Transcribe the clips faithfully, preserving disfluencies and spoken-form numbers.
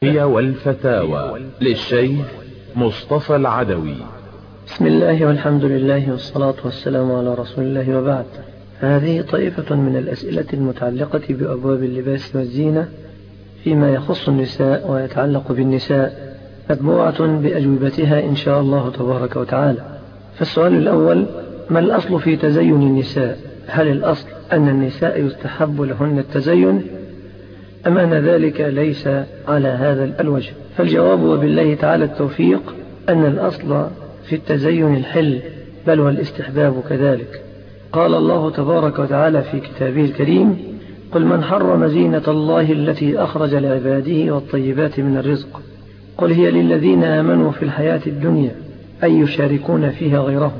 هي والفتاوى للشيخ مصطفى العدوي. بسم الله والحمد لله والصلاة والسلام على رسول الله، وبعد. فهذه طائفة من الأسئلة المتعلقة بأبواب اللباس والزينة فيما يخص النساء ويتعلق بالنساء، مجموعة بأجوبتها إن شاء الله تبارك وتعالى. فالسؤال الأول: ما الأصل في تزين النساء؟ هل الأصل أن النساء يستحب لهن التزين أم أن ذلك ليس على هذا الوجه؟ فالجواب وبالله تعالى التوفيق أن الأصل في التزين الحل، بل والاستحباب كذلك. قال الله تبارك وتعالى في كتابه الكريم: قل من حرم زينة الله التي أخرج لعباده والطيبات من الرزق قل هي للذين آمنوا في الحياة الدنيا أي يشاركون فيها غيرهم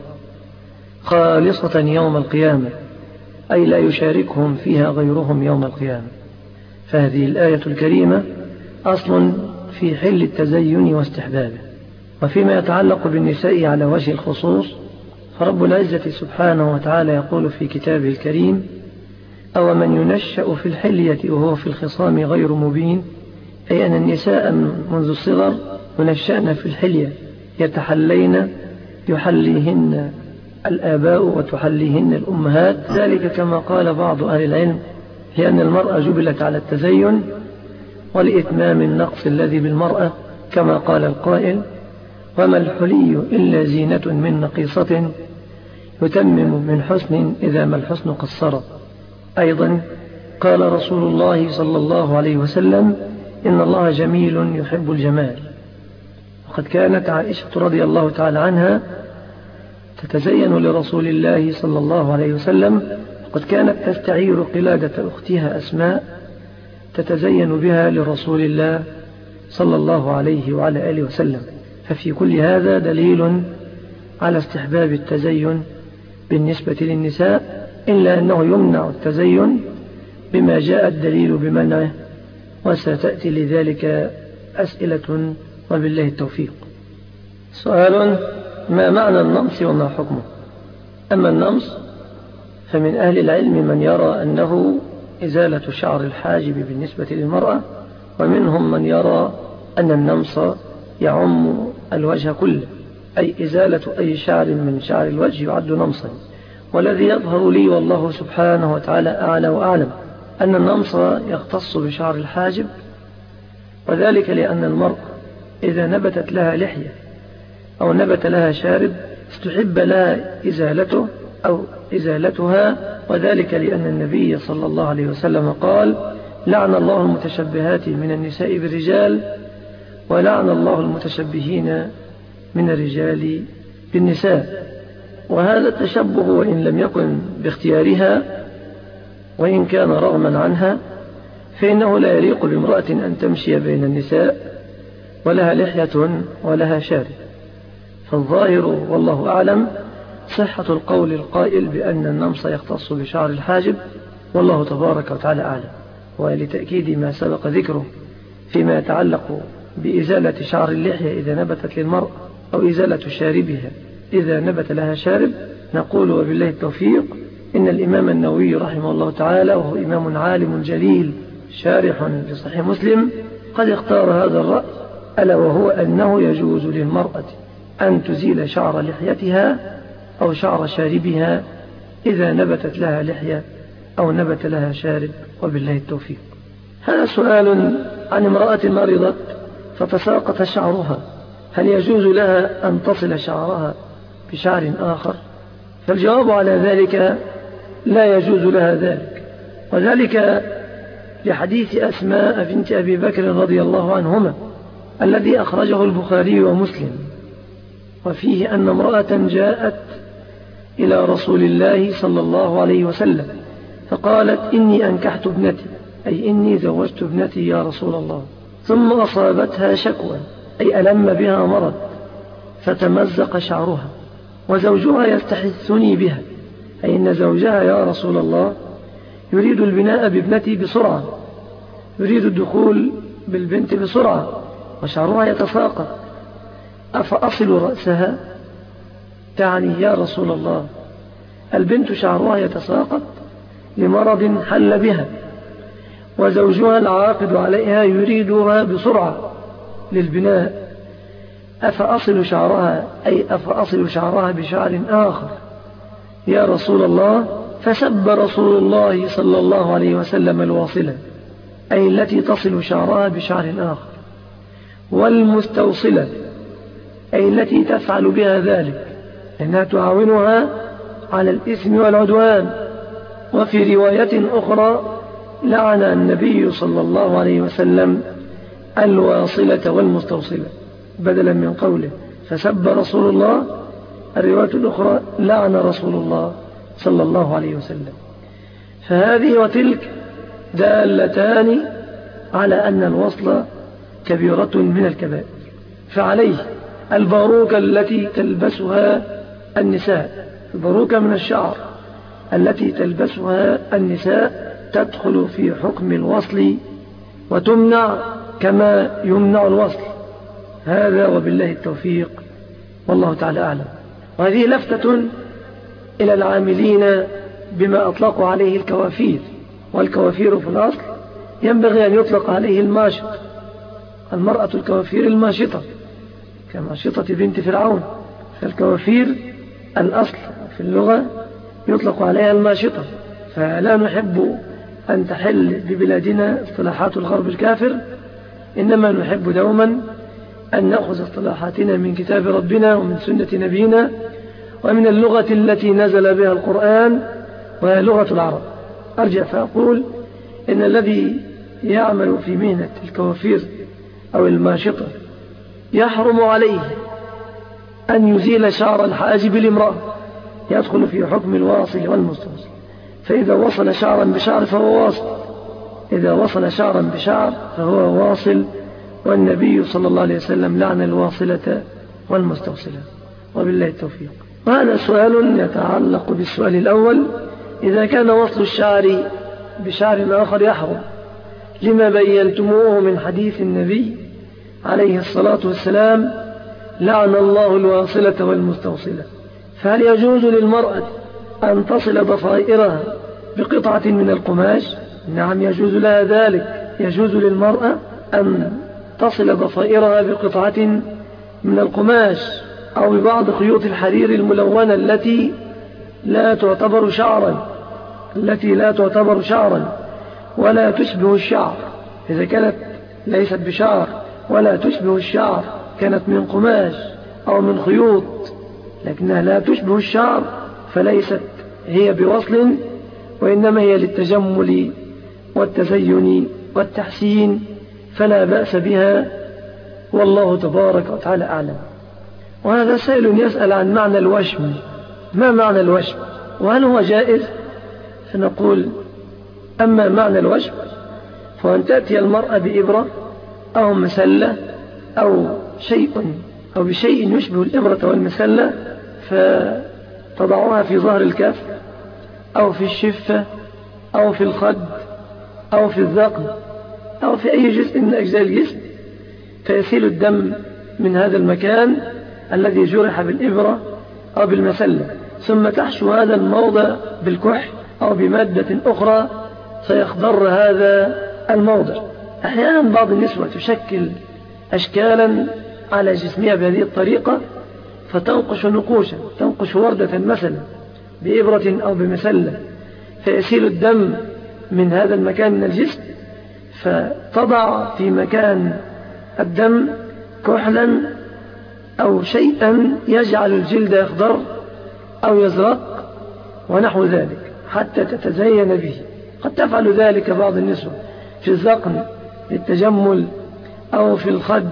خالصة يوم القيامة، أي لا يشاركهم فيها غيرهم يوم القيامة. فهذه الآية الكريمة أصل في حل التزين واستحبابه. وفيما يتعلق بالنساء على وجه الخصوص، فرب العزة سبحانه وتعالى يقول في كتابه الكريم: أو من ينشأ في الحلية وهو في الخصام غير مبين، أي أن النساء منذ الصغر ينشأن في الحلية، يتحلين يحليهن الآباء وتحليهن الأمهات، ذلك كما قال بعض أهل العلم لأن المرأة جبلت على التزين ولإتمام النقص الذي بالمرأة، كما قال القائل: وما الحلي إلا زينة من نقيصة يتمم من حسن إذا ما الحسن قصر. أيضا قال رسول الله صلى الله عليه وسلم: إن الله جميل يحب الجمال. وقد كانت عائشة رضي الله تعالى عنها تتزين لرسول الله صلى الله عليه وسلم، وقد كانت تستعير قلادة أختها أسماء تتزين بها لرسول الله صلى الله عليه وعلى آله وسلم. ففي كل هذا دليل على استحباب التزين بالنسبة للنساء، إلا أنه يمنع التزين بما جاء الدليل بمنعه، وستأتي لذلك أسئلة وبالله التوفيق. سؤال: ما معنى النمص وما حكمه؟ أما النمص فمن أهل العلم من يرى أنه إزالة شعر الحاجب بالنسبة للمرأة، ومنهم من يرى أن النمص يعم الوجه كله، أي إزالة أي شعر من شعر الوجه يعد نمصا. والذي يظهر لي والله سبحانه وتعالى أعلى وأعلم أن النمص يختص بشعر الحاجب، وذلك لأن المرأة إذا نبتت لها لحية أو نبت لها شارب استحب لها إزالته أو إزالتها، وذلك لأن النبي صلى الله عليه وسلم قال: لعن الله المتشبهات من النساء بالرجال، ولعن الله المتشبهين من الرجال بالنساء. وهذا التشبه وإن لم يكن باختيارها وإن كان رغما عنها، فإنه لا يليق بامرأة أن تمشي بين النساء ولها لحية ولها شارب. فالظاهر والله أعلم صحة القول القائل بأن النمص يختص بشعر الحاجب، والله تبارك وتعالى أعلم. ولتأكيد ما سبق ذكره فيما يتعلق بإزالة شعر اللحية إذا نبتت للمرأة أو إزالة شاربها إذا نبت لها شارب، نقول وبالله التوفيق إن الإمام النووي رحمه الله تعالى، وهو إمام عالم جليل شارح لصحيح مسلم، قد اختار هذا الرأي، ألا وهو أنه يجوز للمرأة أن تزيل شعر لحيتها أو شعر شاربها إذا نبتت لها لحية أو نبت لها شارب، وبالله التوفيق. هذا سؤال عن امرأة مرضت فتساقط شعرها، هل يجوز لها أن تصل شعرها بشعر آخر؟ فالجواب على ذلك: لا يجوز لها ذلك، وذلك لحديث أسماء بنت أبي بكر رضي الله عنهما الذي أخرجه البخاري ومسلم، وفيه أن امرأة جاءت إلى رسول الله صلى الله عليه وسلم فقالت: إني أنكحت ابنتي، أي إني زوجت ابنتي يا رسول الله، ثم أصابتها شكوى، أي ألم بها مرض، فتمزق شعرها، وزوجها يستحثني بها، أي إن زوجها يا رسول الله يريد البناء بابنتي بسرعة، يريد الدخول بالبنت بسرعة، وشعرها يتساقط، أفأصل رأسها؟ تعني يا رسول الله البنت شعرها يتساقط لمرض حل بها، وزوجها العاقد عليها يريدها بسرعة، للبناء: أفأصل شعرها، أي أفأصل شعرها بشعر آخر يا رسول الله؟ فسب رسول الله صلى الله عليه وسلم الواصلة، أي التي تصل شعرها بشعر آخر، والمستوصلة، أي التي تفعل بها ذلك لأنها تعاونها على الإثم والعدوان. وفي رواية أخرى: لعن النبي صلى الله عليه وسلم الواصلة والمستوصلة، بدلا من قوله فسب رسول الله، الرواية الأخرى: لعن رسول الله صلى الله عليه وسلم. فهذه وتلك دالتان على أن الوصل كبيرة من الكبائر. فعليه الباروكة التي تلبسها النساء، الباروكة من الشعر التي تلبسها النساء تدخل في حكم الوصل وتمنع كما يمنع الوصل. هذا وبالله التوفيق، والله تعالى أعلم. وهذه لفتة إلى العاملين بما أطلقوا عليه الكوافير، والكوافير في الأصل ينبغي أن يطلق عليه الماشط، المرأة الكوافير الماشطة كماشطة بنت فرعون، فالكوافير الأصل في اللغة يطلق عليها الماشطة. فلا نحب أن تحل ببلادنا اصطلاحات الغرب الكافر، إنما نحب دوما أن نأخذ اصطلاحاتنا من كتاب ربنا ومن سنة نبينا ومن اللغة التي نزل بها القرآن، وهي لغة العرب. أرجع فأقول إن الذي يعمل في مهنة الكوافير أو الماشطة يحرم عليه أن يزيل شعر الحاجب لامرأة، يدخل في حكم الواصل والمستوصل. فإذا وصل شعرا بشعر فهو واصل، إذا وصل شعرا بشعر فهو واصل، والنبي صلى الله عليه وسلم لعن الواصلة والمستوصلة، وبالله التوفيق. وهذا سؤال يتعلق بالسؤال الأول: إذا كان وصل الشعر بشعر آخر يحرم، لما بينتموه من حديث النبي عليه الصلاة والسلام: لعن الله الواصلة والمستوصلة؟ فهل يجوز للمرأة أن تصل ضفائرها بقطعة من القماش؟ نعم، يجوز لها ذلك. يجوز للمرأة أن تصل ضفائرها بقطعة من القماش أو ببعض خيوط الحرير الملونة التي لا تعتبر شعرا التي لا تعتبر شعرا ولا تشبه الشعر. إذا كانت ليست بشعر ولا تشبه الشعر، كانت من قماش أو من خيوط لكنها لا تشبه الشعر، فليست هي بوصل، وإنما هي للتجمل والتزين والتحسين، فلا بأس بها، والله تبارك وتعالى أعلم. وهذا سائل يسأل عن معنى الوشم. ما معنى الوشم؟ وهل هو جائز؟ فنقول: أما معنى الوشم فأن تأتي المرأة بإبرة أو مسلة أو شيء أو بشيء يشبه الإبرة والمسلة، فتضعها في ظهر الكف أو في الشفة أو في الخد أو في الذقن أو في أي جزء من أجزاء الجسم، فيسيل الدم من هذا المكان الذي جرح بالإبرة أو بالمسلة، ثم تحشو هذا الموضع بالكحل أو بمادة أخرى فيخضر هذا الموضع. أحيانا بعض النسوة تشكل أشكالا على جسمها بهذه الطريقة، فتنقش نقوشا، تنقش وردة مثلا بإبرة أو بمسلة، فيسيل الدم من هذا المكان من الجسم، فتضع في مكان الدم كحلا أو شيئا يجعل الجلد يخضر أو يزرق ونحو ذلك حتى تتزين به. قد تفعل ذلك بعض النسوة في الذقن للتجمل، أو في الخد،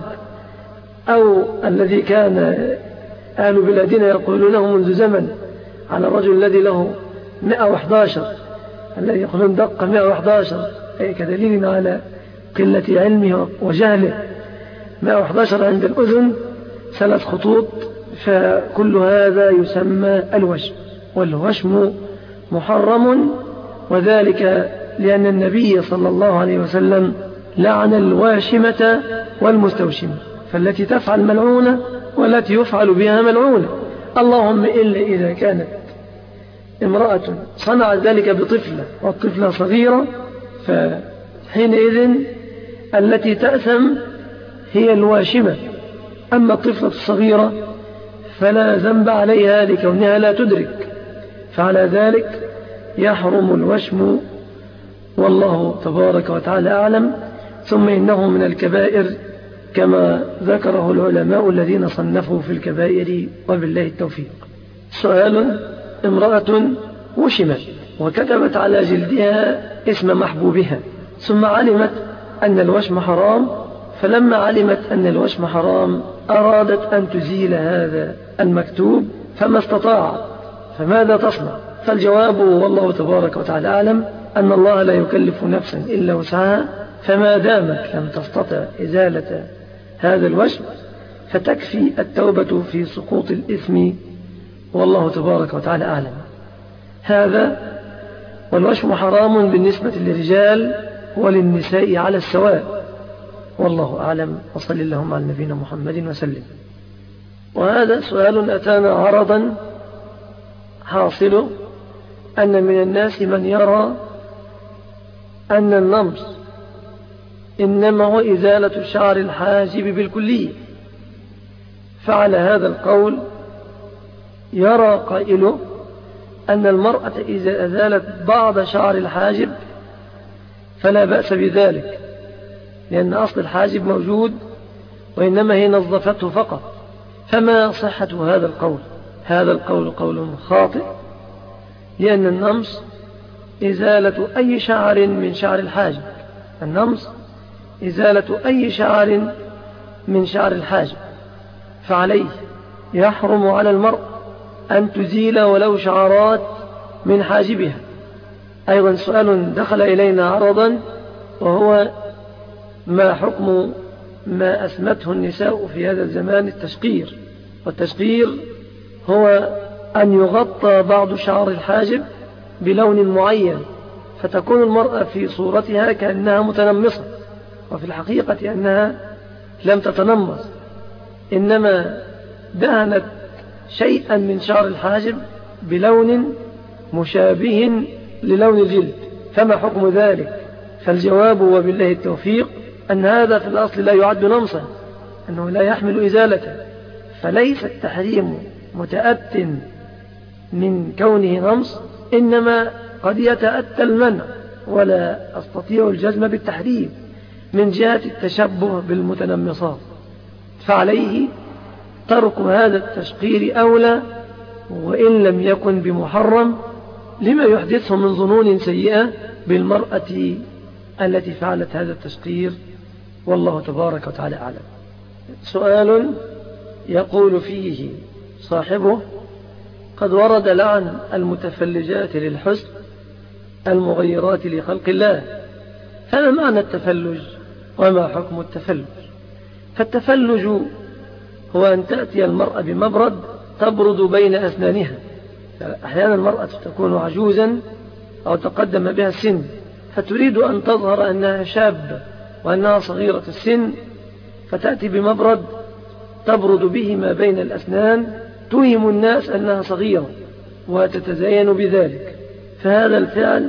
أو الذي كان أهل بلادنا يقولونه منذ زمن على الرجل الذي له مئة وأحد عشر، الذي يقولون دقة مئة وأحد عشر، أي كدليل على قلة علمه وجهله. مئة وأحد عشر عند الأذن ثلاث خطوط، فكل هذا يسمى الوشم، والوشم محرم، وذلك لأن النبي صلى الله عليه وسلم لعن الواشمة والمستوشمة، فالتي تفعل ملعونة والتي يفعل بها ملعونة، اللهم إلا إذا كانت امرأة صنعت ذلك بطفلة والطفلة صغيرة، فحينئذ التي تأثم هي الواشمة. أما الطفلة الصغيرة فلا ذنب عليها لكونها لا تدرك، فعلى ذلك يحرم الوشم، والله تبارك وتعالى أعلم. ثم إنه من الكبائر كما ذكره العلماء الذين صنفوا في الكبائر، وبالله التوفيق. سؤال: امرأة وشمت وكتبت على جلدها اسم محبوبها، ثم علمت أن الوشم حرام، فلما علمت أن الوشم حرام أرادت أن تزيل هذا المكتوب فما استطاعت، فماذا تصنع؟ فالجواب والله تبارك وتعالى أعلم أن الله لا يكلف نفسا إلا وسعها، فما دامت لم تستطع إزالة هذا الوشم فتكفي التوبة في سقوط الإثم، والله تبارك وتعالى أعلم. هذا والوشم حرام بالنسبة للرجال وللنساء على السواء، والله أعلم. وصل اللهم على نبينا محمد وسلم. وهذا سؤال أتانا عرضا حاصل أن من الناس من يرى أن النمص إنما هو إزالة شعر الحاجب بالكلية، فعلى هذا القول يرى قائله أن المرأة إذا أزالت بعض شعر الحاجب فلا بأس بذلك، لأن أصل الحاجب موجود وإنما هي نظفته فقط. فما صحة هذا القول؟ هذا القول قول خاطئ، لأن النمص إزالة أي شعر من شعر الحاجب، النمص إزالة أي شعر من شعر الحاجب، فعليه يحرم على المرء أن تزيل ولو شعرات من حاجبها. أيضا سؤال دخل إلينا عرضا، وهو ما حكم ما أسمته النساء في هذا الزمان التشقير. والتشقير هو أن يغطى بعض شعر الحاجب بلون معين، فتكون المرأة في صورتها كأنها متنمصة، وفي الحقيقة أنها لم تتنمص، إنما دهنت شيئا من شعر الحاجب بلون مشابه للون الجلد. فما حكم ذلك؟ فالجواب وبالله التوفيق أن هذا في الأصل لا يعد نمصا، أنه لا يحمل إزالته، فليس التحريم متأت من كونه نمص، إنما قد يتأتى المنع، ولا أستطيع الجزم بالتحريم من جهة التشبه بالمتنمصات، فعليه ترك هذا التشقير أولى، وإن لم يكن بمحرم لما يحدثه من ظنون سيئة بالمرأة التي فعلت هذا التشقير، والله تبارك وتعالى أعلم. سؤال يقول فيه صاحبه: قد ورد لعن المتفلجات للحسن المغيرات لخلق الله، فما معنى التفلج وما حكم التفلج؟ فالتفلج هو أن تأتي المرأة بمبرد تبرد بين أسنانها. أحيانا المرأة تكون عجوزا أو تقدم بها السن، فتريد أن تظهر أنها شابة وأنها صغيرة السن، فتأتي بمبرد تبرد به ما بين الأسنان توهم الناس أنها صغيرة وتتزين بذلك. فهذا الفعل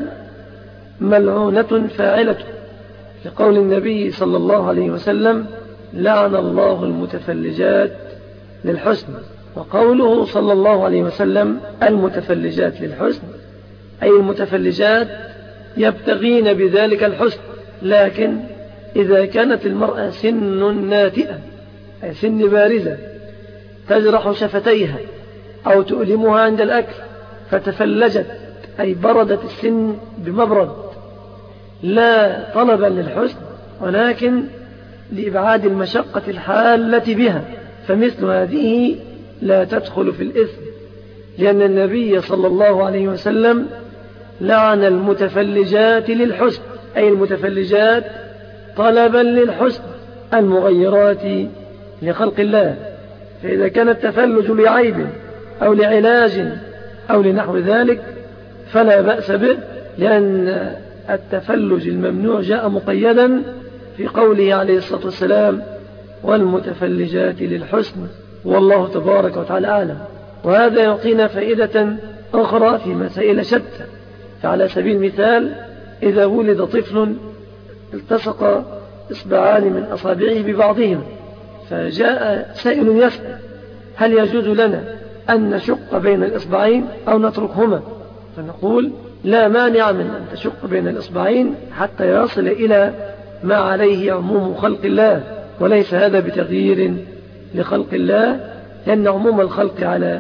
ملعونة فاعلته، لقول النبي صلى الله عليه وسلم: لعن الله المتفلجات للحسن. وقوله صلى الله عليه وسلم المتفلجات للحسن، أي المتفلجات يبتغين بذلك الحسن، لكن إذا كانت المرأة سن ناتئة أي سن بارزة تجرح شفتيها أو تؤلمها عند الأكل فتفلجت أي بردت السن بمبرد، لا طلبا للحسن ولكن لإبعاد المشقة الحالة بها، فمثل هذه لا تدخل في الإثم، لأن النبي صلى الله عليه وسلم لعن المتفلجات للحسن، أي المتفلجات طلبا للحسن المغيرات لخلق الله. فإذا كان التفلج لعيب أو لعلاج أو لنحو ذلك فلا بأس به، لأن التفلج الممنوع جاء مقيدا في قوله عليه الصلاة والسلام: والمتفلجات للحسن، والله تبارك وتعالى أعلم. وهذا يعطينا فائدة أخرى في مسائل شتى. فعلى سبيل المثال إذا ولد طفل التصق إصبعان من أصابعه ببعضهما، فجاء سائل يسأل هل يجوز لنا أن نشق بين الإصبعين أو نتركهما؟ فنقول لا مانع من أن تشق بين الإصبعين حتى يصل إلى ما عليه عموم خلق الله، وليس هذا بتغيير لخلق الله، لأن عموم الخلق على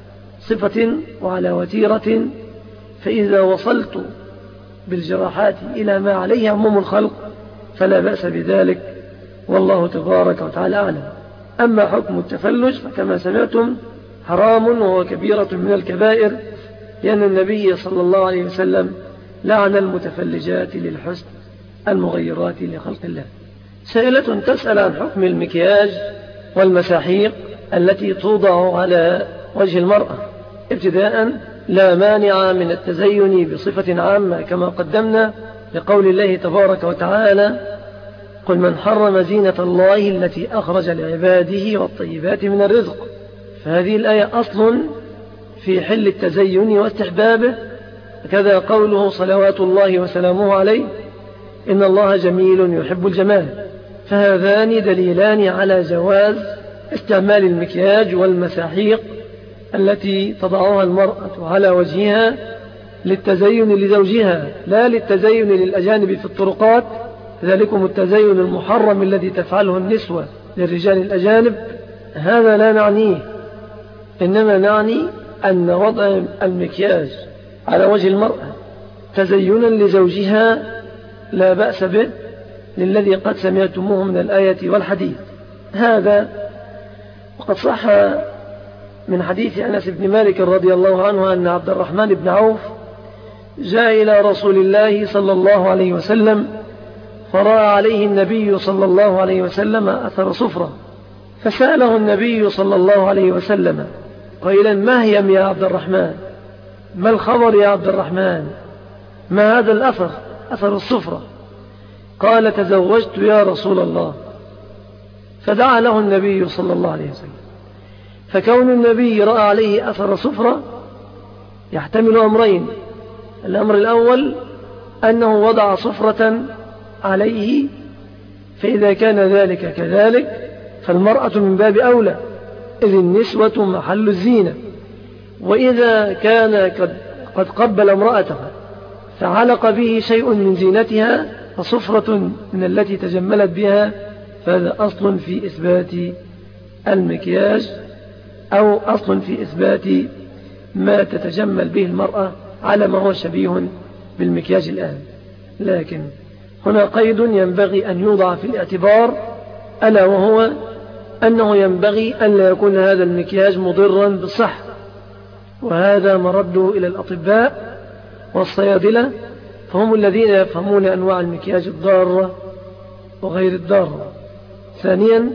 صفة وعلى وتيرة، فإذا وصلت بالجراحات إلى ما عليه عموم الخلق فلا بأس بذلك، والله تبارك وتعالى أعلم. أما حكم التفلج فكما سمعتم حرام وهو كبيرة من الكبائر، لأن النبي صلى الله عليه وسلم لعن المتفلجات للحسن المغيرات لخلق الله. سائلة تسأل عن حكم المكياج والمساحيق التي توضع على وجه المرأة. ابتداء لا مانع من التزين بصفة عامة كما قدمنا لقول الله تبارك وتعالى قل من حرم زينة الله التي أخرج لعباده والطيبات من الرزق، فهذه الآية أصل في حل التزين واستحبابه، كذا قوله صلوات الله وسلامه عليه إن الله جميل يحب الجمال، فهذان دليلان على جواز استعمال المكياج والمساحيق التي تضعها المرأة على وجهها للتزين لزوجها لا للتزين للأجانب في الطرقات، ذلكم التزين المحرم الذي تفعله النسوة للرجال الأجانب، هذا لا نعنيه، إنما نعني أن وضع المكياج على وجه المرأة تزينا لزوجها لا بأس به للذي قد سمعتموه من الآية والحديث هذا. وقد صح من حديث أنس بن مالك رضي الله عنه أن عبد الرحمن بن عوف جاء إلى رسول الله صلى الله عليه وسلم فرأى عليه النبي صلى الله عليه وسلم أثر صفرة، فسأله النبي صلى الله عليه وسلم قائلا ما هي يا عبد الرحمن، ما الخبر يا عبد الرحمن، ما هذا الأثر أثر الصفرة؟ قال تزوجت يا رسول الله، فدعا له النبي صلى الله عليه وسلم. فكون النبي رأى عليه أثر صفرة يحتمل أمرين، الأمر الأول أنه وضع صفرة عليه، فإذا كان ذلك كذلك فالمرأة من باب أولى إذ النسوة محل الزينة، وإذا كان قد, قد قبل امرأته فعلق به شيء من زينتها فصفرة من التي تجملت بها، فهذا أصل في إثبات المكياج أو أصل في إثبات ما تتجمل به المرأة على ما هو شبيه بالمكياج الآن. لكن هنا قيد ينبغي أن يوضع في الاعتبار، ألا وهو أنه ينبغي أن لا يكون هذا المكياج مضرا بالصحة، وهذا مرده إلى الأطباء والصيادلة، فهم الذين يفهمون أنواع المكياج الضارة وغير الضارة. ثانيا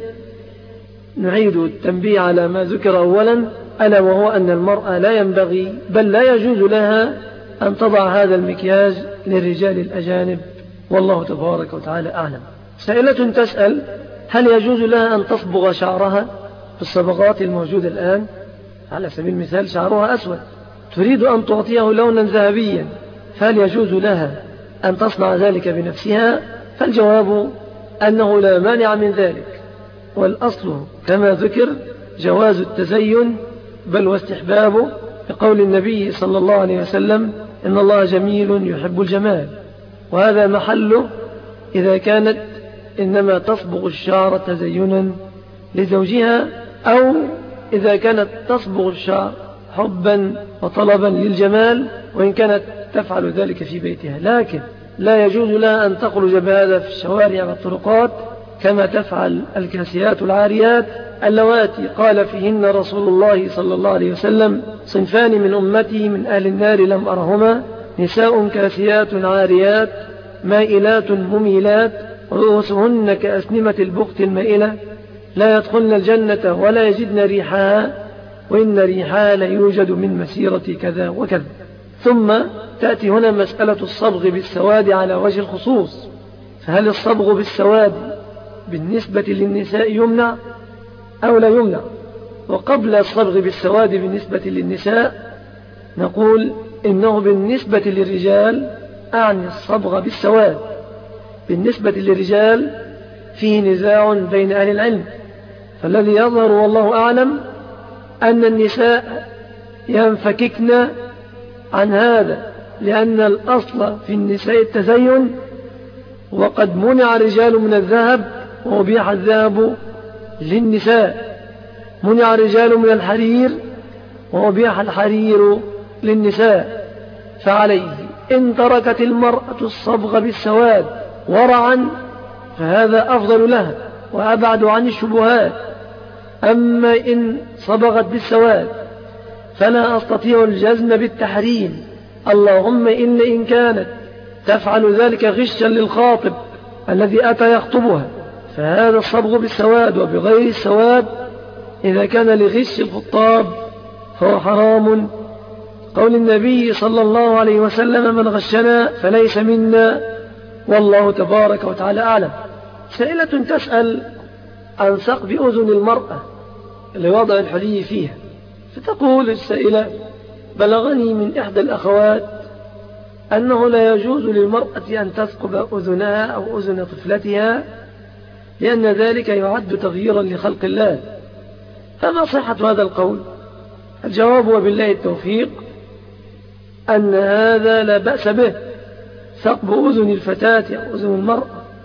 نعيد التنبيه على ما ذكر أولا، ألا وهو أن المرأة لا ينبغي بل لا يجوز لها أن تضع هذا المكياج للرجال الأجانب، والله تبارك وتعالى أعلم. سائلة تسأل هل يجوز لها أن تصبغ شعرها في الصبغات الموجودة الآن؟ على سبيل المثال شعرها أسود تريد أن تعطيه لونا ذهبيا، فهل يجوز لها أن تصنع ذلك بنفسها؟ فالجواب أنه لا مانع من ذلك، والأصل كما ذكر جواز التزين بل واستحبابه، لقول النبي صلى الله عليه وسلم إن الله جميل يحب الجمال، وهذا محله إذا كانت إنما تصبغ الشعر تزينا لزوجها، أو إذا كانت تصبغ الشعر حبا وطلبا للجمال، وإن كانت تفعل ذلك في بيتها، لكن لا يجوز لها أن تخرج بهذا في الشوارع والطرقات كما تفعل الكاسيات العاريات اللواتي قال فيهن رسول الله صلى الله عليه وسلم صنفان من أمتي من أهل النار لم أرهما، نساء كاسيات عاريات مائلات مميلات رؤوسهن كأسنمة البخت المائلة لا يدخلن الجنة ولا يجدن ريحها وإن ريحها ليوجد من مسيرة كذا وكذا. ثم تأتي هنا مسألة الصبغ بالسواد على وجه الخصوص، فهل الصبغ بالسواد بالنسبة للنساء يمنع أو لا يمنع؟ وقبل الصبغ بالسواد بالنسبة للنساء نقول إنه بالنسبة للرجال أعني الصبغ بالسواد، بالنسبة للرجال فيه نزاع بين أهل العلم، فالذي يظهر والله أعلم أن النساء ينفككن عن هذا، لأن الأصل في النساء التزين، وقد منع الرجال من الذهب وأبيح الذهب للنساء، منع الرجال من الحرير وأبيح الحرير للنساء. فعليه إن تركت المرأة الصبغ بالسواد ورعا فهذا أفضل لها وأبعد عن الشبهات. أما إن صبغت بالسواد فلا أستطيع الجزم بالتحريم، اللهم إلا إن كانت تفعل ذلك غشا للخاطب الذي أتى يخطبها، فهذا الصبغ بالسواد وبغير السواد إذا كان لغش الخطاب فهو حرام. قول النبي صلى الله عليه وسلم من غشنا فليس منا، والله تبارك وتعالى أعلم. سائلة تسأل عن ثقب أذن المرأة لوضع الحلي فيها، فتقول السائلة: بلغني من إحدى الأخوات أنه لا يجوز للمرأة أن تثقب أذنها أو أذن طفلتها لأن ذلك يعد تغييرا لخلق الله، فما صحة هذا القول؟ الجواب وبالله التوفيق أن هذا لا بأس به، ثقب أذن الفتاة أو أذن المرأة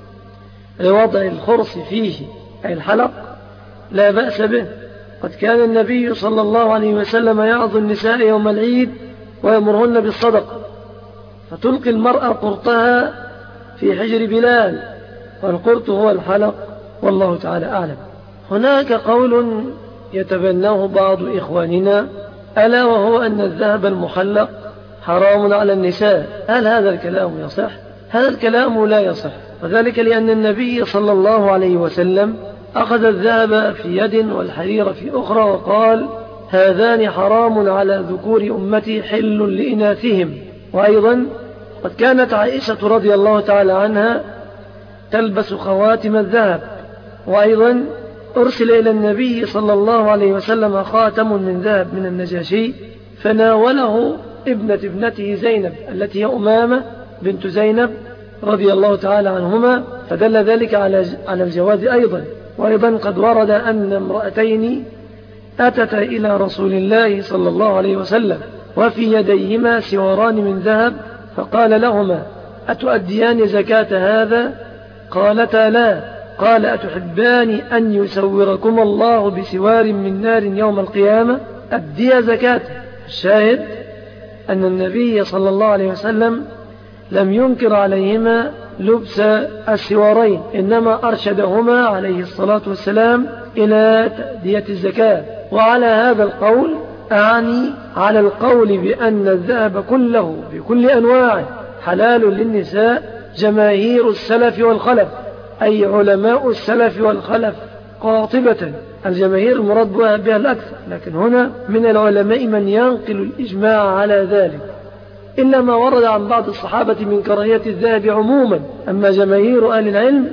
لوضع الخرص فيه أي الحلق لا بأس به. قد كان النبي صلى الله عليه وسلم يعظ النساء يوم العيد ويأمرهن بالصدقة، فتلقي المرأة قرطها في حجر بلال، والقرط هو الحلق، والله تعالى أعلم. هناك قول يتبناه بعض إخواننا ألا وهو أن الذهب المحلق حرام على النساء. هل هذا الكلام يصح؟ هذا الكلام لا يصح، وذلك لأن النبي صلى الله عليه وسلم أخذ الذهب في يد والحرير في أخرى وقال: هذان حرام على ذكور أمتي حل لإناثهم. وأيضا قد كانت عائشة رضي الله تعالى عنها تلبس خواتم الذهب، وأيضا أرسل إلى النبي صلى الله عليه وسلم خاتم من ذهب من النجاشي فناوله ابنة ابنته زينب التي هي أمامة بنت زينب رضي الله تعالى عنهما، فدل ذلك على على الجواز أيضا. وأيضا قد ورد أن امرأتين أتتا إلى رسول الله صلى الله عليه وسلم وفي يديهما سواران من ذهب، فقال لهما: أتؤديان زكاة هذا؟ قالتا: لا. قال: أتحبان أن يسوركم الله بسوار من نار يوم القيامة؟ أديا زكاته. الشاهد أن النبي صلى الله عليه وسلم لم ينكر عليهما لبس السوارين، إنما أرشدهما عليه الصلاة والسلام إلى تأدية الزكاة. وعلى هذا القول أعني على القول بأن الذهب كله بكل أنواعه حلال للنساء جماهير السلف والخلف، أي علماء السلف والخلف قاطبة. الجماهير المراد بها الأكثر، لكن هنا من العلماء من ينقل الإجماع على ذلك، إلا ما ورد عن بعض الصحابة من كراهية الذهب عموما. أما جماهير أهل العلم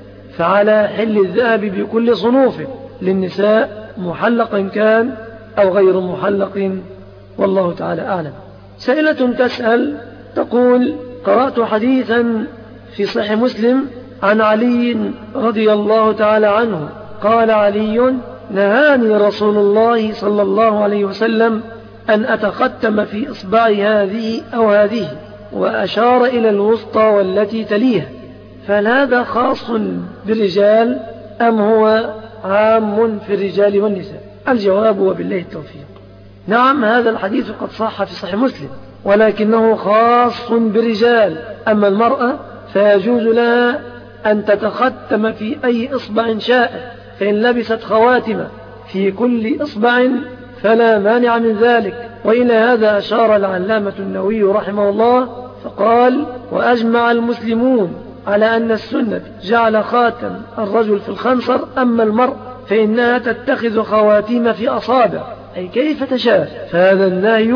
فعلى حل الذهب بكل صنوفه للنساء محلقا كان أو غير محلق، والله تعالى أعلم. سائلة تسأل تقول: قرأت حديثا في صحيح مسلم عن علي رضي الله تعالى عنه قال علي: نهاني رسول الله صلى الله عليه وسلم أن أتختم في إصبعي هذه أو هذه، وأشار إلى الوسطى والتي تليها، فهل هذا خاص بالرجال أم هو عام في الرجال والنساء؟ الجواب وبالله التوفيق: نعم، هذا الحديث قد صح في صحيح مسلم، ولكنه خاص بالرجال. أما المرأة فيجوز لها أن تتختم في أي إصبع شاءت، فإن لبست خواتم في كل إصبع فلا مانع من ذلك. وإلى هذا أشار العلامة النووي رحمه الله فقال: وأجمع المسلمون على أن السنة جعل خاتم الرجل في الخنصر، أما المرء فإنها تتخذ خواتيم في أصابع أي كيف تشاء، فهذا النهي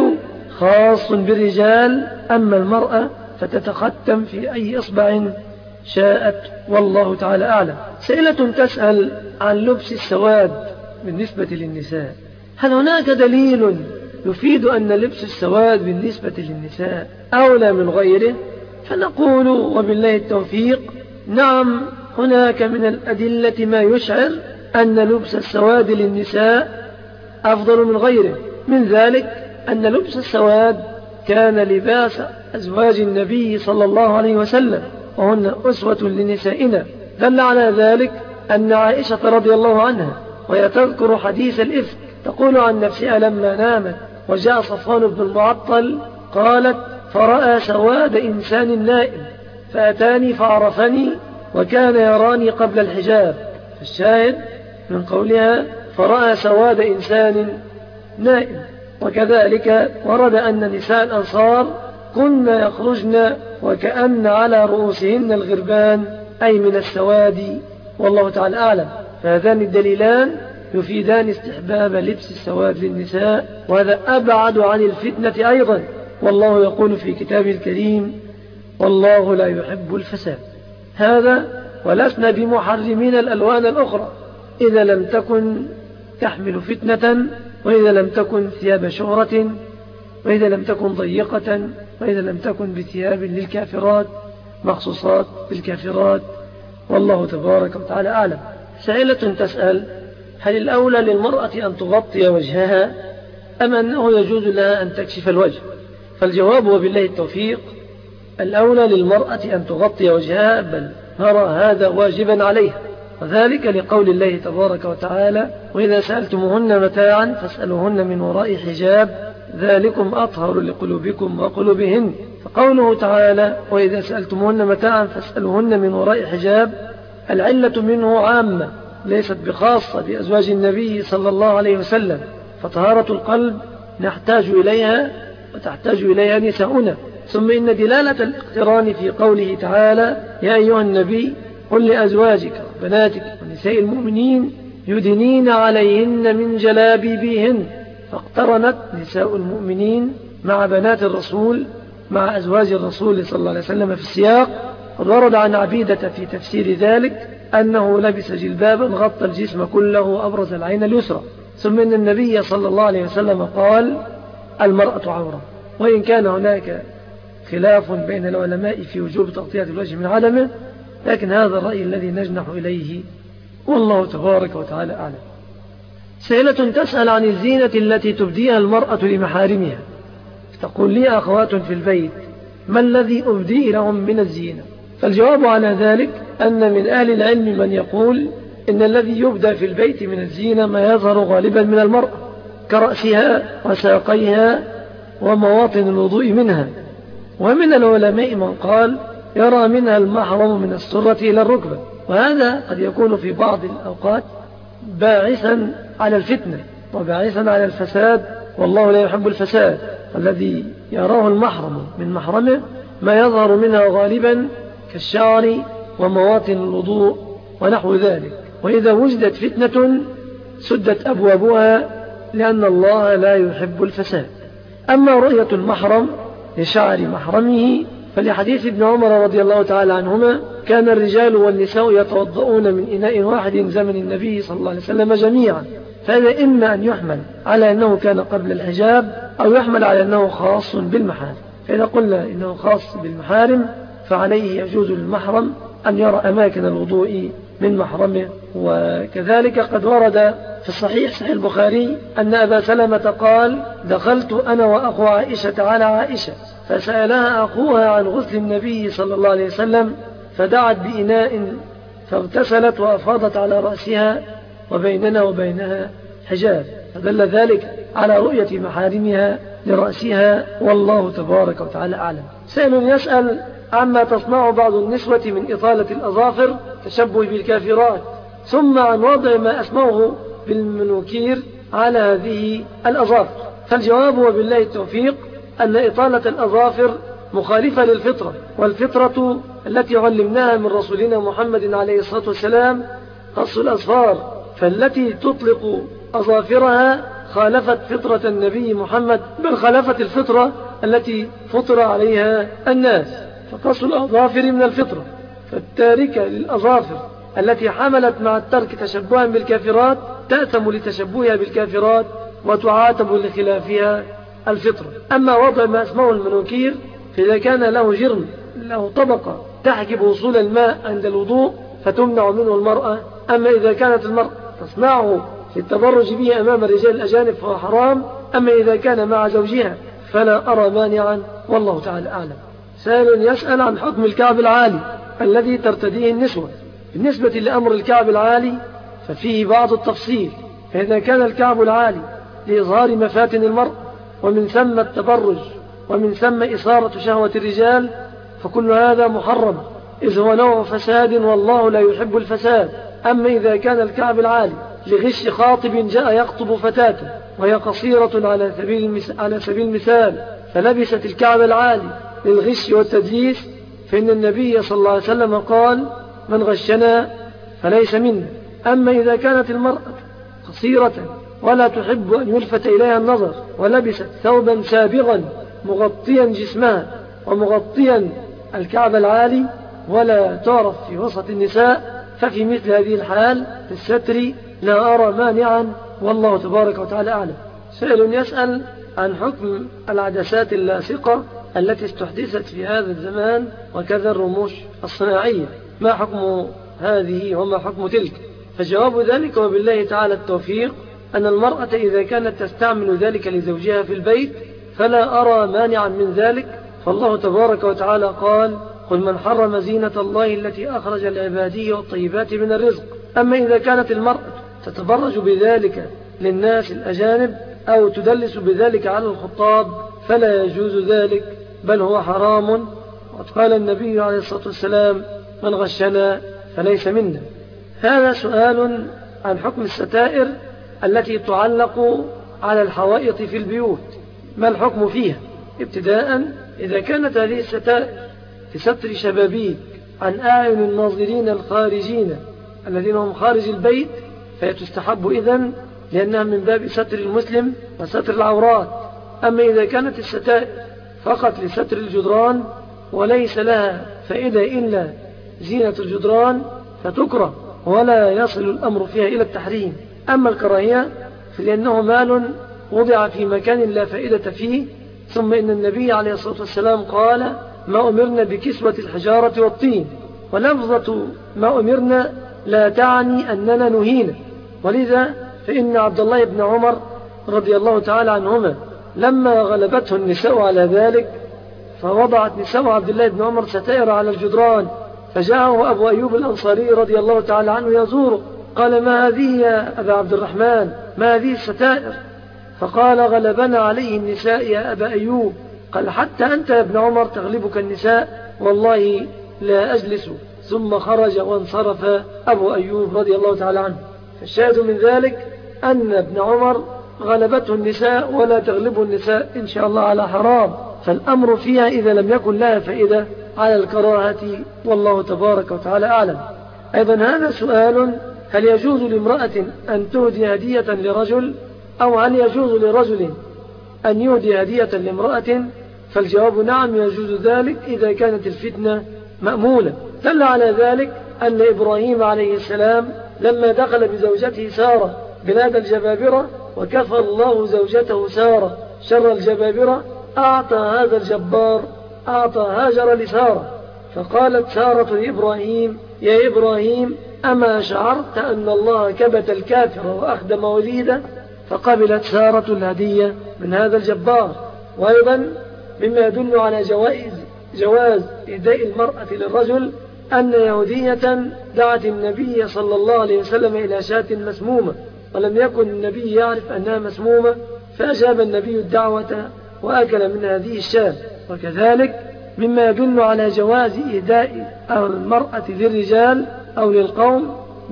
خاص بالرجال، أما المرأة فتتختم في أي إصبع شاءت، والله تعالى أعلم. سائلة تسأل عن لبس السواد بالنسبة للنساء، هل هناك دليل يفيد أن لبس السواد بالنسبة للنساء أولى من غيره؟ فنقول وبالله التوفيق: نعم، هناك من الأدلة ما يشعر أن لبس السواد للنساء أفضل من غيره. من ذلك أن لبس السواد كان لباس أزواج النبي صلى الله عليه وسلم، وهن أسوة لنسائنا. دل على ذلك أن عائشة رضي الله عنها وهي تذكر حديث الإفك تقول عن نفسها لما نامت وجاء صفوان بن المعطل قالت: فرأى سواد إنسان نائم فأتاني فعرفني وكان يراني قبل الحجاب. الشاهد من قولها فرأى سواد إنسان نائم. وكذلك ورد أن نساء الأنصار كن يخرجن وكأن على رؤوسهن الغربان أي من السواد، والله تعالى أعلم. فهذان الدليلان يفيدان استحباب لبس السواد للنساء، وهذا أبعد عن الفتنة أيضا. والله يقول في كتابه الكريم: والله لا يحب الفساد. هذا ولسنا بمحرمين الألوان الأخرى إذا لم تكن تحمل فتنة، وإذا لم تكن ثياب شهرة، وإذا لم تكن ضيقة، وإذا لم تكن بثياب للكافرات مخصوصات بالكافرات، والله تبارك وتعالى أعلم. سائلة تسأل: هل الأولى للمرأة أن تغطي وجهها أم أنه يجوز لها أن تكشف الوجه؟ فالجواب وبالله التوفيق: الأولى للمرأة أن تغطي وجهها، بل نرى هذا واجبا عليها، وذلك لقول الله تبارك وتعالى: وإذا سألتموهن متاعا فاسألوهن من وراء حجاب ذلكم أطهر لقلوبكم وقلوبهن. فقوله تعالى: وإذا سألتموهن متاعا فاسألوهن من وراء حجاب، العلة منه عامة ليست بخاصة بأزواج النبي صلى الله عليه وسلم، فطهارة القلب نحتاج إليها وتحتاج إليها نساؤنا. ثم إن دلالة الاقتران في قوله تعالى: يا أيها النبي قل لأزواجك وبناتك ونساء المؤمنين يدنين عليهن من جلابيبهن، فاقترنت نساء المؤمنين مع بنات الرسول مع أزواج الرسول صلى الله عليه وسلم في السياق. قد ورد عن عبيدة في تفسير ذلك أنه لبس جلبابا غطى الجسم كله أبرز العين اليسرى. ثم إن النبي صلى الله عليه وسلم قال: المرأة عورة. وإن كان هناك خلاف بين العلماء في وجوب تغطية الوجه من عدمه، لكن هذا الرأي الذي نجنح إليه، والله تبارك وتعالى أعلم. سائلة تسأل عن الزينة التي تبديها المرأة لمحارمها، تقول لي أخوات في البيت: ما الذي أبدي لهم من الزينة؟ فالجواب على ذلك أن من أهل العلم من يقول إن الذي يبدى في البيت من الزينة ما يظهر غالبا من المرأة كرأسها وساقيها ومواطن الوضوء منها. ومن العلماء من قال يرى منها المحرم من السرة إلى الركبة، وهذا قد يكون في بعض الأوقات باعثا على الفتنة وباعثا على الفساد، والله لا يحب الفساد. الذي يراه المحرم من محرمه ما يظهر منها غالبا كالشعر ومواطن الوضوء ونحو ذلك، وإذا وجدت فتنة سدت أبوابها لأن الله لا يحب الفساد. أما رؤية المحرم لشعر محرمه فلحديث ابن عمر رضي الله تعالى عنهما: كان الرجال والنساء يتوضؤون من إناء واحد زمن النبي صلى الله عليه وسلم جميعا، فهذا إما أن يحمل على أنه كان قبل الحجاب أو يحمل على أنه خاص بالمحارم. فإذا قلنا إنه خاص بالمحارم فعليه يجوز للمحرم أن يرى أماكن الوضوء من محرمه. وكذلك قد ورد في الصحيح صحيح البخاري أن أبا سلمة قال: دخلت أنا وأخو عائشة على عائشة فسألها أخوها عن غسل النبي صلى الله عليه وسلم، فدعت بإناء فاغتسلت وأفاضت على رأسها وبيننا وبينها حجاب، فدل ذلك على رؤية محارمها لرأسها، والله تبارك وتعالى أعلم. سائل يسأل عما تصنع بعض النسوة من إطالة الأظافر تشبه بالكافرات، ثم عن وضع ما أسموه بالمنوكير على هذه الأظافر. فالجواب وبالله التوفيق أن إطالة الأظافر مخالفة للفطرة، والفطرة التي علمناها من رسولنا محمد عليه الصلاة والسلام قص الأظفار، فالتي تطلق أظافرها خالفت فطرة النبي محمد، بل خالفت الفطرة التي فطر عليها الناس، فقص الأظافر من الفطرة. فالتاركة للأظافر التي حملت مع الترك تشبها بالكافرات تأثم لتشبهها بالكافرات وتعاتب لخلافها الفطرة. أما وضع ما اسمه المنوكير فإذا كان له جرم له طبقة تحجب وصول الماء عند الوضوء فتمنع منه المرأة. أما إذا كانت المرأة تصنعه للتبرج به أمام الرجال الأجانب فهو حرام. أما إذا كان مع زوجها فلا أرى مانعا، والله تعالى أعلم. سائل يسأل عن حكم الكعب العالي الذي ترتديه النسوة. بالنسبة لأمر الكعب العالي ففيه بعض التفصيل، فإذا كان الكعب العالي لإظهار مفاتن المرء ومن ثم التبرج ومن ثم إثارة شهوة الرجال فكل هذا محرم، إذ هو نوع فساد والله لا يحب الفساد. أما إذا كان الكعب العالي لغش خاطب جاء يخطب فتاة وهي قصيرة على سبيل على سبيل المثال فلبست الكعب العالي للغش والتدليس، فإن النبي صلى الله عليه وسلم قال: من غشنا فليس منا. أما إذا كانت المرأة قصيرة ولا تحب أن يلفت إليها النظر ولبست ثوبا سابغا مغطيا جسمها ومغطيا الكعب العالي ولا تعرف في وسط النساء، ففي مثل هذه الحال في الستر لا أرى مانعا، والله تبارك وتعالى أعلم. سائل يسأل عن حكم العدسات اللاصقة التي استحدثت في هذا الزمان وكذا الرموش الصناعية، ما حكم هذه وما حكم تلك؟ فجواب ذلك وبالله تعالى التوفيق أن المرأة إذا كانت تستعمل ذلك لزوجها في البيت فلا أرى مانعا من ذلك، فالله تبارك وتعالى قال: قل من حرم زينة الله التي أخرج لعباده والطيبات من الرزق. أما إذا كانت المرأة تتبرج بذلك للناس الأجانب أو تدلس بذلك على الخطاب فلا يجوز ذلك، بل هو حرام. وقد قال النبي عليه الصلاة والسلام: من غشنا فليس منا. هذا سؤال عن حكم الستائر التي تعلق على الحوائط في البيوت، ما الحكم فيها؟ ابتداء، إذا كانت هذه الستائر في ستر شبابيك عن أعين الناظرين الخارجين الذين هم خارج البيت فهي تستحب إذن، لأنها من باب ستر المسلم وستر العورات. أما إذا كانت الستائر فقط لستر الجدران وليس لها فائدة إلا زينة الجدران فتكره ولا يصل الأمر فيها إلى التحريم. أما الكراهية فلأنه مال وضع في مكان لا فائدة فيه، ثم إن النبي عليه الصلاة والسلام قال: ما أمرنا بكسوة الحجارة والطين، ولفظة ما أمرنا لا تعني أننا نهينا. ولذا فإن عبد الله بن عمر رضي الله تعالى عنهما لما غلبته النساء على ذلك فوضعت نساء عبد الله بن عمر ستائر على الجدران، فجاءه أبو أيوب الأنصاري رضي الله تعالى عنه يزوره، قال: ما هذه يا أبا عبد الرحمن؟ ما هذه الستائر؟ فقال: غلبنا عليه النساء يا أبا أيوب. قال: حتى أنت يا ابن عمر تغلبك النساء؟ والله لا أجلس. ثم خرج وانصرف أبو أيوب رضي الله تعالى عنه. فالشاهد من ذلك أن ابن عمر غلبته النساء ولا تغلبه النساء إن شاء الله على حرام، فالأمر فيها إذا لم يكن لها فائدة على الكراهة، والله تبارك وتعالى أعلم. أيضا هذا سؤال: هل يجوز لامرأة أن تهدي هدية لرجل، أو هل يجوز لرجل أن يهدي هدية لامرأة؟ فالجواب نعم، يجوز ذلك إذا كانت الفتنة مأمولة. دل على ذلك أن إبراهيم عليه السلام لما دخل بزوجته سارة بلاد الجبابرة وكفى الله زوجته سارة شر الجبابرة، أعطى هذا الجبار أعطى هاجر لسارة، فقالت سارة لإبراهيم: يا إبراهيم، أما شعرت أن الله كبت الكافر وأخدم وليده؟ فقبلت سارة الهدية من هذا الجبار. وأيضا مما يدل على جوائز جواز إهداء المرأة للرجل أن يهودية دعت النبي صلى الله عليه وسلم إلى شاة مسمومة، ولم يكن النبي يعرف أنها مسمومة، فأجاب النبي الدعوة وأكل من هذه الشاة. وكذلك مما يدل على جواز إهداء المرأة للرجال أو للقوم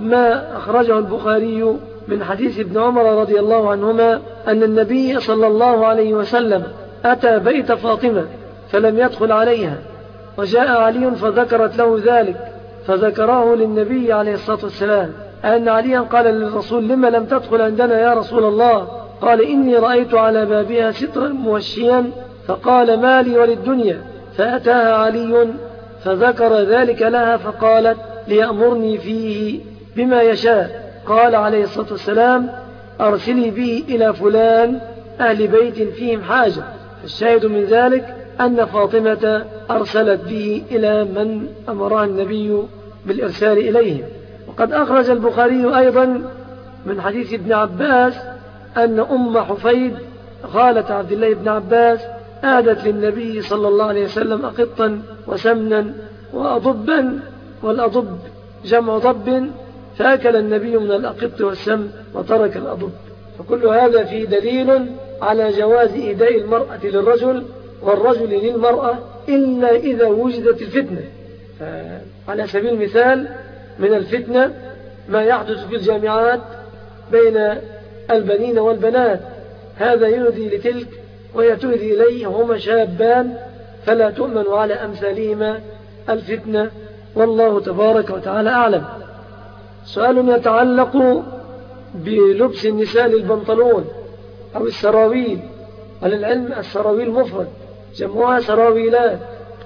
ما أخرجه البخاري من حديث ابن عمر رضي الله عنهما أن النبي صلى الله عليه وسلم أتى بيت فاطمة فلم يدخل عليها، وجاء علي فذكرت له ذلك فذكره للنبي عليه الصلاة والسلام أن عليا قال للرسول: لما لم تدخل عندنا يا رسول الله؟ قال: إني رأيت على بابها سترا موشيا، فقال: ما لي وللدنيا؟ فأتاها علي فذكر ذلك لها فقالت: ليأمرني فيه بما يشاء. قال عليه الصلاة والسلام: أرسلي به إلى فلان أهل بيت فيهم حاجة. فالشاهد من ذلك أن فاطمة أرسلت به إلى من أمرها النبي بالإرسال إليهم. وقد أخرج البخاري أيضا من حديث ابن عباس أن أم حفيد خالة عبد الله بن عباس آدت للنبي صلى الله عليه وسلم أقطا وسمنا وأضبا، والأضب جمع ضب، فأكل النبي من الأقط والسمن وترك الأضب. فكل هذا فيه دليل على جواز إيداء المرأة للرجل والرجل للمرأة إلا إذا وجدت الفتنة. على سبيل المثال من الفتنة ما يحدث في الجامعات بين البنين والبنات، هذا يؤذي لتلك وهي تؤذي إليه، هما شابان فلا تؤمن على أمثالهما الفتنة، والله تبارك وتعالى أعلم. سؤال يتعلق بلبس النساء للبنطلون أو السراويل. وللعلم السراويل مفرد جمعها سراويلات،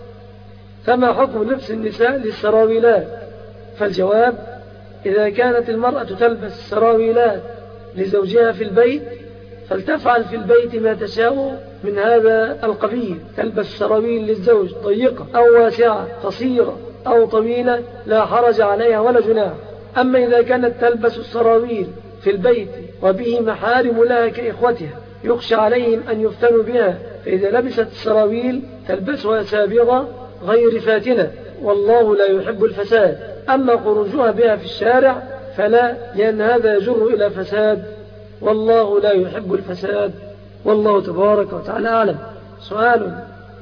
فما حكم لبس النساء للسراويلات؟ فالجواب: إذا كانت المرأة تلبس السراويلات لزوجها في البيت فلتفعل في البيت ما تشاء من هذا القبيل، تلبس سراويل للزوج ضيقة أو واسعة، قصيرة أو طويلة، لا حرج عليها ولا جناح. أما إذا كانت تلبس السراويل في البيت وبه محارم لها كإخوتها يخشى عليهم أن يفتنوا بها، فإذا لبست السراويل تلبسها سابغة غير فاتنة، والله لا يحب الفساد. أما خروجها بها في الشارع فلا، لأن هذا يجر إلى فساد، والله لا يحب الفساد، والله تبارك وتعالى أعلم. سؤال: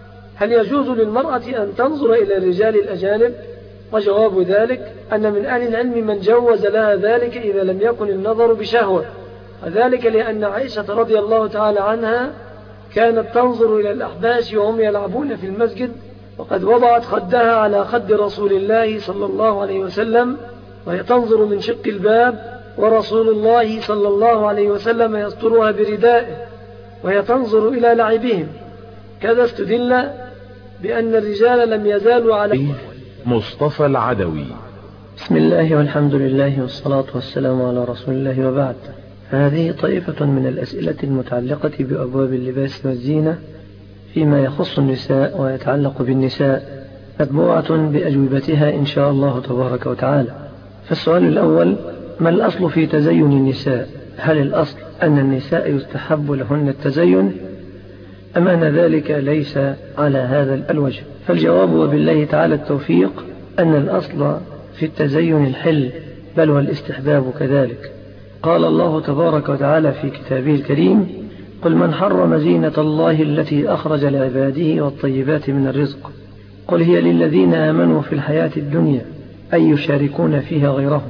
هل يجوز للمرأة أن تنظر إلى الرجال الأجانب؟ وجواب ذلك أن من أهل العلم من جوز لها ذلك إذا لم يكن النظر بشهوة، وذلك لأن عائشة رضي الله تعالى عنها كانت تنظر إلى الأحباش وهم يلعبون في المسجد، وقد وضعت خدها على خد رسول الله صلى الله عليه وسلم وهي تنظر من شق الباب، ورسول الله صلى الله عليه وسلم يسترها بردائه وهي تنظر إلى لعبهم. كذا استدل بأن الرجال لم يزالوا على مصطفى العدوي. بسم الله والحمد لله والصلاة والسلام على رسول الله، وبعد. فهذه طائفة من الأسئلة المتعلقة بأبواب اللباس والزينة فيما يخص النساء ويتعلق بالنساء، متبوعة بأجوبتها إن شاء الله تبارك وتعالى. فالسؤال الأول: ما الأصل في تزين النساء؟ هل الأصل أن النساء يستحب لهن التزين، أم أن ذلك ليس على هذا الوجه؟ فالجواب وبالله تعالى التوفيق أن الأصل في التزين الحل، بل والاستحباب كذلك. قال الله تبارك وتعالى في كتابه الكريم: قل من حرم زينة الله التي أخرج لعباده والطيبات من الرزق، قل هي للذين آمنوا في الحياة الدنيا أي يشاركون فيها غيرهم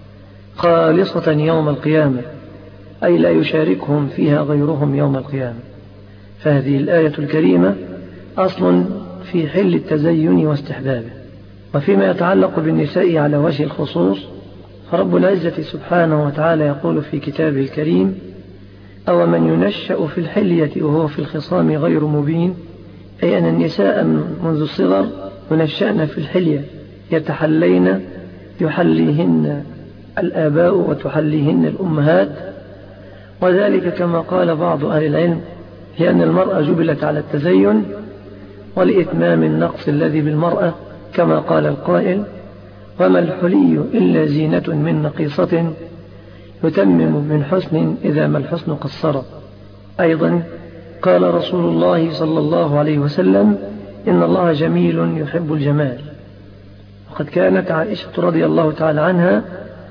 خالصة يوم القيامة، أي لا يشاركهم فيها غيرهم يوم القيامة. فهذه الآية الكريمة أصل في حل التزين واستحبابه. وفيما يتعلق بالنساء على وجه الخصوص، فرب العزة سبحانه وتعالى يقول في كتابه الكريم: أو من ينشأ في الحلية وهو في الخصام غير مبين، أي أن النساء منذ الصغر ينشأن في الحلية، يتحلين يحليهن الآباء وتحليهن الأمهات، وذلك كما قال بعض أهل العلم لأن المرأة جبلت على التزين ولإتمام النقص الذي بالمرأة، كما قال القائل: وما الحلي إلا زينة من نقيصة يتمم من حسن إذا ما الحسن قصر. أيضا قال رسول الله صلى الله عليه وسلم: إن الله جميل يحب الجمال. وقد كانت عائشة رضي الله تعالى عنها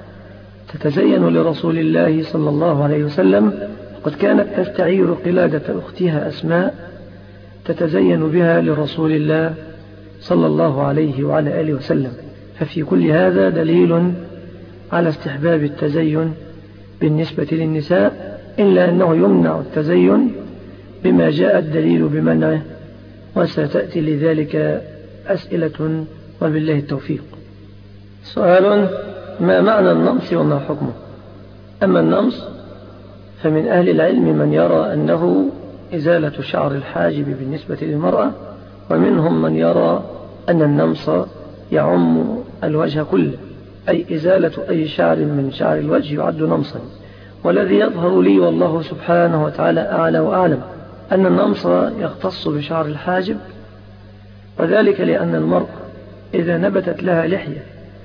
تتزين لرسول الله صلى الله عليه وسلم، وقد كانت تستعير قلادة أختها أسماء تتزين بها لرسول الله صلى الله عليه وعلى آله وسلم. ففي كل هذا دليل على استحباب التزين بالنسبة للنساء، إلا أنه يمنع التزين بما جاء الدليل بمنعه، وستأتي لذلك أسئلة وبالله التوفيق. سؤال: ما معنى النمص وما حكمه؟ أما النمص فمن أهل العلم من يرى أنه إزالة شعر الحاجب بالنسبة للمرأة، ومنهم من يرى أن النمص يعم الوجه كله، أي إزالة أي شعر من شعر الوجه يعد نمصا. والذي يظهر لي والله سبحانه وتعالى أعلى وأعلم أن النمص يختص بشعر الحاجب، وذلك لأن المرأة إذا نبتت لها لحية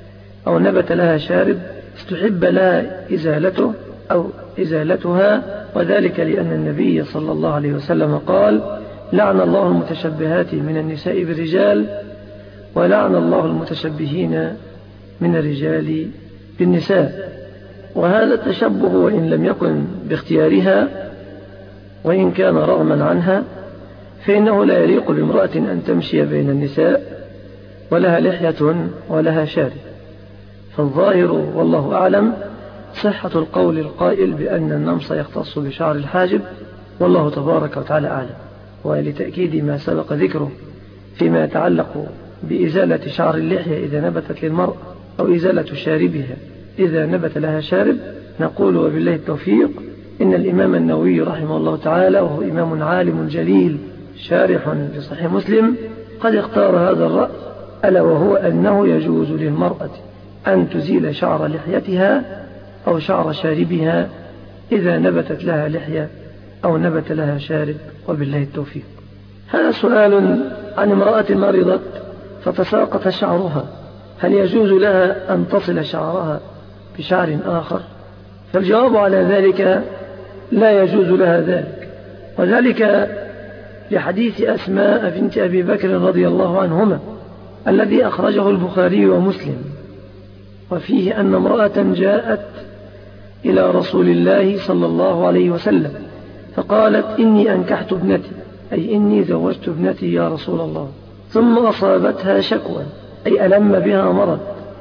أو نبت لها شارب استحب لها إزالته أو إزالتها، وذلك لأن النبي صلى الله عليه وسلم قال: لعن الله المتشبهات من النساء بالرجال، ولعن الله المتشبهين من الرجال بالنساء. وهذا التشبه وإن لم يكن باختيارها وإن كان رغما عنها، فإنه لا يليق بامرأة أن تمشي بين النساء ولها لحية ولها شارب. فالظاهر والله أعلم صحة القول القائل بأن النمص يختص بشعر الحاجب، والله تبارك وتعالى أعلم. ولتأكيد ما سبق ذكره فيما يتعلق بإزالة شعر اللحية إذا نبتت للمرأة أو إزالة شاربها إذا نبت لها شارب، نقول وبالله التوفيق إن الإمام النووي رحمه الله تعالى، وهو إمام عالم جليل شارح لصحيح مسلم، قد اختار هذا الرأي، ألا وهو أنه يجوز للمرأة أن تزيل شعر لحيتها أو شعر شاربها إذا نبتت لها لحية أو نبت لها شارب، وبالله التوفيق. هذا سؤال عن امرأة مرضت فتساقط شعرها، هل يجوز لها أن تصل شعرها بشعر آخر؟ فالجواب على ذلك لا يجوز لها ذلك، وذلك لحديث أسماء بنت أبي بكر رضي الله عنهما الذي أخرجه البخاري ومسلم، وفيه أن امرأة جاءت إلى رسول الله صلى الله عليه وسلم فقالت: إني أنكحت ابنتي، أي إني زوجت ابنتي يا رسول الله، ثم أصابتها شكوى، أي ألم بها مرض،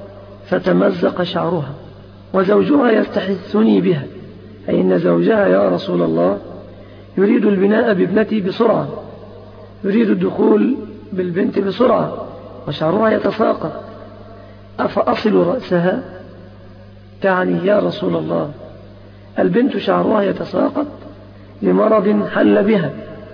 فتمزق شعرها، وزوجها يستحثني بها، أي إن زوجها يا رسول الله يريد البناء بابنتي بسرعة، يريد الدخول بالبنت بسرعة، وشعرها يتساقط، أفأصل رأسها؟ تعني يا رسول الله البنت شعرها يتساقط لمرض حل بها،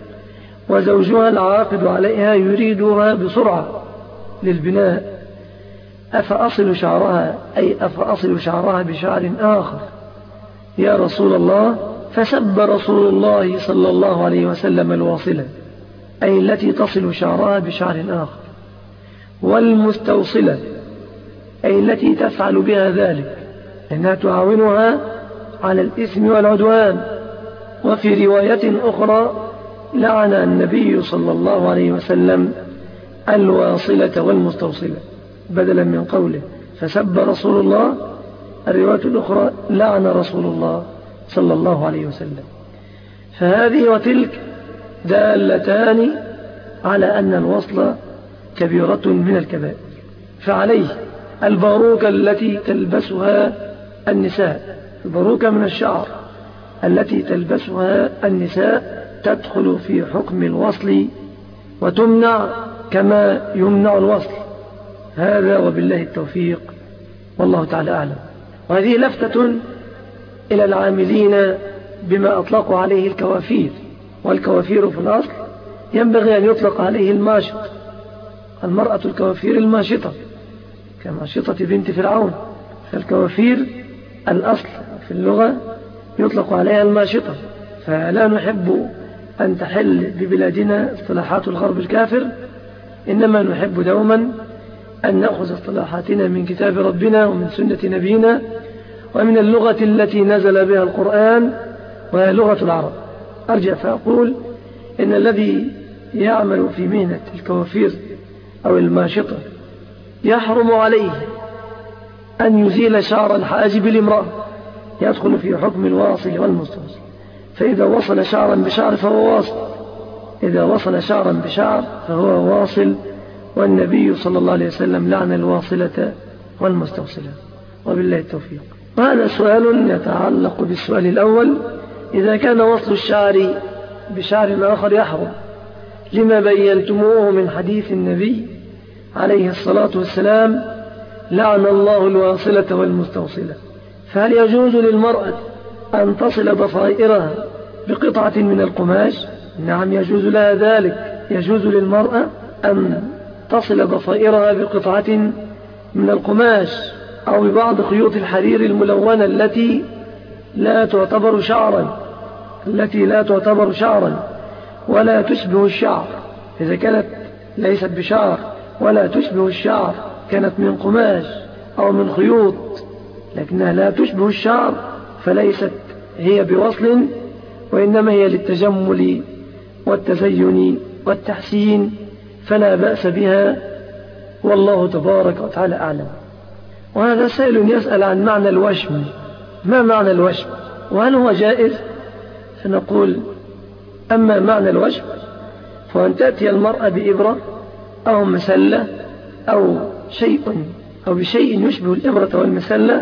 وزوجها العاقد عليها يريدها بسرعة للبناء، أفأصل شعرها؟ أي أفأصل شعرها بشعر آخر يا رسول الله؟ فسب رسول الله صلى الله عليه وسلم الواصلة، أي التي تصل شعرها بشعر آخر، والمستوصلة، أي التي تفعل بها ذلك لأنها تعاونها على الإثم والعدوان. وفي رواية أخرى لعن النبي صلى الله عليه وسلم الواصلة والمستوصلة، بدلا من قوله فسب رسول الله، الرواية الأخرى لعن رسول الله صلى الله عليه وسلم. فهذه وتلك دالتان على أن الوصل كبيرة من الكبائر. فعليه الباروكة التي تلبسها النساء، الباروكة من الشعر التي تلبسها النساء تدخل في حكم الوصل وتمنع كما يمنع الوصل. هذا وبالله التوفيق، والله تعالى أعلم. وهذه لفتة إلى العاملين بما أطلقوا عليه الكوافير، والكوافير في الأصل ينبغي أن يطلق عليه الماشط، المرأة الكوافير الماشطة كماشطة بنت فرعون، فالكوافير الأصل في اللغة يطلق عليها الماشطة. فلا نحب أن تحل ببلادنا اصطلاحات الغرب الكافر، إنما نحب دوما أن نأخذ اصطلاحاتنا من كتاب ربنا ومن سنة نبينا ومن اللغة التي نزل بها القرآن، وهي لغة العرب. أرجع فأقول إن الذي يعمل في مهنة الكوافير أو الماشطة يحرم عليه أن يزيل شعر الحاجب لامرأة، يدخل في حكم الواصل والمستوصل. فإذا وصل شعرا بشعر فهو واصل، إذا وصل شعرا بشعر فهو واصل، والنبي صلى الله عليه وسلم لعن الواصلة والمستوصلة، وبالله التوفيق. وهذا سؤال يتعلق بالسؤال الأول: إذا كان وصل الشعر بشعر آخر يحرم، لما بينتموه من حديث النبي عليه الصلاة والسلام: لعن الله الواصلة والمستوصلة. فهل يجوز للمرأة أن تصل ضفائرها بقطعة من القماش؟ نعم يجوز لها ذلك، يجوز للمرأة أن تصل ضفائرها بقطعة من القماش أو ببعض خيوط الحرير الملونة التي لا تعتبر شعرا التي لا تعتبر شعرا ولا تشبه الشعر. إذا كانت ليست بشعر ولا تشبه الشعر، كانت من قماش أو من خيوط لكنها لا تشبه الشعر فليست هي بوصل، وإنما هي للتجمل والتزين والتحسين، فلا بأس بها، والله تبارك وتعالى أعلم. وهذا سائل يسأل عن معنى الوشم. ما معنى الوشم وهل هو جائز؟ فنقول أما معنى الوشم فأن تأتي المرأة بإبرة أو مسلة أو شيء أو بشيء يشبه الإبرة والمسلة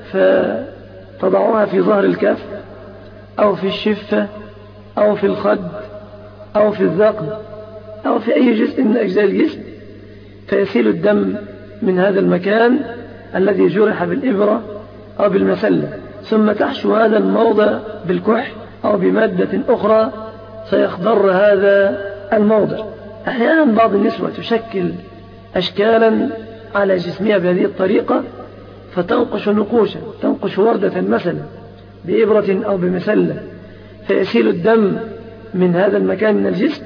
فتضعها في ظهر الكف أو في الشفة أو في الخد أو في الذقن أو في أي جزء من أجزاء الجسم، فيسيل الدم من هذا المكان الذي جرح بالإبرة أو بالمسلة، ثم تحشو هذا الموضع بالكحل أو بمادة أخرى سيخضر هذا الموضع. أحيانا بعض النسوة تشكل أشكالا على جسمها بهذه الطريقة فتنقش نقوشا، تنقش وردة مثلا بإبرة أو بمسلة، فيسيل الدم من هذا المكان من الجسم،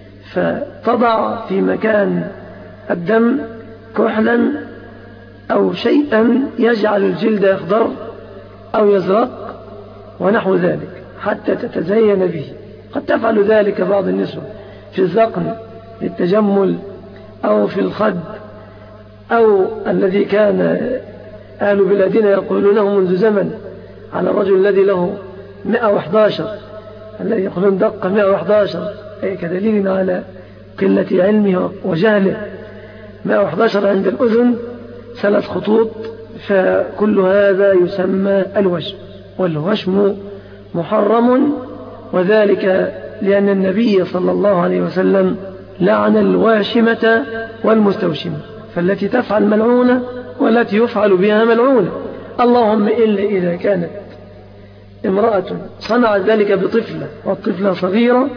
فتضع في مكان الدم كحلا أو شيئا يجعل الجلد يخضر أو يزرق ونحو ذلك حتى تتزين به. قد تفعل ذلك بعض النسوة في الذقن للتجمل أو في الخد، أو الذي كان أهل بلادنا يقولونه منذ زمن على الرجل الذي له مئة وأحد عشر، الذي يقولون دق مئة وأحد عشر، أي كدليل على قلة علمه وجهله. مئة وأحد عشر عند الأذن ثلاث خطوط، فكل هذا يسمى الوشم، والوشم محرم، وذلك لأن النبي صلى الله عليه وسلم لعن الواشمة والمستوشمة، فالتي تفعل ملعونة والتي يفعل بها ملعونة، اللهم إلا إذا كانت امرأة صنعت ذلك بطفلة والطفلة صغيرة،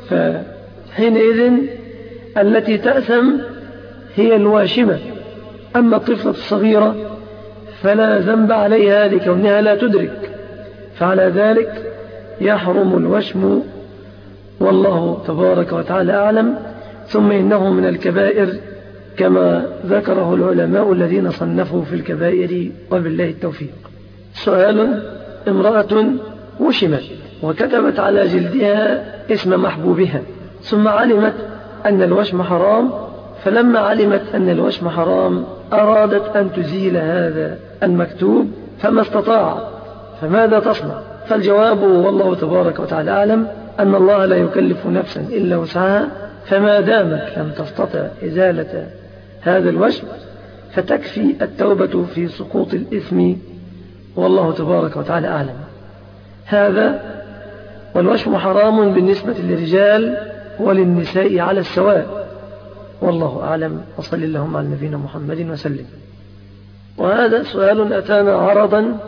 فحينئذ التي تأثم هي الواشمة. أما الطفلة الصغيرة فلا ذنب عليها لكونها لا تدرك، فعلى ذلك يحرم الوشم، والله تبارك وتعالى أعلم. ثم إنه من الكبائر كما ذكره العلماء الذين صنفوا في الكبائر، وبالله التوفيق. سؤال: امرأة وشمت وكتبت على جلدها اسم محبوبها، ثم علمت أن الوشم حرام، فلما علمت أن الوشم حرام أرادت أن تزيل هذا المكتوب فما استطاعت، فماذا تصنع؟ فالجواب والله تبارك وتعالى أعلم أن الله لا يكلف نفسا إلا وسعها، فما دامت لم تستطع إزالة هذا الوشم فتكفي التوبة في سقوط الإثم، والله تبارك وتعالى أعلم. هذا والوشم حرام بالنسبة للرجال وللنساء على السواء، والله أعلم. وصل اللهم على نبينا محمد وسلم. وهذا سؤال أتانا عرضا،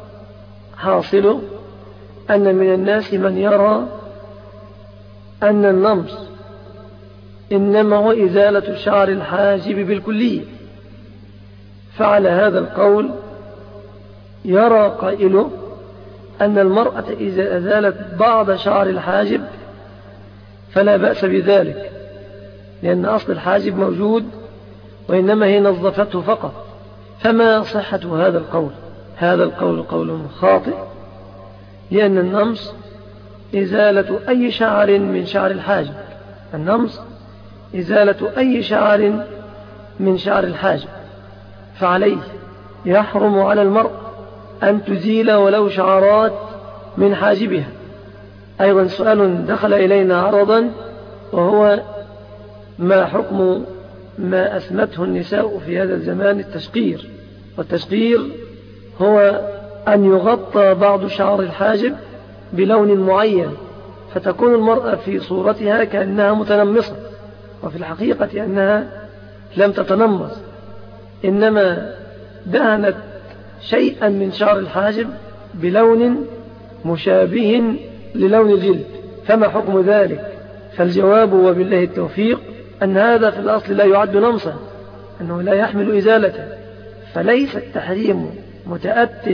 حاصل أن من الناس من يرى أن النمص إنما هو إزالة شعر الحاجب بالكلية، فعلى هذا القول يرى قائله أن المرأة إذا أزالت بعض شعر الحاجب فلا بأس بذلك، لأن أصل الحاجب موجود وإنما هي نظفته فقط. فما صحة هذا القول؟ هذا القول قول خاطئ، لأن النمص إزالة أي شعر من شعر الحاجب، النمص إزالة أي شعر من شعر الحاجب، فعليه يحرم على المرء أن تزيل ولو شعرات من حاجبها. أيضا سؤال دخل إلينا عرضا، وهو ما حكم ما أسمته النساء في هذا الزمان التشقير. والتشقير هو أن يغطى بعض شعر الحاجب بلون معين، فتكون المرأة في صورتها كأنها متنمصة، وفي الحقيقة أنها لم تتنمص، إنما دهنت شيئا من شعر الحاجب بلون مشابه للون الجلد. فما حكم ذلك؟ فالجواب وبالله التوفيق أن هذا في الأصل لا يعد نمصا، أنه لا يحمل إزالته، فليس التحريم متأت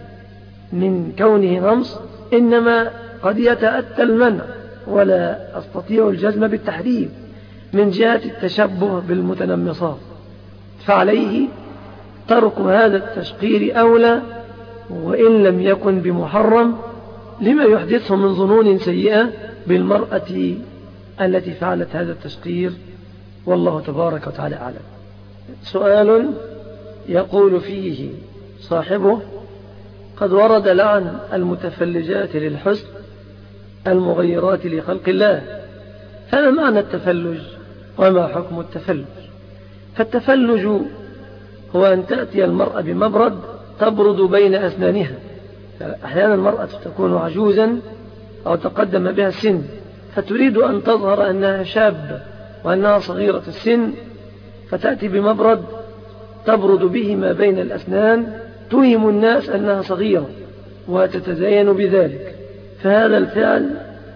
من كونه نمص، إنما قد يتأتى المنع، ولا أستطيع الجزم بالتحريم من جهة التشبه بالمتنمصات. فعليه ترك هذا التشقير أولى وإن لم يكن بمحرم لما يحدثه من ظنون سيئة بالمرأة التي فعلت هذا التشقير، والله تبارك وتعالى أعلم. سؤال يقول فيه صاحبه: قد ورد لعن المتفلجات للحسن المغيرات لخلق الله، فما معنى التفلج وما حكم التفلج؟ فالتفلج هو أن تأتي المرأة بمبرد تبرد بين أسنانها. أحيانا المرأة تكون عجوزا أو تقدم بها السن فتريد أن تظهر أنها شابة وأنها صغيرة السن، فتأتي بمبرد تبرد به ما بين الأسنان توهم الناس أنها صغيرة وتتزين بذلك، فهذا الفعل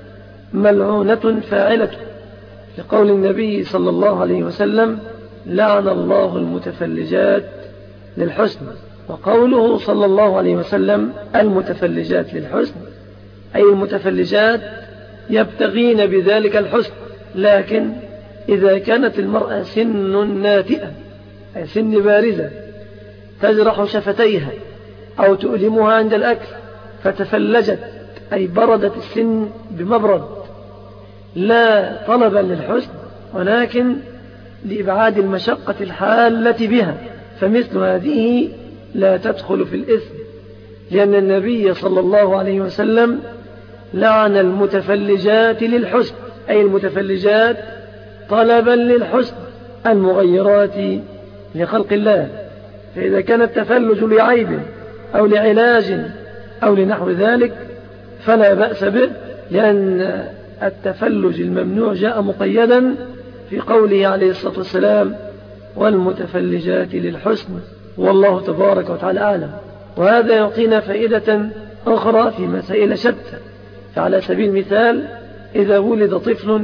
ملعونة فاعلة، لقول النبي صلى الله عليه وسلم: لعن الله المتفلجات للحسن. وقوله صلى الله عليه وسلم المتفلجات للحسن أي المتفلجات يبتغين بذلك الحسن، لكن إذا كانت المرأة سن ناتئة أي سن بارزة تجرح شفتيها أو تؤلمها عند الأكل فتفلجت أي بردت السن بمبرد لا طلبا للحسن ولكن لإبعاد المشقة الحالة بها، فمثل هذه لا تدخل في الإثم، لأن النبي صلى الله عليه وسلم لعن المتفلجات للحسن أي المتفلجات طلبا للحسن المغيرات لخلق الله. فإذا كان التفلج لعيب أو لعلاج أو لنحو ذلك فلا بأس به، لأن التفلج الممنوع جاء مقيدا في قوله عليه الصلاة والسلام: والمتفلجات للحسن، والله تبارك وتعالى أعلم. وهذا يعطينا فائدة أخرى في مسائل شتى. فعلى سبيل المثال إذا ولد طفل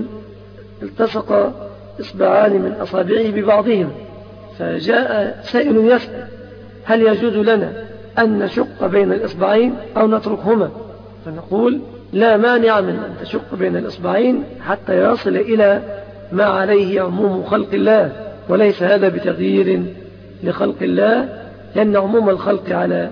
التصق إصبعان من أصابعه ببعضهم، فجاء سائل يسأل: هل يجوز لنا أن نشق بين الإصبعين أو نتركهما؟ فنقول: لا مانع من أن تشق بين الإصبعين حتى يصل إلى ما عليه عموم خلق الله، وليس هذا بتغيير لخلق الله، لأن عموم الخلق على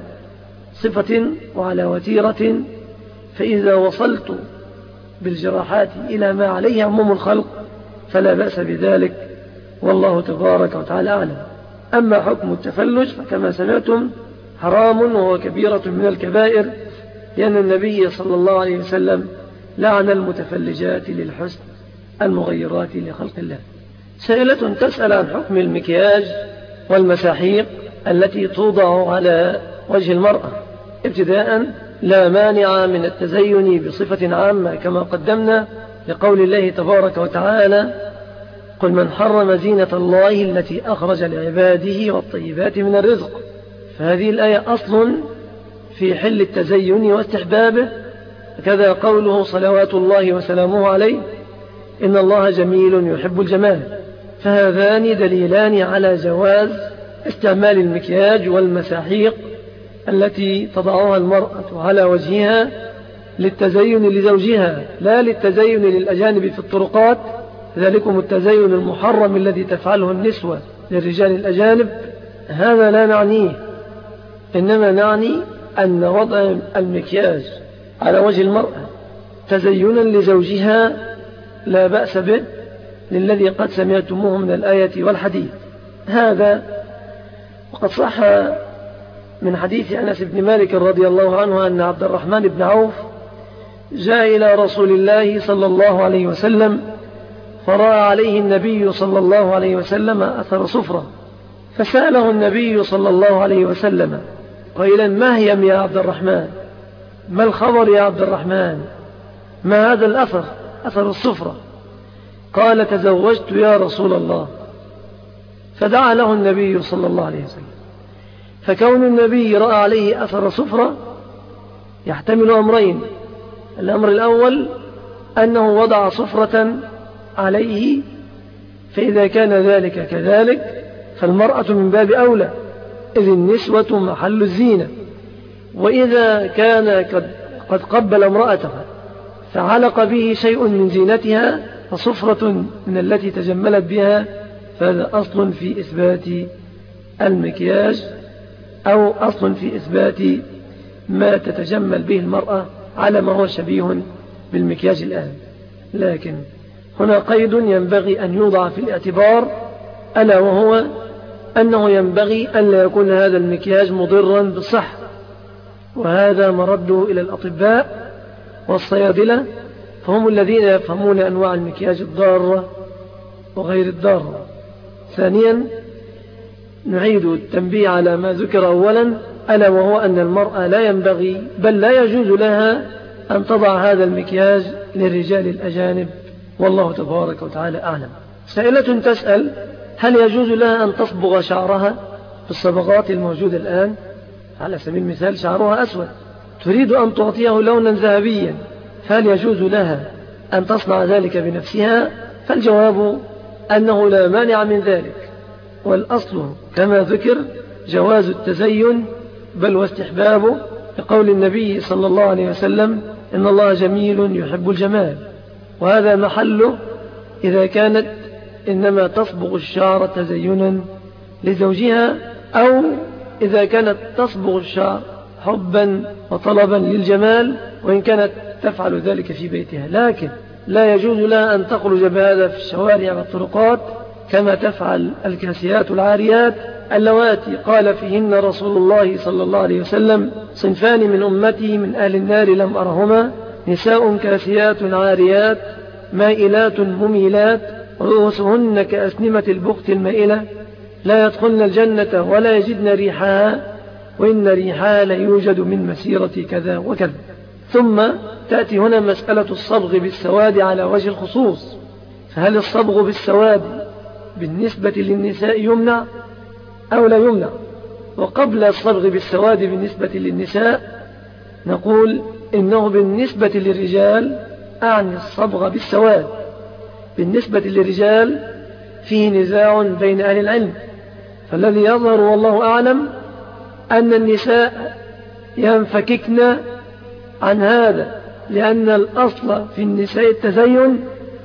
صفة وعلى وتيرة، فإذا وصلت بالجراحات إلى ما عليه عموم الخلق فلا بأس بذلك، والله تبارك وتعالى أعلم. أما حكم التفلج فكما سمعتم حرام وهو كبيرة من الكبائر، لأن النبي صلى الله عليه وسلم لعن المتفلجات للحسن المغيرات لخلق الله. سائلة تسأل عن حكم المكياج والمساحيق التي توضع على وجه المرأة. ابتداء لا مانع من التزين بصفة عامة كما قدمنا، لقول الله تبارك وتعالى: قل من حرم زينة الله التي أخرج لعباده والطيبات من الرزق. فهذه الآية أصل في حل التزين واستحبابه، كذا قوله صلوات الله وسلامه عليه: إن الله جميل يحب الجمال. فهذان دليلان على جواز استعمال المكياج والمساحيق التي تضعها المرأة على وجهها للتزين لزوجها، لا للتزين للأجانب في الطرقات، ذلكم التزين المحرم الذي تفعله النسوة للرجال الأجانب، هذا لا نعنيه، إنما نعني أن وضع المكياج على وجه المرأة تزينا لزوجها لا بأس به، للذي قد سمعتموه من الآية والحديث هذا. وقد صح من حديث أنس بن مالك رضي الله عنه أن عبد الرحمن بن عوف جاء إلى رسول الله صلى الله عليه وسلم فرأى عليه النبي صلى الله عليه وسلم أثر صفرة، فسأله النبي صلى الله عليه وسلم قائلا: ما هي يا عبد الرحمن؟ ما الخبر يا عبد الرحمن؟ ما هذا الأثر، أثر الصفرة؟ قال: تزوجت يا رسول الله. فدعا له النبي صلى الله عليه وسلم. فكون النبي رأى عليه أثر صفرة يحتمل أمرين: الأمر الأول أنه وضع صفرة عليه، فإذا كان ذلك كذلك فالمرأة من باب أولى، إذ النسوة محل الزينة. وإذا كان قد, قد قبل امرأته فعلق به شيء من زينتها فصفرة من التي تجملت بها، فهذا أصل في إثبات المكياج أو أصل في إثبات ما تتجمل به المرأة على ما هو شبيه بالمكياج الآن. لكن هنا قيد ينبغي أن يوضع في الاعتبار، ألا وهو أنه ينبغي أن لا يكون هذا المكياج مضرا بالصحة، وهذا مرده إلى الأطباء والصيادلة، فهم الذين يفهمون أنواع المكياج الضارة وغير الضارة. ثانيا نعيد التنبيه على ما ذكر أولا، ألا وهو أن المرأة لا ينبغي بل لا يجوز لها أن تضع هذا المكياج للرجال الأجانب، والله تبارك وتعالى أعلم. سائلة تسأل: هل يجوز لها أن تصبغ شعرها بالصبغات الموجودة الآن؟ على سبيل المثال شعرها أسود، تريد أن تعطيه لونا ذهبيا، فهل يجوز لها أن تصنع ذلك بنفسها؟ فالجواب أنه لا مانع من ذلك، والأصل كما ذكر جواز التزين بل واستحبابه، لقول النبي صلى الله عليه وسلم: إن الله جميل يحب الجمال. وهذا محله إذا كانت إنما تصبغ الشعر تزينا لزوجها، أو إذا كانت تصبغ الشعر حبا وطلبا للجمال، وإن كانت تفعل ذلك في بيتها. لكن لا يجوز لها أن تخرج بهذا في الشوارع والطرقات كما تفعل الكاسيات العاريات اللواتي قال فيهن رسول الله صلى الله عليه وسلم: صنفان من أمتي من أهل النار لم أرهما، نساء كاسيات عاريات مائلات مميلات رؤوسهن كأسنمة البخت المائلة، لا يدخلن الجنة ولا يجدن ريحها، وإن ريحها ليوجد من مسيرة كذا وكذا. ثم تأتي هنا مسألة الصبغ بالسواد على وجه الخصوص، فهل الصبغ بالسواد بالنسبة للنساء يمنع أو لا يمنع؟ وقبل الصبغ بالسواد بالنسبة للنساء نقول إنه بالنسبة للرجال، أعني الصبغ بالسواد بالنسبة للرجال فيه نزاع بين أهل العلم، فالذي يظهر والله أعلم أن النساء ينفككن عن هذا، لأن الأصل في النساء التزين،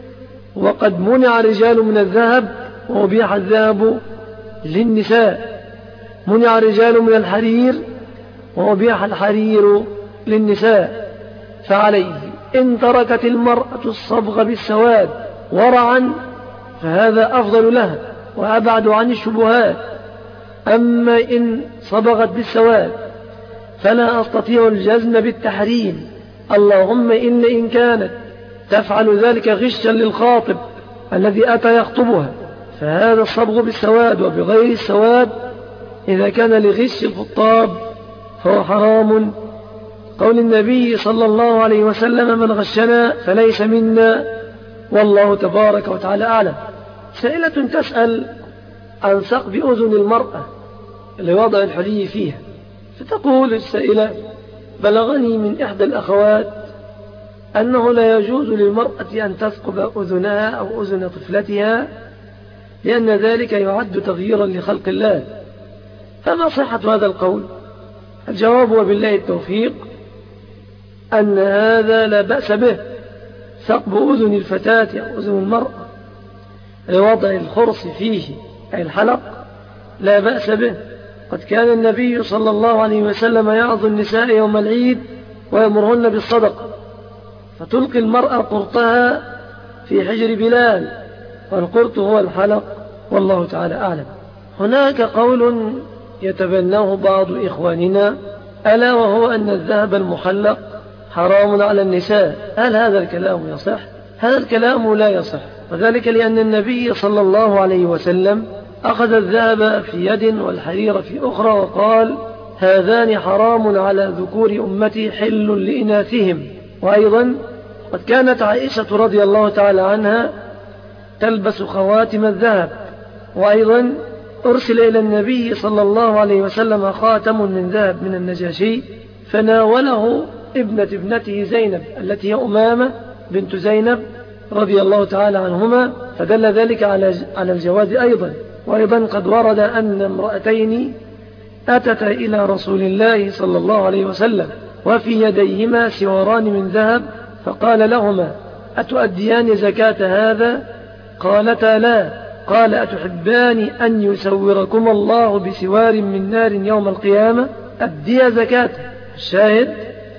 وقد منع الرجال من الذهب وأبيح الذهب للنساء، منع الرجال من الحرير وأبيح الحرير للنساء. فعليه إن تركت المرأة الصبغ بالسواد ورعا فهذا أفضل لها وأبعد عن الشبهات. أما إن صبغت بالسواد فلا أستطيع الجزم بالتحريم، اللهم إلا إن كانت تفعل ذلك غشا للخاطب الذي أتى يخطبها، فهذا الصبغ بالسواد وبغير السواد إذا كان لغش الخطاب فهو حرام، قول النبي صلى الله عليه وسلم: من غشنا فليس منا، والله تبارك وتعالى أعلم. سائلة تسأل عن ثقب أذن المرأة لوضع الحلي فيها، فتقول السائلة: بلغني من إحدى الأخوات أنه لا يجوز للمرأة أن تثقب أذنها أو أذن طفلتها، لأن ذلك يعد تغييرا لخلق الله، فما صحة هذا القول؟ الجواب وبالله التوفيق أن هذا لا بأس به، ثقب أذن الفتاة أو أذن المرأة لوضع الخرص فيه أي الحلق لا بأس به. قد كان النبي صلى الله عليه وسلم يعظ النساء يوم العيد ويأمرهن بالصدقة، فتلقي المرأة قرطها في حجر بلال، والقرط هو الحلق، والله تعالى أعلم. هناك قول يتبناه بعض إخواننا، ألا وهو أن الذهب المحلق حرام على النساء. هل هذا الكلام يصح؟ هذا الكلام لا يصح، وذلك لأن النبي صلى الله عليه وسلم أخذ الذهب في يد والحرير في أخرى وقال: هذان حرام على ذكور أمتي حل لإناثهم. وأيضا قد كانت عائشة رضي الله تعالى عنها تلبس خواتم الذهب، وأيضا أرسل إلى النبي صلى الله عليه وسلم خاتم من ذهب من النجاشي، فناوله ابنة ابنته زينب التي هي أمامة بنت زينب رضي الله تعالى عنهما، فدل ذلك على الجواز أيضا. وأيضا قد ورد أن امرأتين أتتا إلى رسول الله صلى الله عليه وسلم وفي يديهما سواران من ذهب، فقال لهما: أتؤديان زكاة هذا؟ قالتا: لا. قال أتحبان أن يسوركم الله بسوار من نار يوم القيامة أبدي زكاته. الشاهد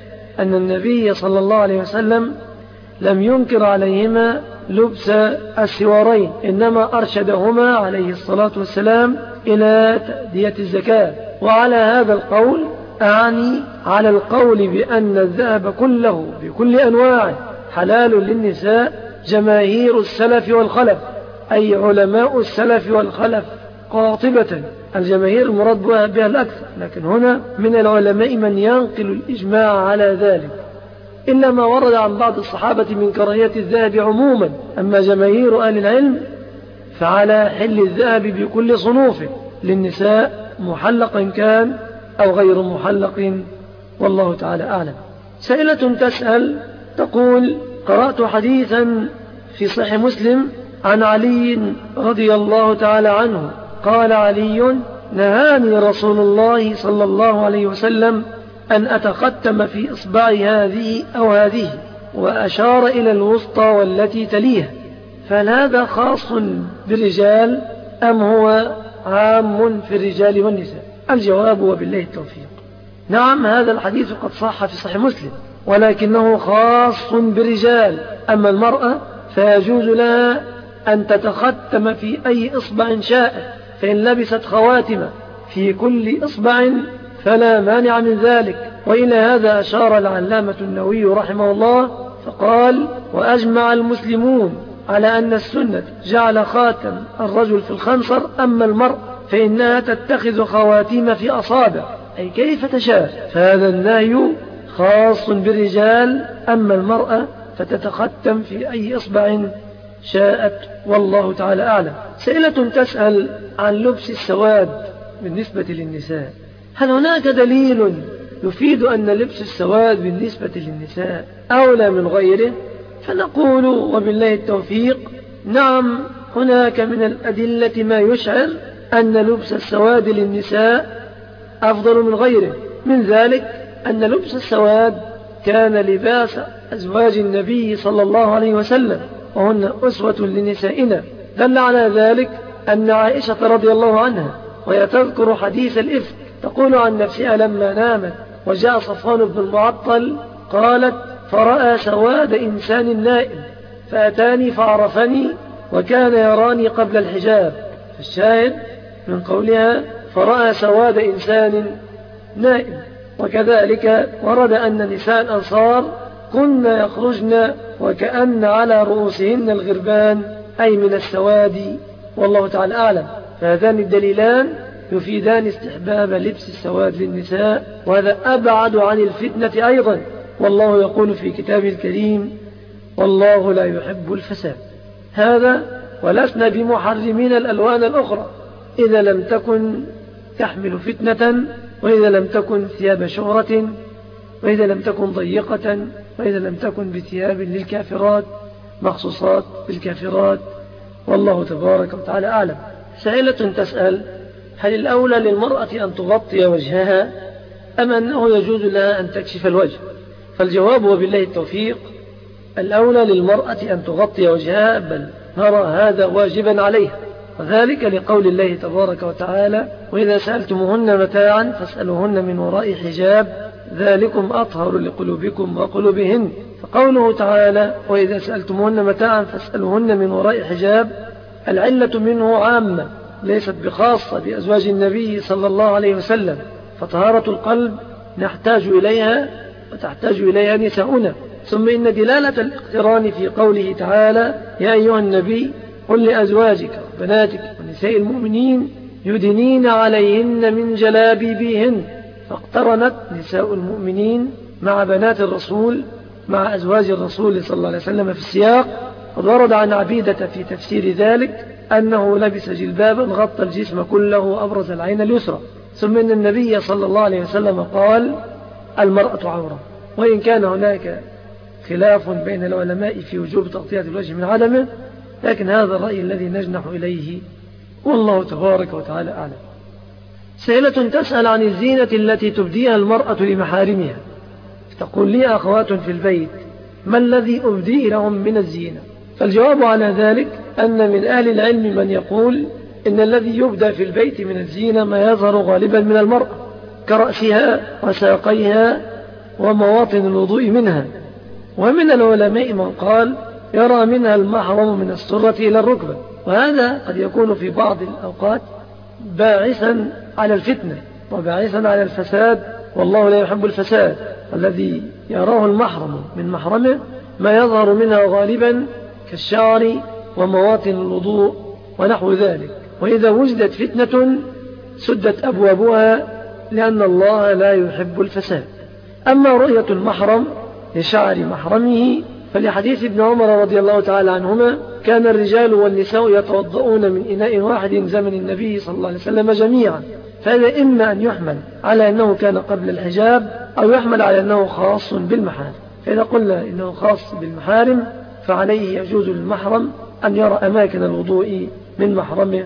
أن النبي صلى الله عليه وسلم لم ينكر عليهما لبس السوارين، إنما أرشدهما عليه الصلاة والسلام إلى تأدية الزكاة. وعلى هذا القول أعني على القول بأن الذهب كله بكل أنواعه حلال للنساء جماهير السلف والخلف، أي علماء السلف والخلف قاطبة. الجماهير المراد بها الأكثر، لكن هنا من العلماء من ينقل الإجماع على ذلك، إلا ما ورد عن بعض الصحابة من كراهية الذهب عموما. أما جماهير أهل العلم فعلى حل الذهب بكل صنوفه للنساء محلقا كان أو غير محلق، والله تعالى أعلم. سائلة تسأل تقول: قرأت حديثا في صحيح مسلم عن علي رضي الله تعالى عنه قال علي: نهاني رسول الله صلى الله عليه وسلم أن أتختم في إصبعي هذه أو هذه، وأشار إلى الوسطى والتي تليها، فهل هذا خاص بالرجال أم هو عام في الرجال والنساء؟ الجواب وبالله التوفيق: نعم، هذا الحديث قد صح في صحيح مسلم، ولكنه خاص بالرجال. أما المرأة فيجوز لها أن تتختم في أي إصبع شاءت، فإن لبست خواتم في كل إصبع فلا مانع من ذلك. وإلى هذا أشار العلامة النووي رحمه الله فقال: وأجمع المسلمون على أن السنة جعل خاتم الرجل في الخنصر، أما المرأة فإنها تتخذ خواتيم في أصابع، أي كيف تشاء، فهذا النهي خاص بالرجال. أما المرأة فتتختم في أي إصبع شاءت، والله تعالى أعلم. سائلة تسأل عن لبس السواد بالنسبة للنساء: هل هناك دليل يفيد أن لبس السواد بالنسبة للنساء أولى من غيره؟ فنقول وبالله التوفيق: نعم، هناك من الأدلة ما يشعر أن لبس السواد للنساء أفضل من غيره. من ذلك أن لبس السواد كان لباس أزواج النبي صلى الله عليه وسلم، وهن أسوة لنسائنا. دل على ذلك أن عائشة رضي الله عنها وهي تذكر حديث الإفك تقول عن نفسها لما نامت وجاء صفوان بن المعطل قالت: فرأى سواد إنسان نائم فأتاني فعرفني وكان يراني قبل الحجاب. فالشاهد من قولها فرأى سواد إنسان نائم. وكذلك ورد أن نساء الأنصار كن يخرجن وكأن على رؤوسهن الغربان، أي من السواد، والله تعالى أعلم. فهذان الدليلان يفيدان استحباب لبس السواد للنساء، وهذا أبعد عن الفتنة أيضا، والله يقول في كتابه الكريم: والله لا يحب الفساد. هذا ولسنا بمحرمين الألوان الأخرى إذا لم تكن تحمل فتنة، وإذا لم تكن ثياب شهرة، وإذا لم تكن ضيقة، وإذا لم تكن بثياب للكافرات مخصوصات بالكافرات، والله تبارك وتعالى أعلم. سائلة تسأل: هل الأولى للمرأة أن تغطي وجهها أم أنه يجوز لها أن تكشف الوجه؟ فالجواب وبالله التوفيق: الأولى للمرأة أن تغطي وجهها، بل نرى هذا واجبا عليها، وذلك لقول الله تبارك وتعالى: وإذا سألتموهن متاعا فاسألوهن من وراء حجاب ذلكم أطهر لقلوبكم وقلوبهن. فقوله تعالى: وإذا سألتموهن متاعا فاسألوهن من وراء حجاب، العلة منه عامة ليست بخاصة بأزواج النبي صلى الله عليه وسلم، فطهارة القلب نحتاج إليها وتحتاج إليها نساؤنا. ثم إن دلالة الاقتران في قوله تعالى: يا أيها النبي قل لأزواجك وبناتك ونساء المؤمنين يدنين عليهن من جلابيبهن، فاقترنت نساء المؤمنين مع بنات الرسول مع أزواج الرسول صلى الله عليه وسلم في السياق. قد ورد عن عبيدة في تفسير ذلك أنه لبس جلبابا غطى الجسم كله وأبرز العين اليسرى. ثم إن النبي صلى الله عليه وسلم قال: المرأة عورة. وإن كان هناك خلاف بين العلماء في وجوب تغطية الوجه من عدمه، لكن هذا الرأي الذي نجنح إليه، والله تبارك وتعالى أعلم. سائلة تسأل عن الزينة التي تبديها المرأة لمحارمها، تقول لي أخوات في البيت: ما الذي أبدي لهم من الزينة؟ فالجواب على ذلك أن من أهل العلم من يقول إن الذي يبدى في البيت من الزينة ما يظهر غالبا من المرأة كرأسها وساقيها ومواطن الوضوء منها. ومن العلماء من قال يرى منها المحرم من السرة إلى الركبة، وهذا قد يكون في بعض الأوقات باعثا على الفتنة وباعثا على الفساد، والله لا يحب الفساد. الذي يراه المحرم من محرمه ما يظهر منها غالبا كالشعر ومواطن الوضوء ونحو ذلك، وإذا وجدت فتنة سدت أبوابها لأن الله لا يحب الفساد. أما رؤية المحرم لشعر محرمه فلحديث ابن عمر رضي الله تعالى عنهما كان الرجال والنساء يتوضؤون من إناء واحد زمن النبي صلى الله عليه وسلم جميعا، فهذا إما أن يحمل على أنه كان قبل الحجاب أو يحمل على أنه خاص بالمحارم. فإذا قلنا إنه خاص بالمحارم فعليه يجوز للمحرم أن يرى أماكن الوضوء من محرمه.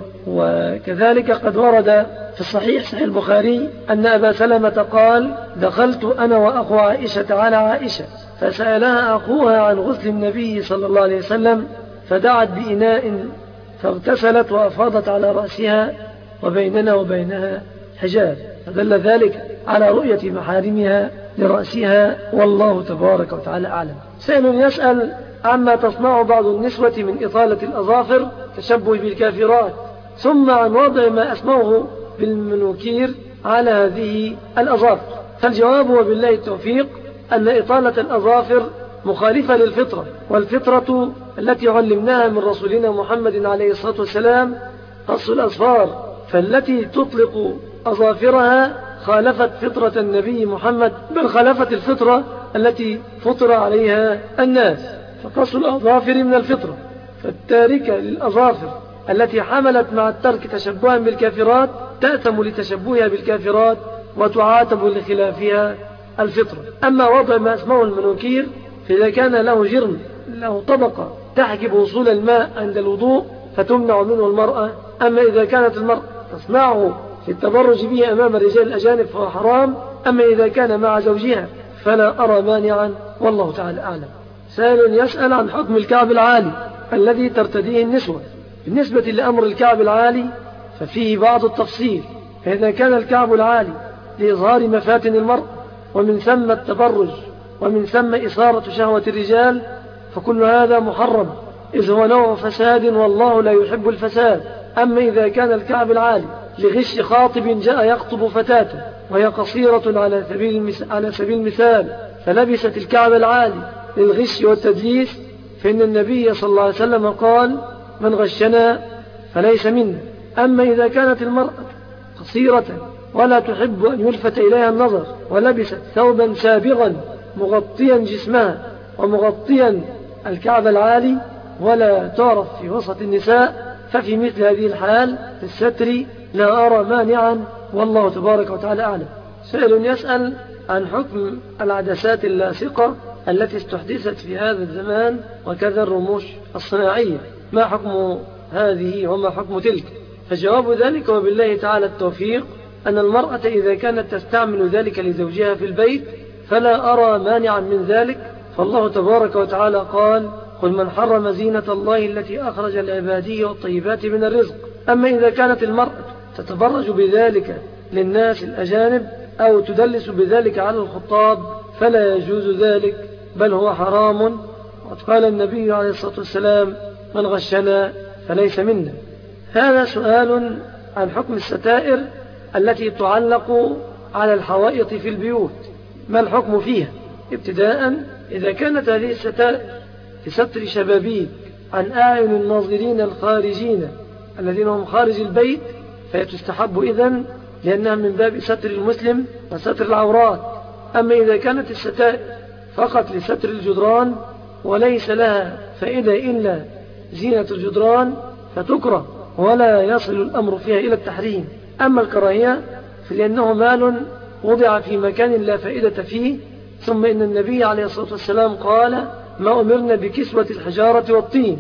وكذلك قد ورد في الصحيح صحيح البخاري أن أبا سلمة قال دخلت أنا وأخو عائشة على عائشة فسألها أخوها عن غسل النبي صلى الله عليه وسلم فدعت بإناء فاغتسلت وأفاضت على رأسها وبيننا وبينها حجاب، فدل ذلك على رؤية محارمها لرأسها، والله تبارك وتعالى أعلم. سائل يسأل عما تصنع بعض النسوة من إطالة الأظافر تشبه بالكافرات، ثم عن وضع ما أسموه بالمنوكير على هذه الأظافر. فالجواب وبالله التوفيق أن إطالة الأظافر مخالفة للفطرة، والفطرة التي علمناها من رسولنا محمد عليه الصلاة والسلام قص الأظفار، فالتي تطلق أظافرها خالفت فطرة النبي محمد، بل خالفت الفطرة التي فطر عليها الناس، فقص الأظافر من الفطرة. فالتاركة للأظافر التي حملت مع الترك تشبها بالكافرات تأتم لتشبهها بالكافرات وتعاتب لخلافها الفطرة. أما وضع ما اسمه المنوكير فإذا كان له جرم له طبقة تحجب وصول الماء عند الوضوء فتمنع منه المرأة. أما إذا كانت المرأة تصنعه في التبرج به أمام الرجال الأجانب فهو حرام. أما إذا كان مع زوجها فلا أرى مانعا، والله تعالى أعلم. سائل يسأل عن حكم الكعب العالي الذي ترتديه النسوة. بالنسبة لأمر الكعب العالي ففيه بعض التفصيل، فإذا كان الكعب العالي لإظهار مفاتن المرء ومن ثم التبرج ومن ثم إثارة شهوة الرجال فكل هذا محرم، إذ هو نوع فساد والله لا يحب الفساد. أما إذا كان الكعب العالي لغش خاطب جاء يخطب فتاة وهي قصيرة على سبيل المثال, على سبيل المثال فلبست الكعب العالي للغش والتدليس فإن النبي صلى الله عليه وسلم قال من غشنا فليس منا. أما إذا كانت المرأة قصيرة ولا تحب أن يلفت إليها النظر ولبست ثوبا سابغا مغطيا جسمها ومغطيا الكعب العالي ولا تعرف في وسط النساء ففي مثل هذه الحال في الستر لا أرى مانعا، والله تبارك وتعالى أعلم. سائل يسأل عن حكم العدسات اللاصقة التي استحدثت في هذا الزمان وكذا الرموش الصناعية، ما حكم هذه وما حكم تلك؟ فجواب ذلك وبالله تعالى التوفيق أن المرأة إذا كانت تستعمل ذلك لزوجها في البيت فلا أرى مانعا من ذلك، فالله تبارك وتعالى قال قل من حرم زينة الله التي أخرج لعباده والطيبات من الرزق. أما إذا كانت المرأة تتبرج بذلك للناس الأجانب أو تدلس بذلك على الخطاب فلا يجوز ذلك، بل هو حرام. وقد قال النبي عليه الصلاة والسلام من غشنا فليس منا. هذا سؤال عن حكم الستائر التي تعلق على الحوائط في البيوت، ما الحكم فيها؟ ابتداء إذا كانت هذه الستائر لستر شبابيك عن أعين الناظرين الخارجين الذين هم خارج البيت فهي تستحب إذن، لأنها من باب ستر المسلم وستر العورات. أما إذا كانت الستائر فقط لستر الجدران وليس لها فائدة إلا زينة الجدران فتكره ولا يصل الأمر فيها إلى التحريم. أما الكراهية فلأنه مال وضع في مكان لا فائدة فيه، ثم إن النبي عليه الصلاة والسلام قال ما أمرنا بكسوة الحجارة والطين،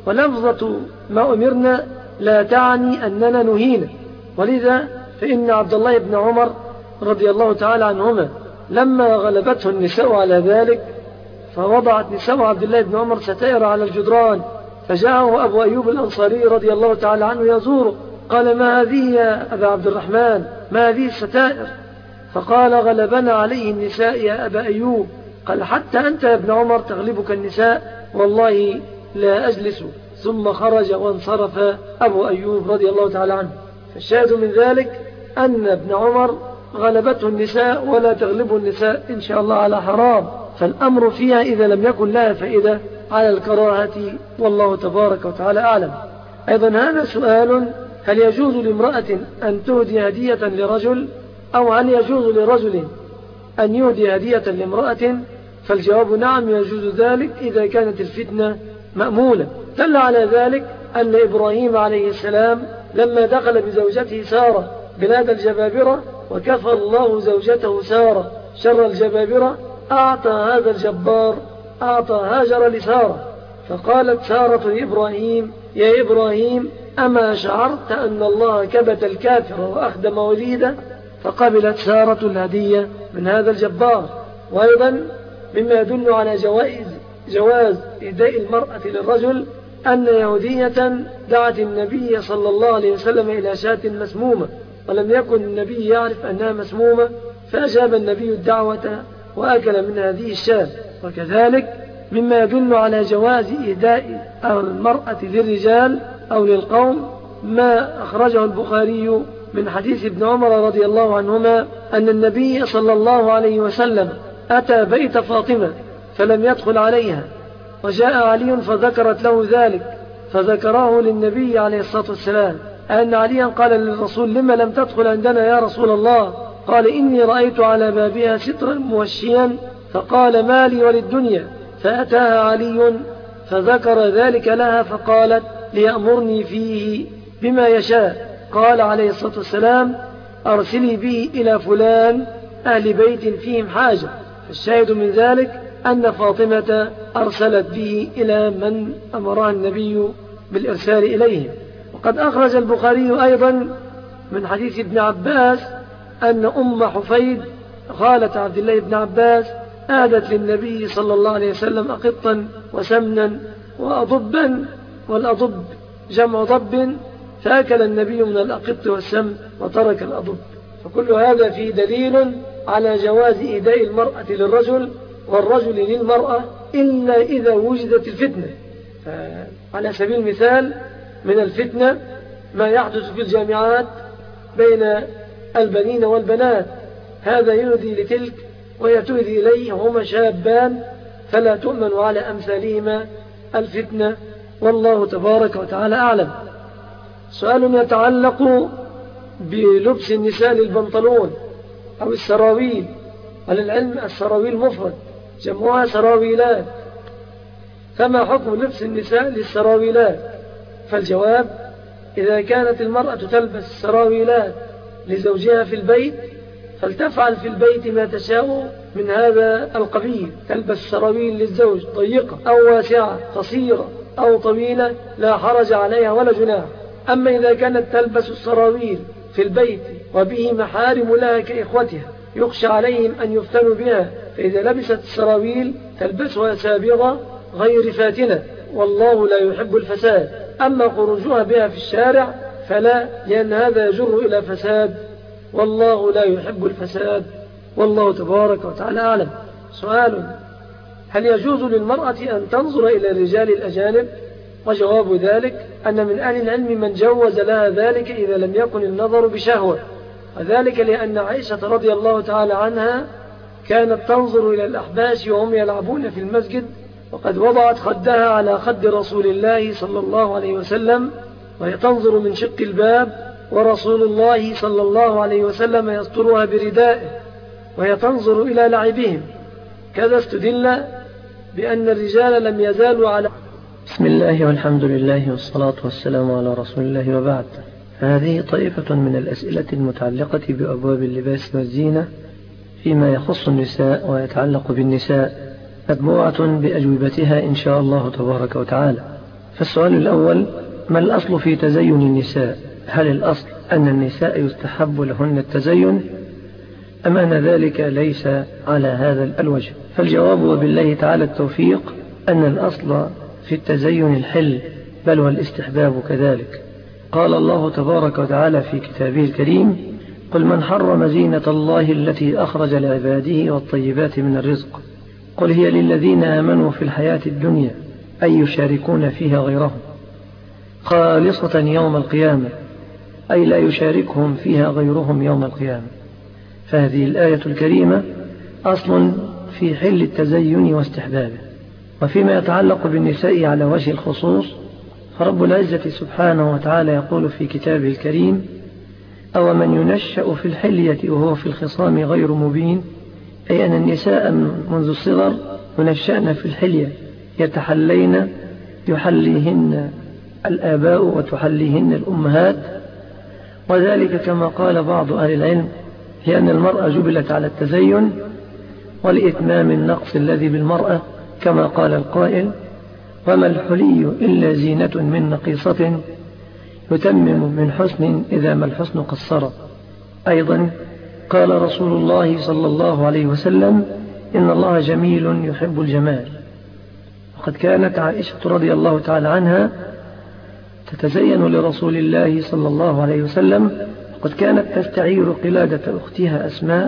ولفظة ما أمرنا لا تعني أننا نهينا. ولذا فإن عبد الله بن عمر رضي الله تعالى عنهما لما غلبته النساء على ذلك فوضعت نساء عبد الله بن عمر ستائر على الجدران فجاءه أبو أيوب الأنصاري رضي الله تعالى عنه يزوره، قال: ما هذه يا أبا عبد الرحمن؟ ما هذه الستائر؟ فقال: غلبنا عليه النساء يا أبا أيوب. قال: حتى أنت يا ابن عمر تغلبك النساء؟ والله لا أجلس. ثم خرج وانصرف أبو أيوب رضي الله تعالى عنه. فالشاهد من ذلك أن ابن عمر غلبته النساء ولا تغلبه النساء إن شاء الله على حرام، فالأمر فيها إذا لم يكن لها فائدة على الكراهة، والله تبارك وتعالى أعلم. أيضا هذا سؤال: هل يجوز لامرأة أن تهدي هدية لرجل، أو هل يجوز لرجل أن يهدي هدية لامرأة؟ فالجواب نعم، يجوز ذلك إذا كانت الفتنة مأمولة. دل على ذلك أن إبراهيم عليه السلام لما دخل بزوجته سارة بلاد الجبابرة وكفى الله زوجته سارة شر الجبابرة، أعطى هذا الجبار أعطى هاجر لسارة، فقالت سارة لإبراهيم: يا إبراهيم، أما شعرت أن الله كبت الكافر وأخدم وليده؟ فقبلت سارة الهدية من هذا الجبار. وأيضا مما يدل على جوائز جواز إهداء المرأة للرجل أن يهودية دعت النبي صلى الله عليه وسلم إلى شاة مسمومة، ولم يكن النبي يعرف أنها مسمومة، فأجاب النبي الدعوة وأكل من هذه الشاة. وكذلك مما يدل على جواز إهداء المرأة للرجال أو للقوم ما أخرجه البخاري من حديث ابن عمر رضي الله عنهما أن النبي صلى الله عليه وسلم أتى بيت فاطمة فلم يدخل عليها، وجاء علي فذكرت له ذلك، فذكره للنبي عليه الصلاة والسلام أن عليا قال للرسول: لما لم تدخل عندنا يا رسول الله؟ قال: إني رأيت على بابها سترا موشيا. فقال: ما لي وللدنيا؟ فأتاها علي فذكر ذلك لها، فقالت: ليأمرني فيه بما يشاء. قال عليه الصلاة والسلام: أرسلي به إلى فلان أهل بيت فيهم حاجة. فالشاهد من ذلك أن فاطمة أرسلت به إلى من أمرها النبي بالإرسال إليهم. وقد أخرج البخاري أيضا من حديث ابن عباس أن أم حفيد خالة عبد الله بن عباس آدت للنبي صلى الله عليه وسلم أقطا وسمنا وأضبا، والأضب جمع ضب، فأكل النبي من الأقط والسمن وترك الأضب. فكل هذا فيه دليل على جواز إهداء المرأة للرجل والرجل للمرأة إلا إذا وجدت الفتنة. على سبيل المثال من الفتنة ما يحدث في الجامعات بين البنين والبنات، هذا يهدي لتلك وهي تهدي إليه، هما شابان، فلا تؤمن على أمثالهما الفتنة، والله تبارك وتعالى أعلم. سؤال يتعلق بلبس النساء للبنطلون أو السراويل. وللعلم السراويل مفرد، جمعها سراويلات، فما حكم لبس النساء للسراويلات؟ فالجواب: إذا كانت المرأة تلبس السراويلات لزوجها في البيت فلتفعل في البيت ما تشاء من هذا القبيل، تلبس سراويل للزوج ضيقة أو واسعة، قصيرة أو طويلة، لا حرج عليها ولا جناح. أما إذا كانت تلبس السراويل في البيت وبه محارم لها كإخوتها يخشى عليهم أن يفتنوا بها، فإذا لبست السراويل تلبسها سابغة غير فاتنة، والله لا يحب الفساد. أما خروجها بها في الشارع فلا، لأن هذا يجر إلى فساد، والله لا يحب الفساد، والله تبارك وتعالى أعلم. سؤال: هل يجوز للمرأة أن تنظر إلى الرجال الأجانب؟ وجواب ذلك أن من أهل العلم من جوز لها ذلك إذا لم يكن النظر بشهوة، وذلك لأن عائشة رضي الله تعالى عنها كانت تنظر إلى الأحباش وهم يلعبون في المسجد، وقد وضعت خدها على خد رسول الله صلى الله عليه وسلم وهي تنظر من شق الباب، ورسول الله صلى الله عليه وسلم يسترها بردائه وهي تنظر إلى لعبهم. كذا استدل بأن الرجال لم يزالوا على بسم الله والحمد لله والصلاة والسلام على رسول الله، وبعد. هذه طائفة من الأسئلة المتعلقة بأبواب اللباس والزينة فيما يخص النساء ويتعلق بالنساء، مجموعة بأجوبتها إن شاء الله تبارك وتعالى. فالسؤال الأول: ما الأصل في تزين النساء؟ هل الأصل أن النساء يستحب لهن التزين، أم أن ذلك ليس على هذا الوجه؟ فالجواب وبالله تعالى التوفيق أن الأصل في التزين الحل بل والاستحباب كذلك. قال الله تبارك وتعالى في كتابه الكريم: قل من حرم زينة الله التي أخرج لعباده والطيبات من الرزق قل هي للذين آمنوا في الحياة الدنيا أي يشاركون فيها غيرهم خالصة يوم القيامة أي لا يشاركهم فيها غيرهم يوم القيامة. فهذه الآية الكريمة أصل في حل التزين واستحبابه. وفيما يتعلق بالنساء على وجه الخصوص فرب العزة سبحانه وتعالى يقول في كتابه الكريم: أو من ينشأ في الحلية وهو في الخصام غير مبين، أي أن النساء منذ الصغر ينشأن في الحلية يتحلين يحليهن الآباء وتحليهن الأمهات، وذلك كما قال بعض أهل العلم هي أن المرأة جبلت على التزين ولإتمام النقص الذي بالمرأة، كما قال القائل: وما الحلي إلا زينة من نقيصة يتمم من حسن إذا ما الحسن قصر. أيضا قال رسول الله صلى الله عليه وسلم: إن الله جميل يحب الجمال. وقد كانت عائشة رضي الله تعالى عنها تتزين لرسول الله صلى الله عليه وسلم، وقد كانت تستعير قلادة أختها أسماء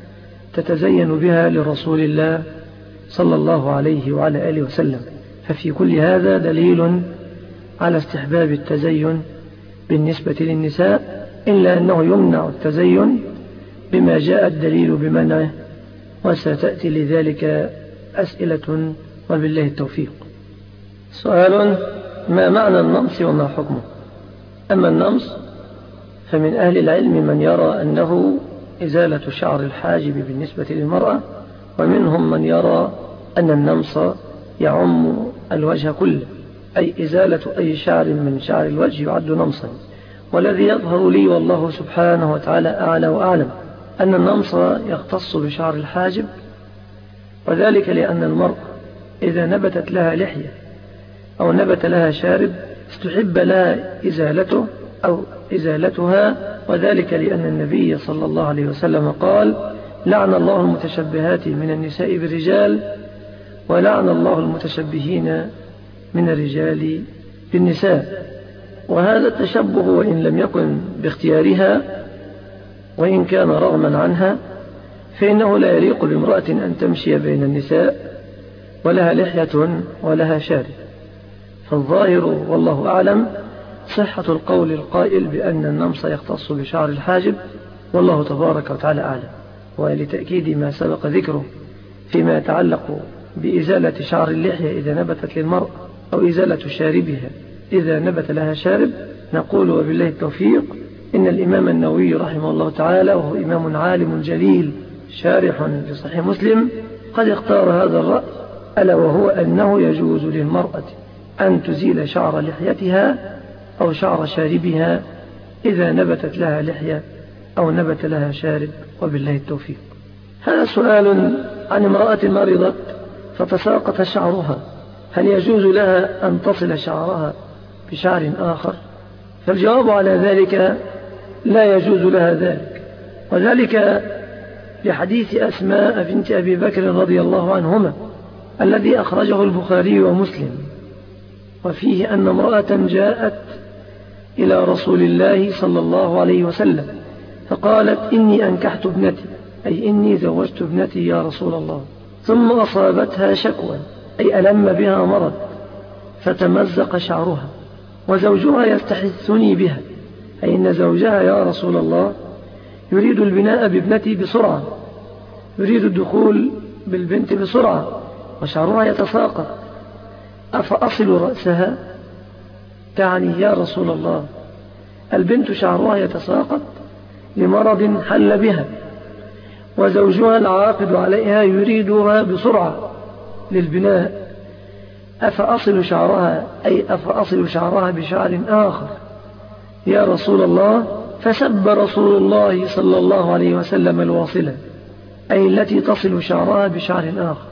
تتزين بها لرسول الله صلى الله عليه وعلى آله وسلم. ففي كل هذا دليل على استحباب التزين بالنسبة للنساء، إلا أنه يمنع التزين بما جاء الدليل بمنعه، وستأتي لذلك أسئلة وبالله التوفيق. سؤال: ما معنى النمص وما حكمه؟ أما النمص فمن أهل العلم من يرى أنه إزالة شعر الحاجب بالنسبة للمرأة، ومنهم من يرى أن النمص يعم الوجه كله، أي إزالة أي شعر من شعر الوجه يعد نمصا. والذي يظهر لي والله سبحانه وتعالى أعلى وأعلم أن النمص يختص بشعر الحاجب، وذلك لأن المرأة إذا نبتت لها لحية أو نبت لها شارب استحب لها إزالته أو إزالتها، وذلك لأن النبي صلى الله عليه وسلم قال: لعن الله المتشبهات من النساء بالرجال ولعن الله المتشبهين من الرجال بالنساء. وهذا التشبه وإن لم يكن باختيارها وإن كان رغما عنها فإنه لا يليق بامرأة أن تمشي بين النساء ولها لحية ولها شارب. فالظاهر والله أعلم صحة القول القائل بأن النمص يختص بشعر الحاجب، والله تبارك وتعالى أعلم. ولتأكيد ما سبق ذكره فيما يتعلق بإزالة شعر اللحية إذا نبتت للمرأة أو إزالة شاربها إذا نبت لها شارب، نقول وبالله التوفيق إن الإمام النووي رحمه الله تعالى، وهو إمام عالم جليل شارح لصحيح مسلم، قد اختار هذا الرأي، ألا وهو أنه يجوز للمرأة أن تزيل شعر لحيتها أو شعر شاربها إذا نبتت لها لحية أو نبت لها شارب، وبالله التوفيق. هذا سؤال عن امرأة مرضت فتساقط شعرها، هل يجوز لها أن تصل شعرها بشعر آخر؟ فالجواب على ذلك: لا يجوز لها ذلك، وذلك لحديث أسماء بنت أبي بكر رضي الله عنهما الذي أخرجه البخاري ومسلم، وفيه أن امرأة جاءت إلى رسول الله صلى الله عليه وسلم فقالت: إني أنكحت ابنتي، أي إني زوجت ابنتي يا رسول الله، ثم أصابتها شكوى أي ألم بها مرض فتمزق شعرها، وزوجها يستحثني بها، أي إن زوجها يا رسول الله يريد البناء بابنتي بسرعة، يريد الدخول بالبنت بسرعة وشعرها يتساقط، أفأصل رأسها؟ تعني يا رسول الله البنت شعرها يتساقط لمرض حل بها، وزوجها العاقد عليها يريدها بسرعة للبناء، أفأصل شعرها أي أفأصل شعرها بشعر آخر يا رسول الله؟ فسب رسول الله صلى الله عليه وسلم الواصلة، أي التي تصل شعرها بشعر آخر،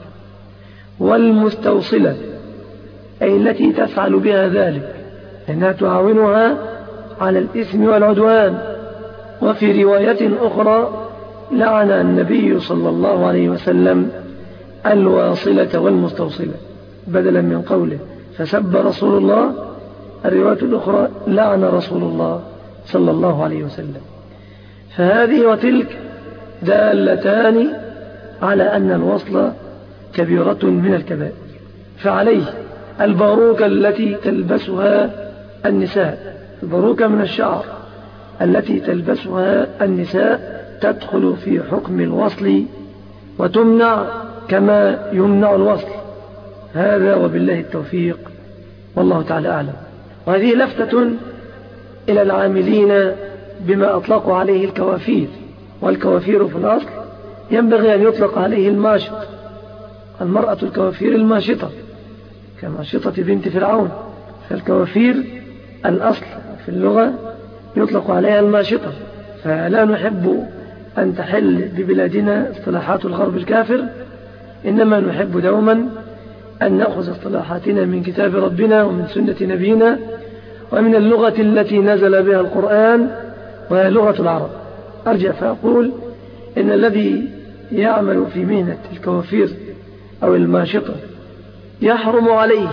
والمستوصلة أي التي تفعل بها ذلك لأنها تعاونها على الإثم والعدوان. وفي رواية أخرى لعن النبي صلى الله عليه وسلم الواصلة والمستوصلة، بدلا من قوله فسب رسول الله الرواية الأخرى لعن رسول الله صلى الله عليه وسلم. فهذه وتلك دالتان على أن الوصل كبيرة من الكبائر. فعليه الباروكة التي تلبسها النساء، الباروكة من الشعر التي تلبسها النساء تدخل في حكم الوصل وتمنع كما يمنع الوصل. هذا وبالله التوفيق، والله تعالى أعلم. وهذه لفتة إلى العاملين بما أطلقوا عليه الكوافير، والكوافير في الأصل ينبغي أن يطلق عليه الماشط. المرأة الكوافير الماشطة كماشطة بنت فرعون، فالكوافير الأصل في اللغة يطلق عليها الماشطة. فلا نحب أن تحل ببلادنا اصطلاحات الغرب الكافر، إنما نحب دوما أن نأخذ اصطلاحاتنا من كتاب ربنا ومن سنة نبينا ومن اللغة التي نزل بها القرآن، وهي لغة العرب. أرجع فأقول إن الذي يعمل في مهنة الكوافير أو الماشطة يحرم عليه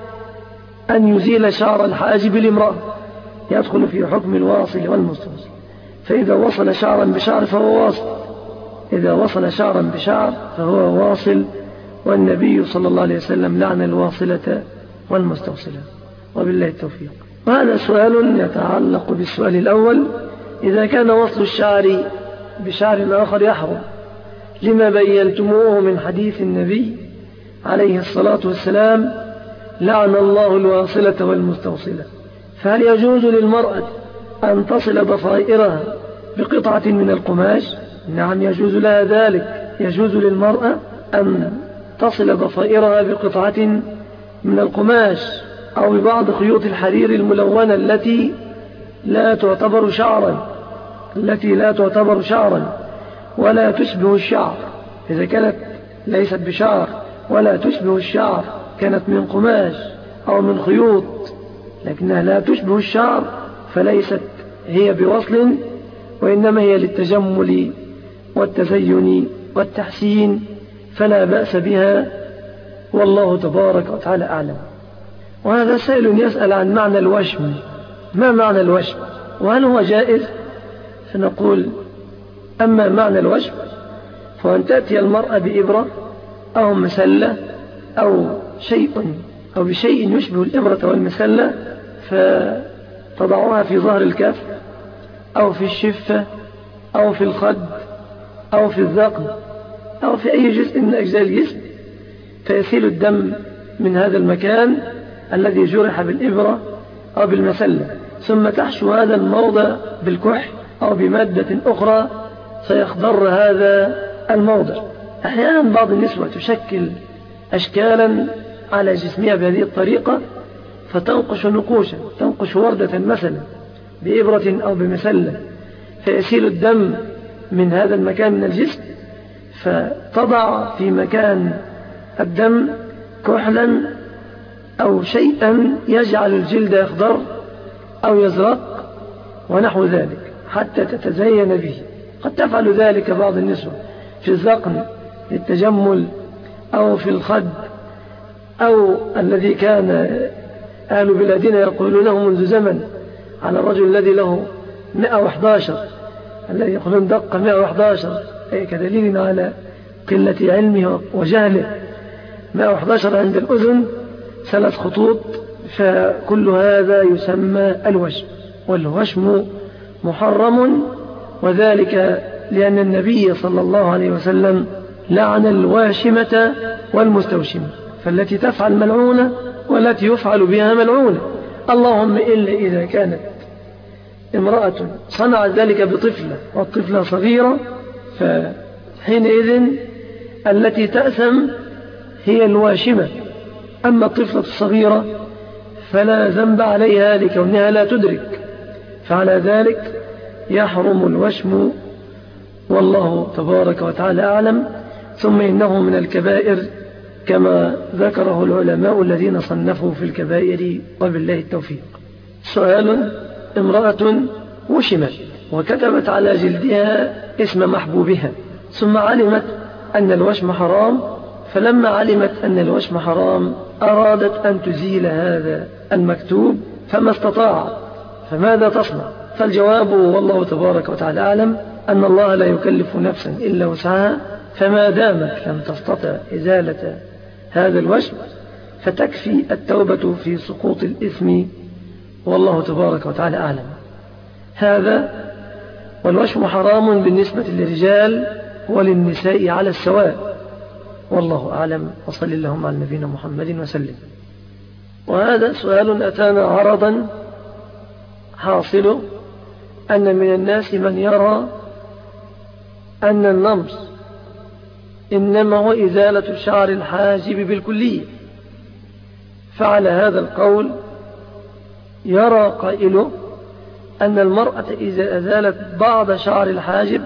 أن يزيل شعر الحاجب لامرأة، يدخل في حكم الواصل والمستوصل. فإذا وصل شعرا بشعر فهو واصل، إذا وصل شعرا بشعر فهو واصل. والنبي صلى الله عليه وسلم لعن الواصلة والمستوصلة، وبالله التوفيق. وهذا سؤال يتعلق بالسؤال الأول: إذا كان وصل الشعر بشعر آخر يحرم، لما بينتموه من حديث النبي عليه الصلاة والسلام: لعن الله الواصلة والمستوصلة. فهل يجوز للمرأة أن تصل ضفائرها بقطعة من القماش؟ نعم، يجوز لها ذلك. يجوز للمرأة أن تصل ضفائرها بقطعة من القماش أو ببعض خيوط الحرير الملونة التي لا تعتبر شعرا التي لا تعتبر شعرا ولا تشبه الشعر. إذا كانت ليست بشعر ولا تشبه الشعر، كانت من قماش أو من خيوط لكنها لا تشبه الشعر، فليست هي بوصل، وإنما هي للتجمل والتزين والتحسين، فلا بأس بها، والله تبارك وتعالى أعلم. وهذا سائل يسأل عن معنى الوشم. ما معنى الوشم؟ وهل هو جائز؟ فنقول: أما معنى الوشم فأن تأتي المرأة بإبرة أو مسلة أو شيء أو بشيء يشبه الإبرة والمسلة، فتضعها في ظهر الكف أو في الشفة أو في الخد أو في الذقن أو في أي جزء من أجزاء الجسم، فيسيل الدم من هذا المكان الذي جرح بالإبرة أو بالمسلة، ثم تحشو هذا الموضع بالكحل أو بمادة أخرى فيخضر هذا الموضع. أحيانا بعض النسوة تشكل أشكالا على جسمها بهذه الطريقة، فتنقش نقوشا، تنقش وردة مثلا بإبرة أو بمسلة، فيسيل الدم من هذا المكان من الجسم، فتضع في مكان الدم كحلا أو شيئا يجعل الجلد يخضر أو يزرق ونحو ذلك حتى تتزين به. قد تفعل ذلك بعض النسوة في الذقن للتجمل، أو في الخد، أو الذي كان أهل بلادنا يقولونه منذ زمن على الرجل الذي له مئة وأحد عشر، الذي يقولون دقة مئة وأحد عشر، أي كدليل على قلة علمه وجهله. مئة وأحد عشر عند الأذن ثلاث خطوط، فكل هذا يسمى الوشم، والوشم محرم، وذلك لأن النبي صلى الله عليه وسلم لعن الواشمة والمستوشمة، فالتي تفعل ملعونة والتي يفعل بها ملعونة، اللهم إلا إذا كانت امرأة صنعت ذلك بطفلة والطفلة صغيرة، فحينئذ التي تأثم هي الواشمة. أما الطفلة الصغيرة فلا ذنب عليها لكونها لا تدرك، فعلى ذلك يحرم الوشم، والله تبارك وتعالى أعلم. ثم إنه من الكبائر كما ذكره العلماء الذين صنفوا في الكبائر، وبالله التوفيق. سؤال: امرأة وشمت وكتبت على جلدها اسم محبوبها، ثم علمت أن الوشم حرام، فلما علمت أن الوشم حرام أرادت أن تزيل هذا المكتوب فما استطاعت فماذا تصنع؟ فالجواب والله تبارك وتعالى أعلم أن الله لا يكلف نفسا إلا وسعها، فما دامت لم تستطع إزالة هذا الوشم فتكفي التوبة في سقوط الإثم، والله تبارك وتعالى أعلم. هذا والوشم حرام بالنسبة للرجال وللنساء على السواء، والله أعلم. وصل اللهم على نبينا محمد وسلم. وهذا سؤال أتانا عرضا حاصل أن من الناس من يرى أن النمص إنما هو إزالة شعر الحاجب بالكلية، فعلى هذا القول يرى قائله أن المرأة إذا أزالت بعض شعر الحاجب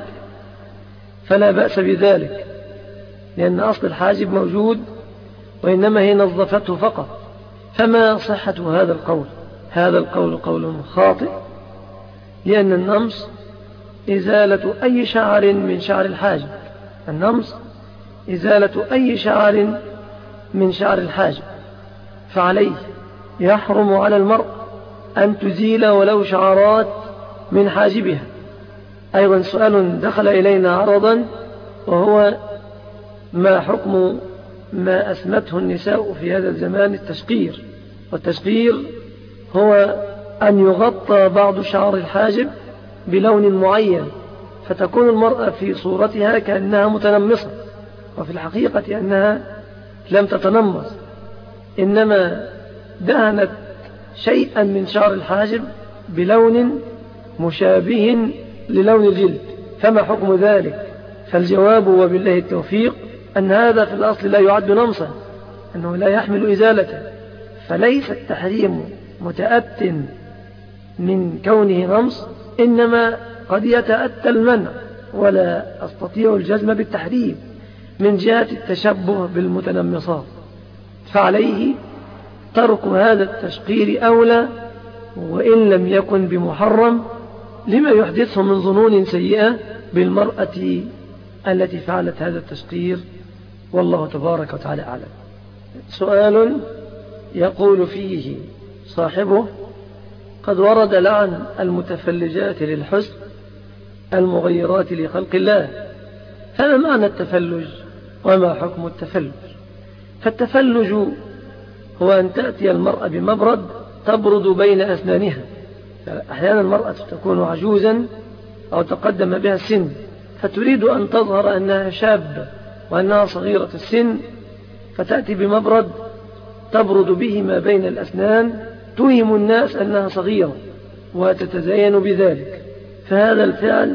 فلا بأس بذلك، لأن أصل الحاجب موجود وإنما هي نظفته فقط. فما صحة هذا القول؟ هذا القول قول خاطئ، لأن النمص إزالة أي شعر من شعر الحاجب، النمص إزالة أي شعر من شعر الحاجب، فعليه يحرم على المرء أن تزيل ولو شعرات من حاجبها. أيضا سؤال دخل إلينا عرضا، وهو ما حكم ما أسمته النساء في هذا الزمان التشقير. والتشقير هو أن يغطى بعض شعر الحاجب بلون معين، فتكون المرأة في صورتها كأنها متنمصة، وفي الحقيقة أنها لم تتنمص، إنما دهنت شيئا من شعر الحاجب بلون مشابه للون الجلد. فما حكم ذلك؟ فالجواب وبالله التوفيق أن هذا في الأصل لا يعد نمصا، أنه لا يحمل إزالته، فليس التحريم متأت من كونه نمص، إنما قد يتأتى المنع، ولا أستطيع الجزم بالتحريم من جهة التشبه بالمتنمصات، فعليه ترك هذا التشقير أولى، وإن لم يكن بمحرم لما يحدثه من ظنون سيئة بالمرأة التي فعلت هذا التشقير، والله تبارك وتعالى أعلم. سؤال يقول فيه صاحبه: قد ورد لعن المتفلجات للحسن المغيرات لخلق الله، فما معنى التفلج وما حكم التفلج؟ فالتفلج هو أن تأتي المرأة بمبرد تبرد بين أسنانها. أحيانا المرأة تكون عجوزا أو تقدم بها السن، فتريد أن تظهر أنها شابة وأنها صغيرة السن، فتأتي بمبرد تبرد به ما بين الأسنان توهم الناس أنها صغيرة وتتزين بذلك. فهذا الفعل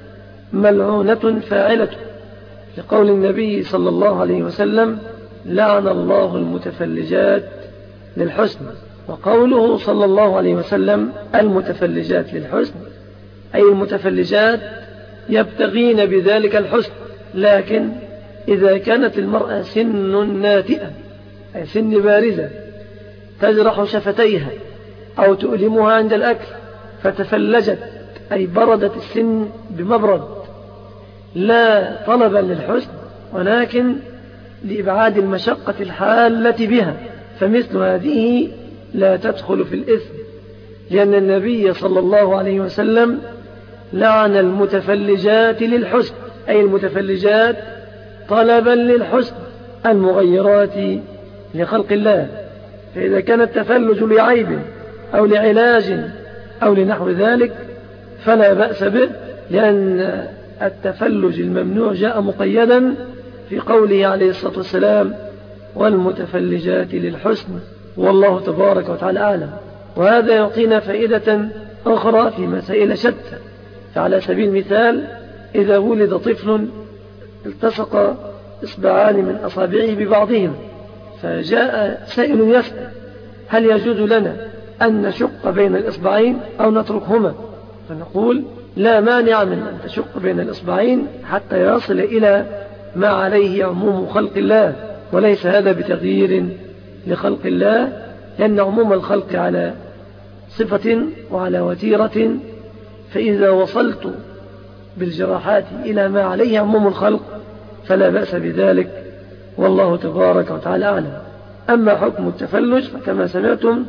ملعونة فاعلة، لقول النبي صلى الله عليه وسلم: لعن الله المتفلجات للحسن. وقوله صلى الله عليه وسلم المتفلجات للحسن، أي المتفلجات يبتغين بذلك الحسن، لكن إذا كانت المرأة سن ناتئة أي سن بارزة تجرح شفتيها أو تؤلمها عند الأكل فتفلجت أي بردت السن بمبرد لا طلبا للحسن ولكن لإبعاد المشقة الحالة بها، فمثل هذه لا تدخل في الإثم، لأن النبي صلى الله عليه وسلم لعن المتفلجات للحسن، أي المتفلجات طلبا للحسن المغيرات لخلق الله. فإذا كان التفلج لعيب أو لعلاج أو لنحو ذلك فلا بأس به، لأن التفلج الممنوع جاء مقيدا في قوله عليه الصلاة والسلام: والمتفلجات للحسن، والله تبارك وتعالى أعلم. وهذا يعطينا فائدة أخرى في مسائل شتى. فعلى سبيل المثال إذا ولد طفل التصق إصبعان من أصابعه ببعضهم، فجاء سائل يسأل: هل يجوز لنا أن نشق بين الإصبعين أو نتركهما؟ فنقول: لا مانع من أن تشق بين الإصبعين حتى يصل إلى ما عليه عموم خلق الله، وليس هذا بتغيير لخلق الله، لأن عموم الخلق على صفة وعلى وتيرة، فإذا وصلت بالجراحات إلى ما عليه عموم الخلق فلا بأس بذلك، والله تبارك وتعالى أعلم. أما حكم التفلج فكما سمعتم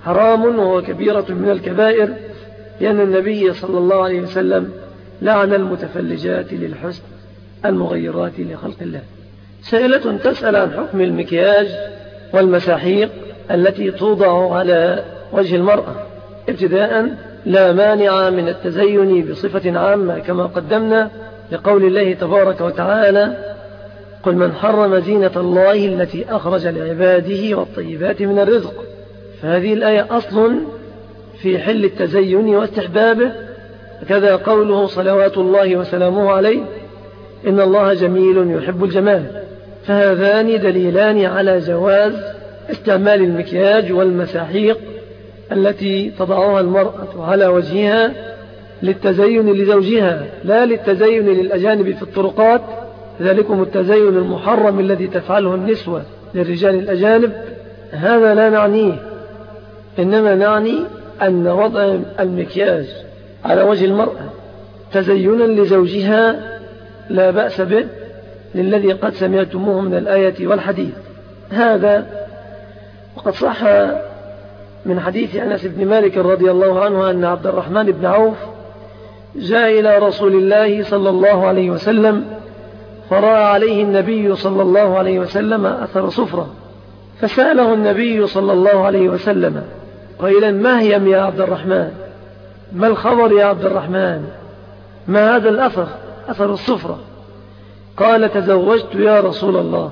حرام وهو كبيرة من الكبائر، لأن النبي صلى الله عليه وسلم لعن المتفلجات للحسن المغيرات لخلق الله. سائلة تسأل عن حكم المكياج والمساحيق التي توضع على وجه المرأة. ابتداء، لا مانع من التزين بصفة عامة كما قدمنا لقول الله تبارك وتعالى: قل من حرم زينة الله التي أخرج لعباده والطيبات من الرزق. فهذه الآية أصل في حل التزين واستحبابه، وكذا قوله صلوات الله وسلامه عليه: إن الله جميل يحب الجمال. فهذان دليلان على جواز استعمال المكياج والمساحيق التي تضعها المرأة على وجهها للتزين لزوجها، لا للتزين للأجانب في الطرقات، ذلكم التزين المحرم الذي تفعله النسوة للرجال الأجانب. هذا لا نعنيه، إنما نعني أن وضع المكياج على وجه المرأة تزينا لزوجها لا بأس به، للذي قد سمعتموه من الآية والحديث. هذا وقد صح من حديث أنس بن مالك رضي الله عنه أن عبد الرحمن بن عوف جاء إلى رسول الله صلى الله عليه وسلم، فرأى عليه النبي صلى الله عليه وسلم أثر صفرة، فسأله النبي صلى الله عليه وسلم قائلا: ما هي يا عبد الرحمن؟ ما الخبر يا عبد الرحمن؟ ما هذا الأثر، أثر الصفرة؟ قال: تزوجت يا رسول الله.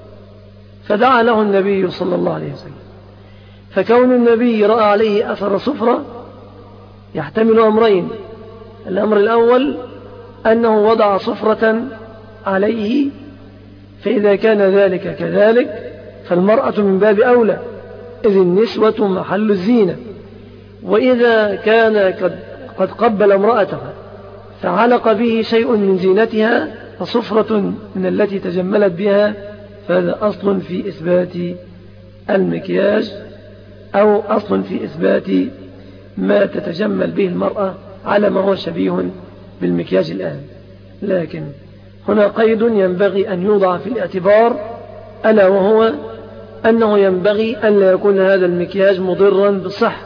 فدعا له النبي صلى الله عليه وسلم. فكون النبي رأى عليه أثر صفرة يحتمل أمرين: الأمر الأول أنه وضع صفرة عليه، فإذا كان ذلك كذلك فالمرأة من باب أولى، إذ النسوة محل الزينة. وإذا كان قد, قد قبل امرأته فعلق به شيء من زينتها فصفرة من التي تجملت بها، فهذا أصل في إثبات المكياج، أو أصل في إثبات ما تتجمل به المرأة على ما هو شبيه بالمكياج الآن. لكن هنا قيد ينبغي أن يوضع في الاعتبار، ألا وهو أنه ينبغي أن لا يكون هذا المكياج مضرا بالصحة،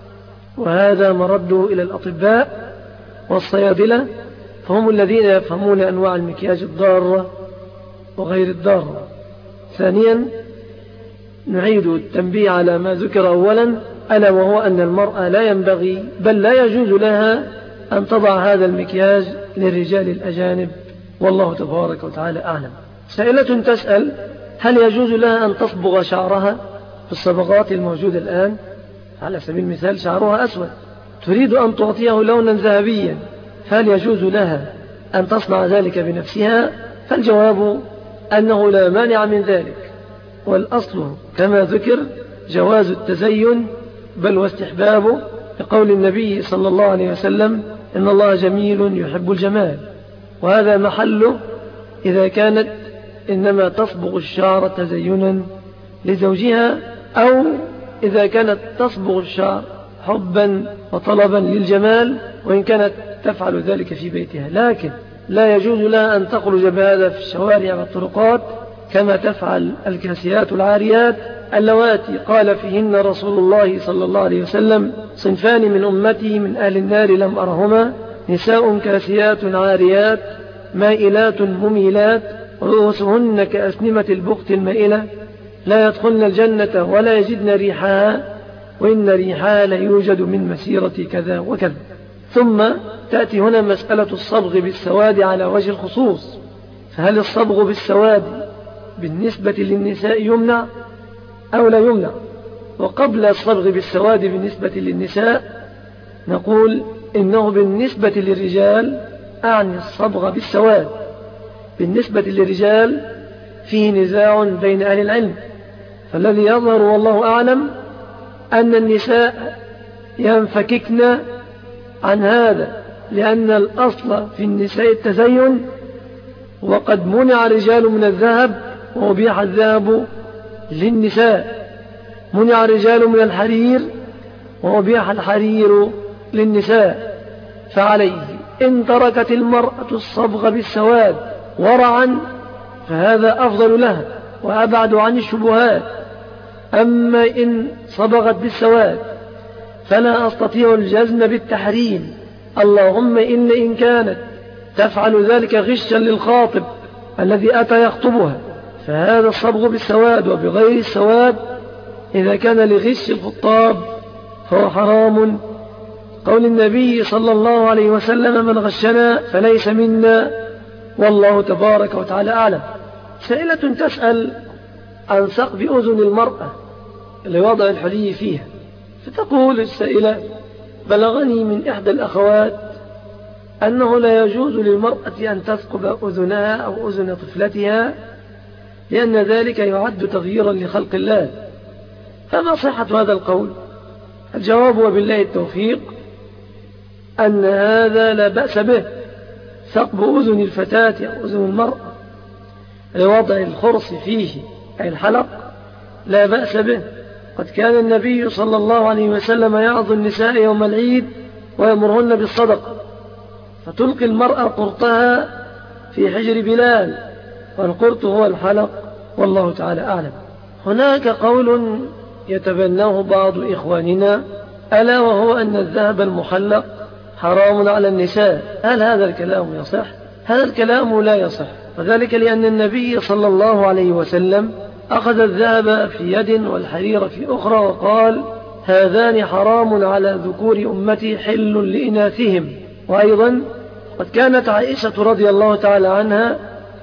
وهذا مرده إلى الأطباء والصيادلة، فهم الذين يفهمون أنواع المكياج الضارة وغير الضارة. ثانيا، نعيد التنبيه على ما ذكر أولا، ألا وهو أن المرأة لا ينبغي بل لا يجوز لها أن تضع هذا المكياج للرجال الأجانب، والله تبارك وتعالى أعلم. سائلة تسأل: هل يجوز لها أن تصبغ شعرها في الصبغات الموجودة الآن؟ على سبيل المثال شعرها أسود، تريد أن تعطيه لونا ذهبيا، فهل يجوز لها أن تصنع ذلك بنفسها؟ فالجواب أنه لا مانع من ذلك، والأصل كما ذكر جواز التزين بل واستحبابه، لقول النبي صلى الله عليه وسلم: إن الله جميل يحب الجمال. وهذا محله إذا كانت إنما تصبغ الشعر تزينا لزوجها، أو إذا كانت تصبغ الشعر حبا وطلبا للجمال، وإن كانت تفعل ذلك في بيتها. لكن لا يجوز لها أن تخرج بهذا في الشوارع والطرقات كما تفعل الكاسيات العاريات اللواتي قال فيهن رسول الله صلى الله عليه وسلم: صنفان من أمتي من أهل النار لم أرهما، نساء كاسيات عاريات مائلات مميلات رؤوسهن كأسنمة البخت المائلة، لا يدخلن الجنة ولا يجدن ريحها، وإن ريحها ليوجد من مسيرة كذا وكذا. ثم تأتي هنا مسألة الصبغ بالسواد على وجه الخصوص، فهل الصبغ بالسواد بالنسبة للنساء يمنع أو لا يمنع؟ وقبل الصبغ بالسواد بالنسبة للنساء نقول إنه بالنسبة للرجال أعني الصبغ بالسواد. بالنسبة للرجال فيه نزاع بين أهل العلم، فالذي يظهر والله أعلم أن النساء ينفككن عن هذا، لأن الأصل في النساء التزين، وقد منع الرجال من الذهب وأبيح الذهب للنساء، منع الرجال من الحرير وأبيح الحرير للنساء. فعليه إن تركت المرأة الصبغ بالسواد ورعا فهذا أفضل لها وأبعد عن الشبهات. أما إن صبغت بالسواد فلا أستطيع الجزم بالتحريم، اللهم إلا إن كانت تفعل ذلك غشا للخاطب الذي أتى يخطبها، فهذا الصبغ بالسواد وبغير السواد إذا كان لغش الخطاب فهو حرام. قول النبي صلى الله عليه وسلم من غشنا فليس منا، والله تبارك وتعالى أعلم. سائلة تسأل عن ثقب أذن المرأة لوضع الحلي فيها، فتقول السائلة بلغني من إحدى الأخوات أنه لا يجوز للمرأة أن تثقب أذنها أو أذن طفلتها لأن ذلك يعد تغييرا لخلق الله، فما صحة هذا القول؟ الجواب وبالله التوفيق أن هذا لا بأس به، ثقب أذن الفتاة أو أذن المرأة لوضع الخرص فيه أي الحلق لا بأس به. قد كان النبي صلى الله عليه وسلم يعظ النساء يوم العيد ويأمرهن بالصدقة، فتلقي المرأة قرطها في حجر بلال، والقرط هو الحلق، والله تعالى أعلم. هناك قول يتبناه بعض إخواننا ألا وهو أن الذهب المحلق حرام على النساء. هل هذا الكلام يصح؟ هذا الكلام لا يصح، وذلك لأن النبي صلى الله عليه وسلم أخذ الذهب في يد والحرير في أخرى وقال هذان حرام على ذكور أمتي حل لإناثهم. وأيضا قد كانت عائشة رضي الله تعالى عنها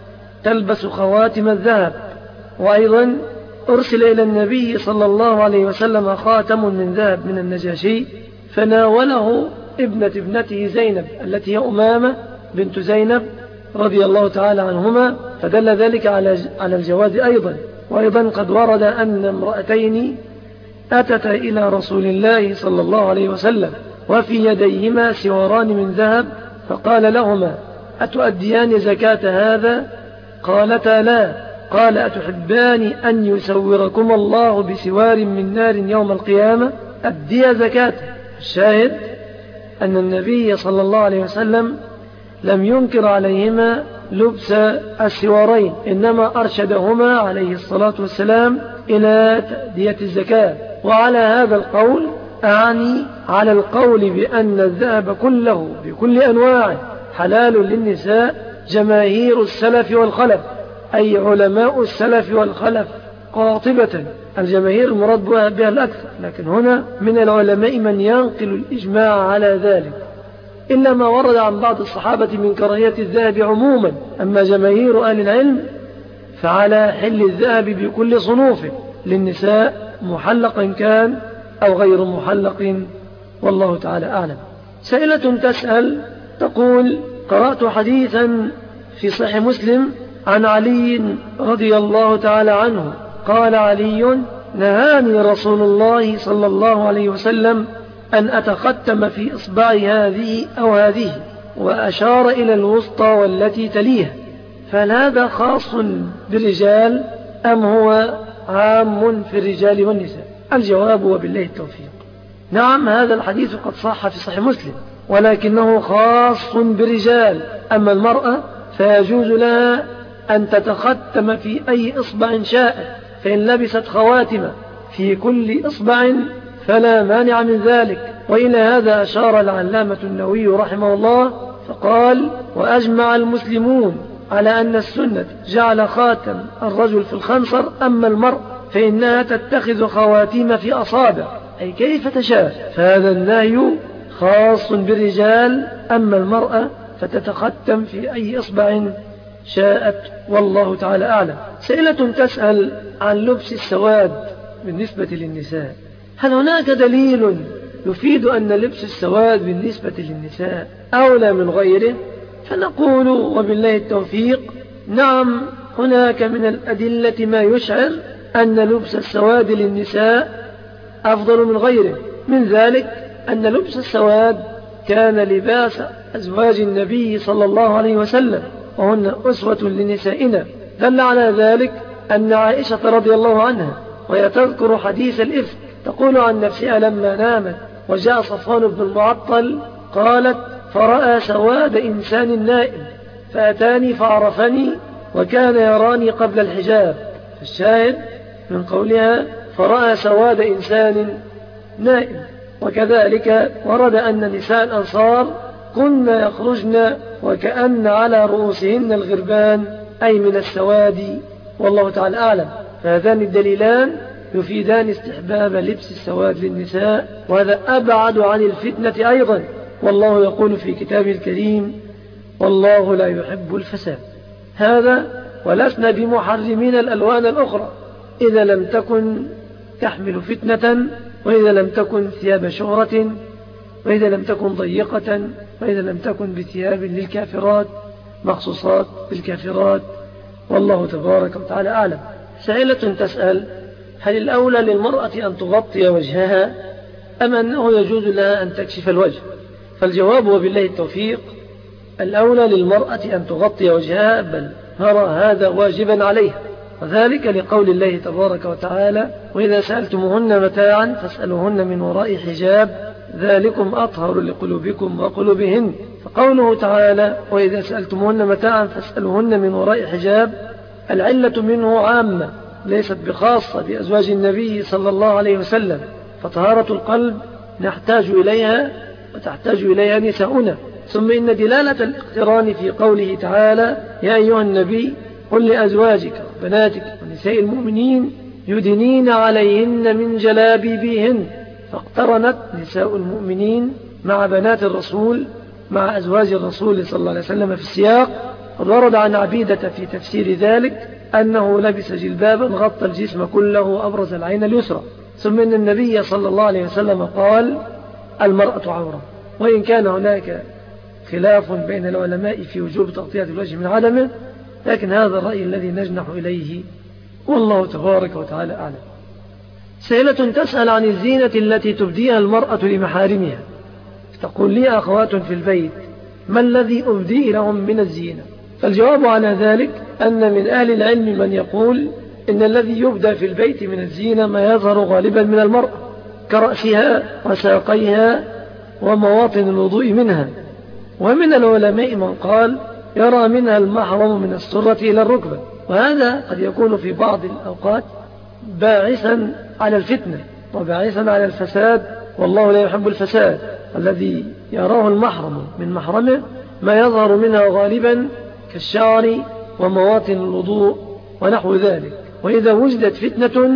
تلبس خواتم الذهب، وأيضا أرسل إلى النبي صلى الله عليه وسلم خاتم من ذهب من النجاشي فناوله ابنة ابنته زينب التي هي أمامة بنت زينب رضي الله تعالى عنهما، فدل ذلك على الجواز أيضا. وأيضا قد ورد أن امرأتين أتتا إلى رسول الله صلى الله عليه وسلم وفي يديهما سواران من ذهب، فقال لهما أتؤديان زكاة هذا؟ قالتا لا. قال أتحبان أن يسوركم الله بسوار من نار يوم القيامة؟ أدي زكاته. الشاهد أن النبي صلى الله عليه وسلم لم ينكر عليهما لبس السوارين، إنما أرشدهما عليه الصلاة والسلام إلى تأدية الزكاة. وعلى هذا القول أعني على القول بأن الذهب كله بكل أنواعه حلال للنساء جماهير السلف والخلف، أي علماء السلف والخلف قاطبة. الجماهير المراد بها الأكثر، لكن هنا من العلماء من ينقل الإجماع على ذلك، إلا ما ورد عن بعض الصحابة من كراهية الذهب عموما. أما جماهير أهل العلم فعلى حل الذهب بكل صنوفه للنساء محلقا كان أو غير محلق، والله تعالى أعلم. سائلة تسأل تقول قرأت حديثا في صحيح مسلم عن علي رضي الله تعالى عنه قال علي نهاني رسول الله صلى الله عليه وسلم أن أتختم في إصبعي هذه أو هذه، وأشار إلى الوسطى والتي تليها، فهل هذا خاص بالرجال أم هو عام في الرجال والنساء؟ الجواب وبالله التوفيق نعم، هذا الحديث قد صح في صحيح مسلم، ولكنه خاص بالرجال. أما المرأة فيجوز لها أن تتختم في أي إصبع شاءت، فإن لبست خواتم في كل إصبع فلا مانع من ذلك. وإلى هذا أشار العلامة النووي رحمه الله فقال وأجمع المسلمون على أن السنة جعل خاتم الرجل في الخنصر، أما المرأة فإنها تتخذ خواتيم في أصابع أي كيف تشاء، فهذا النهي خاص بالرجال، أما المرأة فتتختم في أي إصبع شاءت، والله تعالى أعلم. سائلة تسأل عن لبس السواد بالنسبة للنساء، هل هناك دليل يفيد أن لبس السواد بالنسبة للنساء أولى من غيره؟ فنقول وبالله التوفيق نعم، هناك من الأدلة ما يشعر أن لبس السواد للنساء أفضل من غيره. من ذلك أن لبس السواد كان لباس أزواج النبي صلى الله عليه وسلم، وهن أسوة لنسائنا. دل على ذلك أن عائشة رضي الله عنها وهي تذكر حديث الإفك تقول عن نفسها لما نامت وجاء صفوان بن المعطل قالت فرأى سواد إنسان نائم فأتاني فعرفني وكان يراني قبل الحجاب. فالشاهد من قولها فرأى سواد إنسان نائم. وكذلك ورد أن نساء الأنصار كن يخرجن وكأن على رؤوسهن الغربان أي من السواد، والله تعالى أعلم. فهذان الدليلان يفيدان استحباب لبس السواد للنساء، وهذا أبعد عن الفتنة أيضا، والله يقول في كتابه الكريم: والله لا يحب الفساد. هذا ولسنا بمحرمين الألوان الأخرى إذا لم تكن تحمل فتنة، وإذا لم تكن ثياب شهرة، وإذا لم تكن ضيقة، وإذا لم تكن بثياب للكافرات مخصوصات بالكافرات، والله تبارك وتعالى أعلم. سائلة تسأل: هل الأولى للمرأة أن تغطي وجهها أم أنه يجوز لها أن تكشف الوجه؟ فالجواب وبالله التوفيق: الأولى للمرأة أن تغطي وجهها، بل نرى هذا واجبا عليها، وذلك لقول الله تبارك وتعالى: وإذا سألتموهن متاعا فاسألوهن من وراء حجاب ذلكم أطهر لقلوبكم وقلوبهن. فقوله تعالى: وإذا سألتموهن متاعا فاسألوهن من وراء حجاب، العلة منه عامة ليست بخاصة بأزواج النبي صلى الله عليه وسلم، فطهارة القلب نحتاج إليها وتحتاج إليها نساؤنا. ثم إن دلالة الاقتران في قوله تعالى: يا أيها النبي قل لأزواجك وبناتك ونساء المؤمنين يدنين عليهن من جلابيبهن، فاقترنت نساء المؤمنين مع بنات الرسول مع أزواج الرسول صلى الله عليه وسلم في السياق. قد ورد عن عبيدة في تفسير ذلك أنه لبس جلبابا غطى الجسم كله أبرز العين اليسرى. ثم إن النبي صلى الله عليه وسلم قال: المرأة عورة. وإن كان هناك خلاف بين العلماء في وجوب تغطية الوجه من عدمه، لكن هذا الرأي الذي نجنح إليه، والله تبارك وتعالى أعلم. سائلة تسأل عن الزينة التي تبديها المرأة لمحارمها، تقول لي أخوات في البيت: ما الذي أبدي لهم من الزينة؟ فالجواب على ذلك أن من أهل العلم من يقول إن الذي يبدى في البيت من الزينة ما يظهر غالبا من المرأة كرأسها وساقيها ومواطن الوضوء منها. ومن العلماء من قال يرى منها المحرم من السرة إلى الركبة، وهذا قد يكون في بعض الأوقات باعثا على الفتنة وباعثا على الفساد، والله لا يحب الفساد. الذي يراه المحرم من محرمه ما يظهر منها غالبا كالشعر ومواطن الوضوء ونحو ذلك، وإذا وجدت فتنة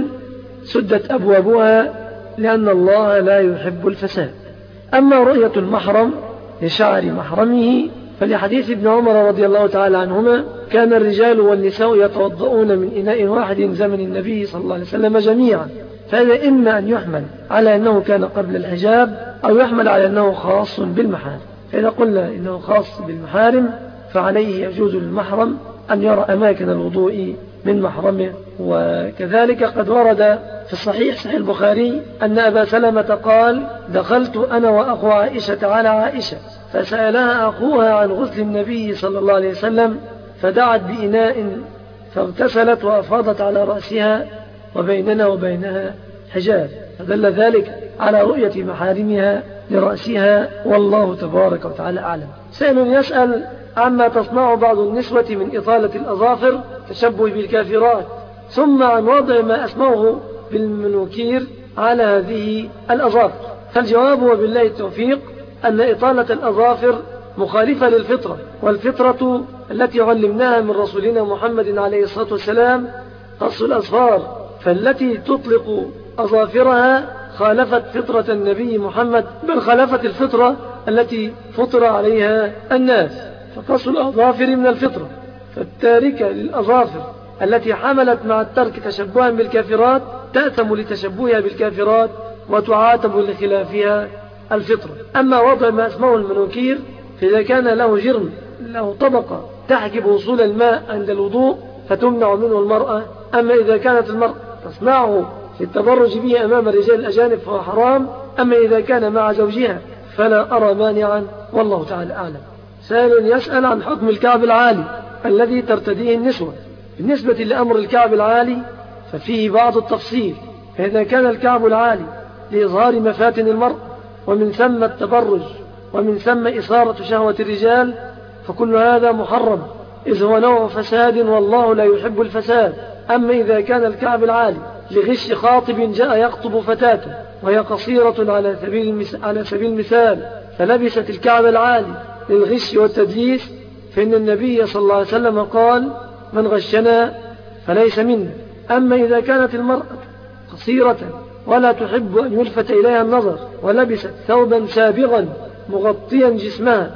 سدت أبوابها لأن الله لا يحب الفساد. أما رؤية المحرم لشعر محرمه فلحديث ابن عمر رضي الله تعالى عنهما: كان الرجال والنساء يتوضؤون من إناء واحد زمن النبي صلى الله عليه وسلم جميعا، فهذا إما أن يحمل على أنه كان قبل الحجاب أو يحمل على أنه خاص بالمحارم. فإذا قلنا إنه خاص بالمحارم فعليه يجوز للمحرم أن يرى أماكن الوضوء من محرمه. وكذلك قد ورد في الصحيح صحيح البخاري أن أبا سلمة قال: دخلت أنا وأخو عائشة على عائشة فسألها أخوها عن غسل النبي صلى الله عليه وسلم، فدعت بإناء فاغتسلت وأفاضت على رأسها وبيننا وبينها حجاب، فدل ذلك على رؤية محارمها لرأسها، والله تبارك وتعالى أعلم. سائل يسأل عما تصنع بعض النسوة من إطالة الأظافر تشبه بالكافرات، ثم عن وضع ما أسمعه بالمنوكير على هذه الأظافر. فالجواب وبالله التوفيق أن إطالة الأظافر مخالفة للفطرة، والفطرة التي علمناها من رسولنا محمد عليه الصلاة والسلام قص الأظفار، فالتي تطلق أظافرها خالفت فطرة النبي محمد، بل خالفت الفطرة التي فطر عليها الناس، فقص الأظافر من الفطرة. فالتاركة للأظافر التي حملت مع الترك تشبها بالكافرات تأثم لتشبهها بالكافرات وتعاتب لخلافها الفطرة. أما وضع ما اسمه المنوكير فإذا كان له جرم له طبقة تحجب وصول الماء عند الوضوء فتمنع منه المرأة. أما إذا كانت المرأة تصنعه للتبرج به أمام الرجال الأجانب فهو حرام. أما إذا كان مع زوجها فلا أرى مانعا، والله تعالى أعلم. سائل يسأل عن حكم الكعب العالي الذي ترتديه النسوة. بالنسبة لأمر الكعب العالي ففيه بعض التفصيل، فإذا كان الكعب العالي لإظهار مفاتن المرء ومن ثم التبرج ومن ثم إثارة شهوة الرجال فكل هذا محرم، إذ هو نوع فساد والله لا يحب الفساد. أما إذا كان الكعب العالي لغش خاطب جاء يخطب فتاة وهي قصيرة على سبيل على سبيل المثال فلبست الكعب العالي للغش والتدليس، فإن النبي صلى الله عليه وسلم قال: من غشنا فليس منا. أما إذا كانت المرأة قصيرة ولا تحب أن يلفت إليها النظر ولبست ثوبا سابغا مغطيا جسمها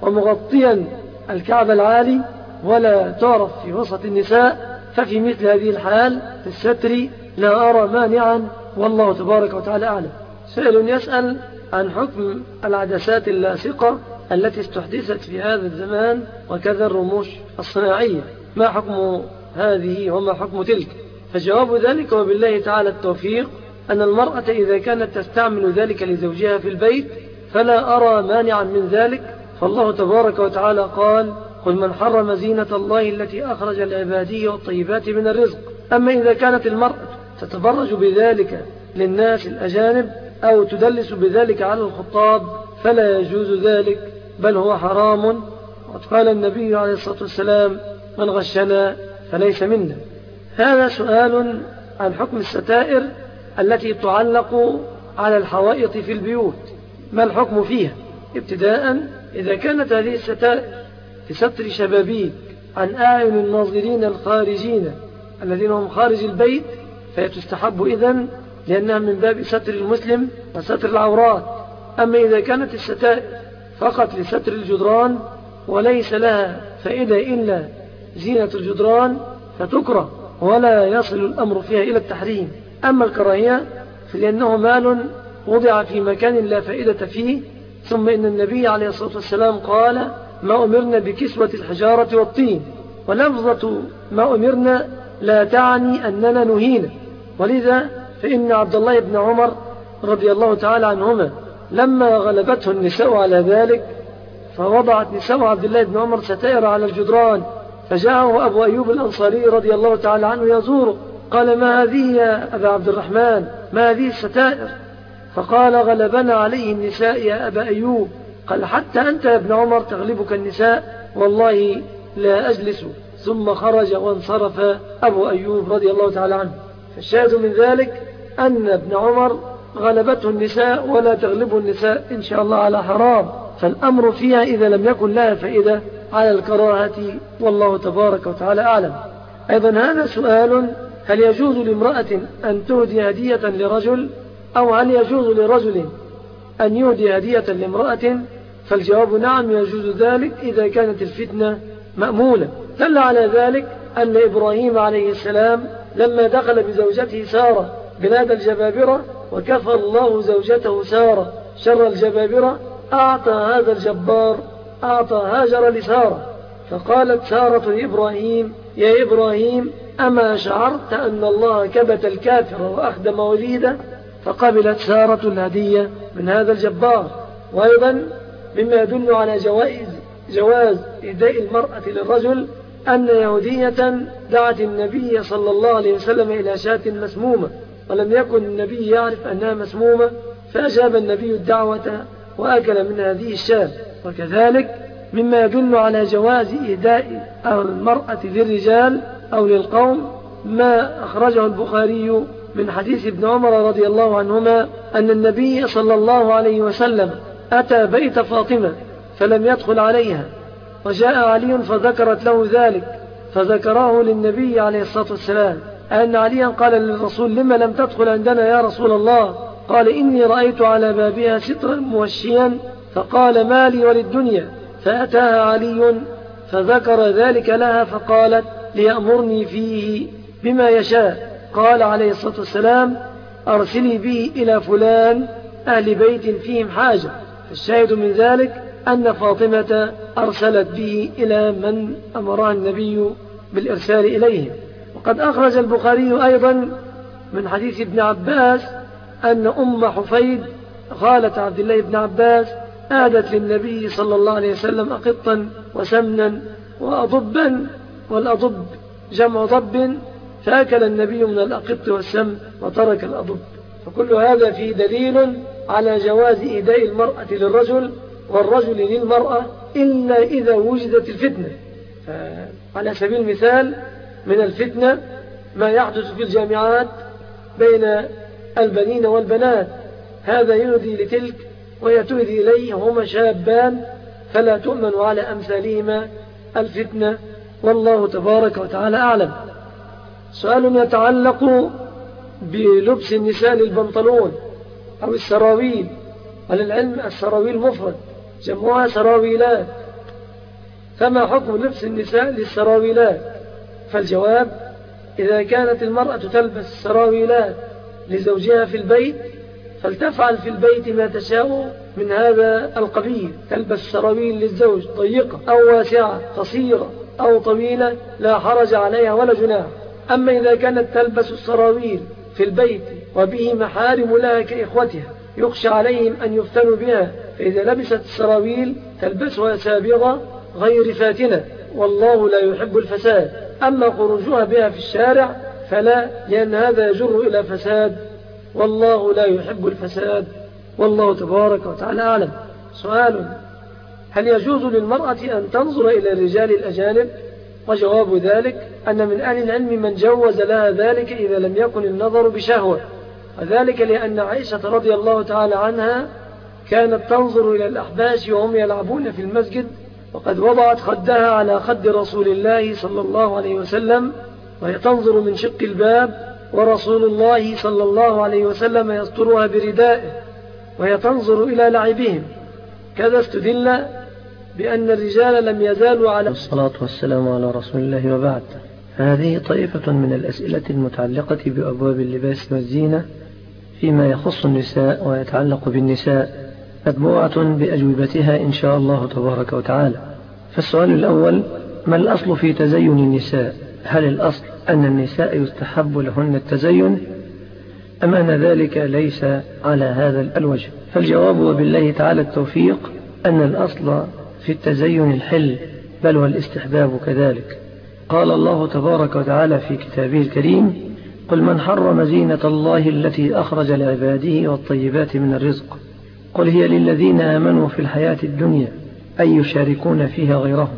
ومغطيا الكعب العالي ولا تعرف في وسط النساء، ففي مثل هذه الحال في الستر لا أرى مانعا، والله تبارك وتعالى أعلم. سائل يسأل عن حكم العدسات اللاصقة التي استحدثت في هذا الزمان وكذا الرموش الصناعية، ما حكم هذه وما حكم تلك؟ فجواب ذلك وبالله تعالى التوفيق أن المرأة إذا كانت تستعمل ذلك لزوجها في البيت فلا أرى مانعا من ذلك، فالله تبارك وتعالى قال: قل من حرم زينة الله التي أخرج لعباده والطيبات من الرزق. أما إذا كانت المرأة تتبرج بذلك للناس الأجانب أو تدلس بذلك على الخطاب فلا يجوز ذلك، بل هو حرام، وقد قال النبي عليه الصلاة والسلام: من غشنا فليس منا. هذا سؤال عن حكم الستائر التي تعلق على الحوائط في البيوت، ما الحكم فيها؟ ابتداء، إذا كانت هذه الستائر في ستر شبابيك عن أعين الناظرين الخارجين الذين هم خارج البيت فهي تستحب إذن، لأنها من باب ستر المسلم وستر العورات. أما إذا كانت الستائر فقط لستر الجدران وليس لها فائدة إلا زينة الجدران فتكره ولا يصل الأمر فيها إلى التحريم. أما الكراهية فلأنه مال وضع في مكان لا فائدة فيه، ثم إن النبي عليه الصلاة والسلام قال: ما أمرنا بكسوة الحجارة والطين، ولفظة ما أمرنا لا تعني أننا نهينا. ولذا فإن عبد الله بن عمر رضي الله تعالى عنهما لما غلبته النساء على ذلك فوضعت نساء عبد الله بن عمر ستائر على الجدران، فجاءه أبو أيوب الأنصاري رضي الله تعالى عنه يزوره، قال: ما هذه يا أبا عبد الرحمن؟ ما هذه الستائر؟ فقال: غلبنا عليه النساء يا أبا أيوب. قال: حتى أنت يا ابن عمر تغلبك النساء؟ والله لا أجلس. ثم خرج وانصرف أبو أيوب رضي الله تعالى عنه. فالشاهد من ذلك أن ابن عمر غلبته النساء ولا تغلبه النساء إن شاء الله على حرام، فالأمر فيها إذا لم يكن لها فائدة على الكراهة، والله تبارك وتعالى أعلم. أيضا هذا سؤال: هل يجوز لامرأة أن تهدي هدية لرجل، أو هل يجوز لرجل أن يهدي هدية لامرأة؟ فالجواب نعم، يجوز ذلك إذا كانت الفتنة مأمولة. دل على ذلك أن إبراهيم عليه السلام لما دخل بزوجته سارة بلاد الجبابرة وكفى الله زوجته سارة شر الجبابرة، أعطى هذا الجبار أعطى هاجر لسارة، فقالت سارة لإبراهيم: يا إبراهيم، أما شعرت أن الله كبت الكافر وأخدم وليده؟ فقبلت سارة الهدية من هذا الجبار. وأيضا مما يدل على جوائز جواز إهداء المرأة للرجل أن يهودية دعت النبي صلى الله عليه وسلم إلى شاة مسمومة، ولم يكن النبي يعرف أنها مسمومة، فأجاب النبي الدعوة وأكل من هذه الشاة. وكذلك مما يدل على جواز إهداء المرأة للرجال أو للقوم ما أخرجه البخاري من حديث ابن عمر رضي الله عنهما أن النبي صلى الله عليه وسلم أتى بيت فاطمة فلم يدخل عليها، وجاء علي فذكرت له ذلك فذكره للنبي عليه الصلاة والسلام أن عليا قال للرسول: لما لم تدخل عندنا يا رسول الله؟ قال: إني رأيت على بابها سترا موشيا، فقال: ما لي وللدنيا؟ فأتاها علي فذكر ذلك لها فقالت: ليأمرني فيه بما يشاء. قال عليه الصلاة والسلام: أرسلي به إلى فلان أهل بيت فيهم حاجة. الشاهد من ذلك أن فاطمة أرسلت به إلى من أمرها النبي بالإرسال إليهم. وقد أخرج البخاري أيضا من حديث ابن عباس أن أم حفيد خالة عبد الله بن عباس آدت للنبي صلى الله عليه وسلم أقطا وسمنا وأضبا، والأضب جمع ضب، فأكل النبي من الأقط والسمن وترك الأضب. فكل هذا فيه دليل على جواز إهداء المرأة للرجل والرجل للمرأة إلا إذا وجدت الفتنة. على سبيل المثال من الفتنة ما يحدث في الجامعات بين البنين والبنات، هذا يهدي لتلك وهي تهدي إليه، وهما شابان فلا تؤمن على أمثالهما الفتنة، والله تبارك وتعالى أعلم. سؤال يتعلق بلبس النساء للبنطلون أو السراويل، وللعلم السراويل مفرد جمعها سراويلات، فما حكم لبس النساء للسراويلات؟ فالجواب: إذا كانت المرأة تلبس السراويلات لزوجها في البيت فلتفعل في البيت ما تشاء من هذا القبيل، تلبس سراويل للزوج ضيقة أو واسعة، قصيرة أو طويلة، لا حرج عليها ولا جناح. أما إذا كانت تلبس السراويل في البيت وبه محارم لها كإخوتها يخشى عليهم أن يفتنوا بها، فإذا لبست السراويل تلبسها سابغة غير فاتنة، والله لا يحب الفساد. أما خروجها بها في الشارع فلا، لأن هذا يجر إلى فساد، والله لا يحب الفساد، والله تبارك وتعالى أعلم. سؤال: هل يجوز للمرأة أن تنظر إلى الرجال الأجانب؟ وجواب ذلك أن من أهل العلم من جوز لها ذلك إذا لم يكن النظر بشهوة، وذلك لأن عائشة رضي الله تعالى عنها كانت تنظر إلى الأحباش وهم يلعبون في المسجد، وقد وضعت خدها على خد رسول الله صلى الله عليه وسلم وهي تنظر من شق الباب، ورسول الله صلى الله عليه وسلم يسترها بردائه وهي تنظر إلى لعبهم. كذا استدل بأن الرجال لم يزالوا على الصلاة والسلام على رسول الله وبعد. هذه طائفة من الأسئلة المتعلقة بأبواب اللباس والزينة فيما يخص النساء ويتعلق بالنساء، متبوعة بأجوبتها إن شاء الله تبارك وتعالى. فالسؤال الأول: ما الأصل في تزين النساء؟ هل الأصل أن النساء يستحب لهن التزين، أم أن ذلك ليس على هذا الوجه؟ فالجواب وبالله تعالى التوفيق أن الأصل في التزين الحل، بل والاستحباب كذلك. قال الله تبارك وتعالى في كتابه الكريم: قل من حرم زينة الله التي أخرج لعباده والطيبات من الرزق، قل هي للذين آمنوا في الحياة الدنيا أي يشاركون فيها غيرهم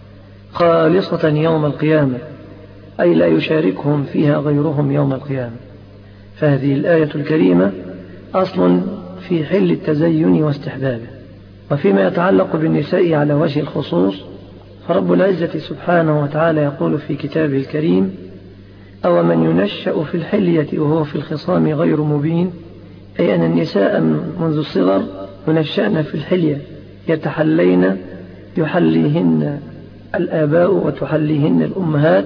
خالصة يوم القيامة، أي لا يشاركهم فيها غيرهم يوم القيامة. فهذه الآية الكريمة أصل في حل التزين واستحبابه. وفيما يتعلق بالنساء على وجه الخصوص، فرب العزة سبحانه وتعالى يقول في كتابه الكريم: أو من ينشأ في الحلية وهو في الخصام غير مبين، أي أن النساء منذ الصغر ينشأن في الحلية، يتحلين يحليهن الآباء وتحليهن الأمهات،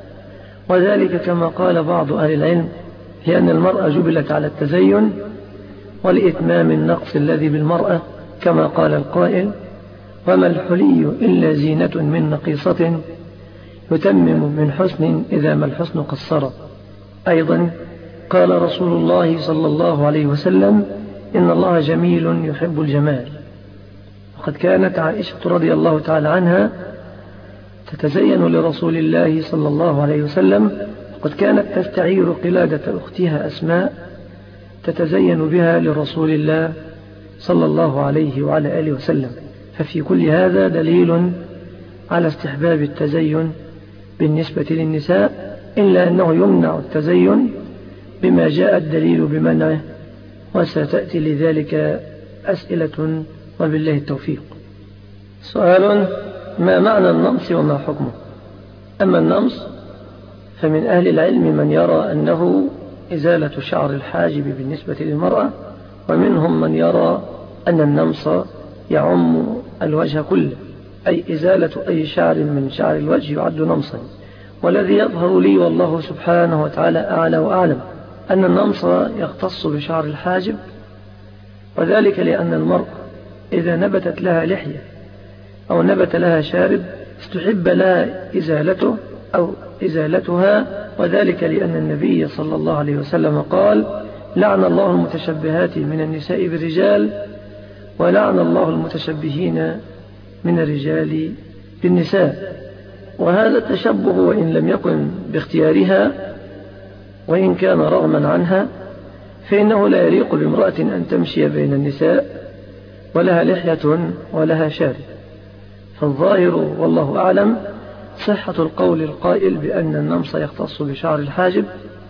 وذلك كما قال بعض أهل العلم لأن المرأة جبلت على التزين ولإتمام النقص الذي بالمرأة، كما قال القائل: وما الحلي إلا زينة من نقيصة يتمم من حسن إذا ما الحسن قصر. أيضا قال رسول الله صلى الله عليه وسلم: إن الله جميل يحب الجمال. وقد كانت عائشة رضي الله تعالى عنها تتزين لرسول الله صلى الله عليه وسلم، وقد كانت تستعير قلادة أختها أسماء تتزين بها لرسول الله صلى الله عليه وعلى آله وسلم. ففي كل هذا دليل على استحباب التزين بالنسبة للنساء، إلا أنه يمنع التزين بما جاء الدليل بمنعه، وستأتي لذلك أسئلة وبالله التوفيق. سؤال: ما معنى النمص وما حكمه؟ أما النمص فمن أهل العلم من يرى أنه إزالة شعر الحاجب بالنسبة للمرأة، ومنهم من يرى أن النمص يعم الوجه كله، أي إزالة أي شعر من شعر الوجه يعد نمصا. والذي يظهر لي والله سبحانه وتعالى أعلى وأعلم أن النمص يختص بشعر الحاجب، وذلك لأن المرأة إذا نبتت لها لحية أو نبت لها شارب استحب لها إزالته أو إزالتها، وذلك لأن النبي صلى الله عليه وسلم قال: لعن الله المتشبهات من النساء بالرجال، ولعن الله المتشبهين من الرجال بالنساء. وهذا التشبه وإن لم يكن باختيارها وإن كان رغما عنها، فإنه لا يليق بامرأة أن تمشي بين النساء ولها لحية ولها شارب. فالظاهر والله أعلم صحة القول القائل بأن النمص يختص بشعر الحاجب،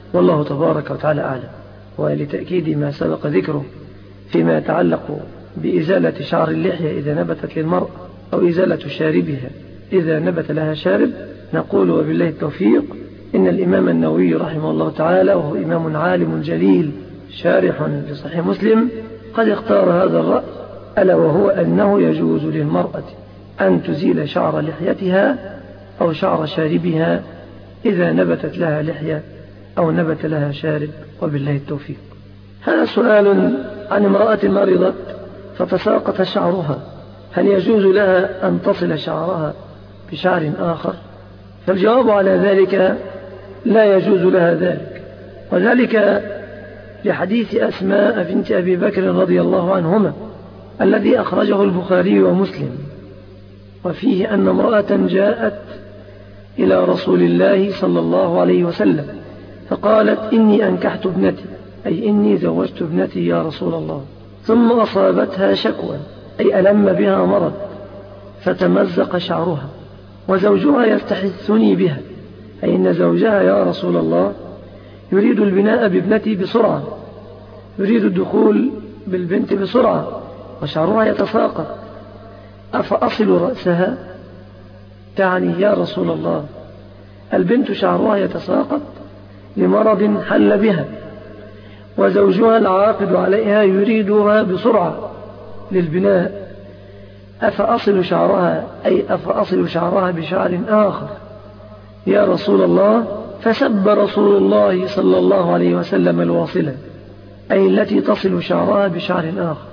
والله تبارك وتعالى أعلم. ولتأكيد ما سبق ذكره فيما يتعلق بإزالة شعر اللحية إذا نبتت للمرأة أو إزالة شاربها إذا نبت لها شارب، نقول وبالله التوفيق إن الإمام النووي رحمه الله تعالى، وهو إمام عالم جليل شارح لصحيح مسلم، قد اختار هذا الرأي، ألا وهو أنه يجوز للمرأة أن تزيل شعر لحيتها أو شعر شاربها إذا نبتت لها لحية أو نبت لها شارب، وبالله التوفيق. هذا سؤال عن امرأة مرضت فتساقط شعرها، هل يجوز لها أن تصل شعرها بشعر آخر؟ فالجواب على ذلك لا يجوز لها ذلك، وذلك لحديث أسماء بنت أبي بكر رضي الله عنهما الذي أخرجه البخاري ومسلم، وفيه أن امرأة جاءت إلى رسول الله صلى الله عليه وسلم فقالت إني أنكحت ابنتي، أي إني زوجت ابنتي يا رسول الله، ثم أصابتها شكوى أي ألم بها مرض فتمزق شعرها، وزوجها يستحثني بها، أي إن زوجها يا رسول الله يريد البناء بابنتي بسرعة، يريد الدخول بالبنت بسرعة وشعرها يتساقط، أفأصل رأسها؟ تعني يا رسول الله البنت شعرها يتساقط لمرض حل بها، وزوجها العاقد عليها يريدها بسرعة للبناء، أفأصل شعرها أي أفأصل شعرها بشعر آخر يا رسول الله؟ فسب رسول الله صلى الله عليه وسلم الواصلة، أي التي تصل شعرها بشعر آخر،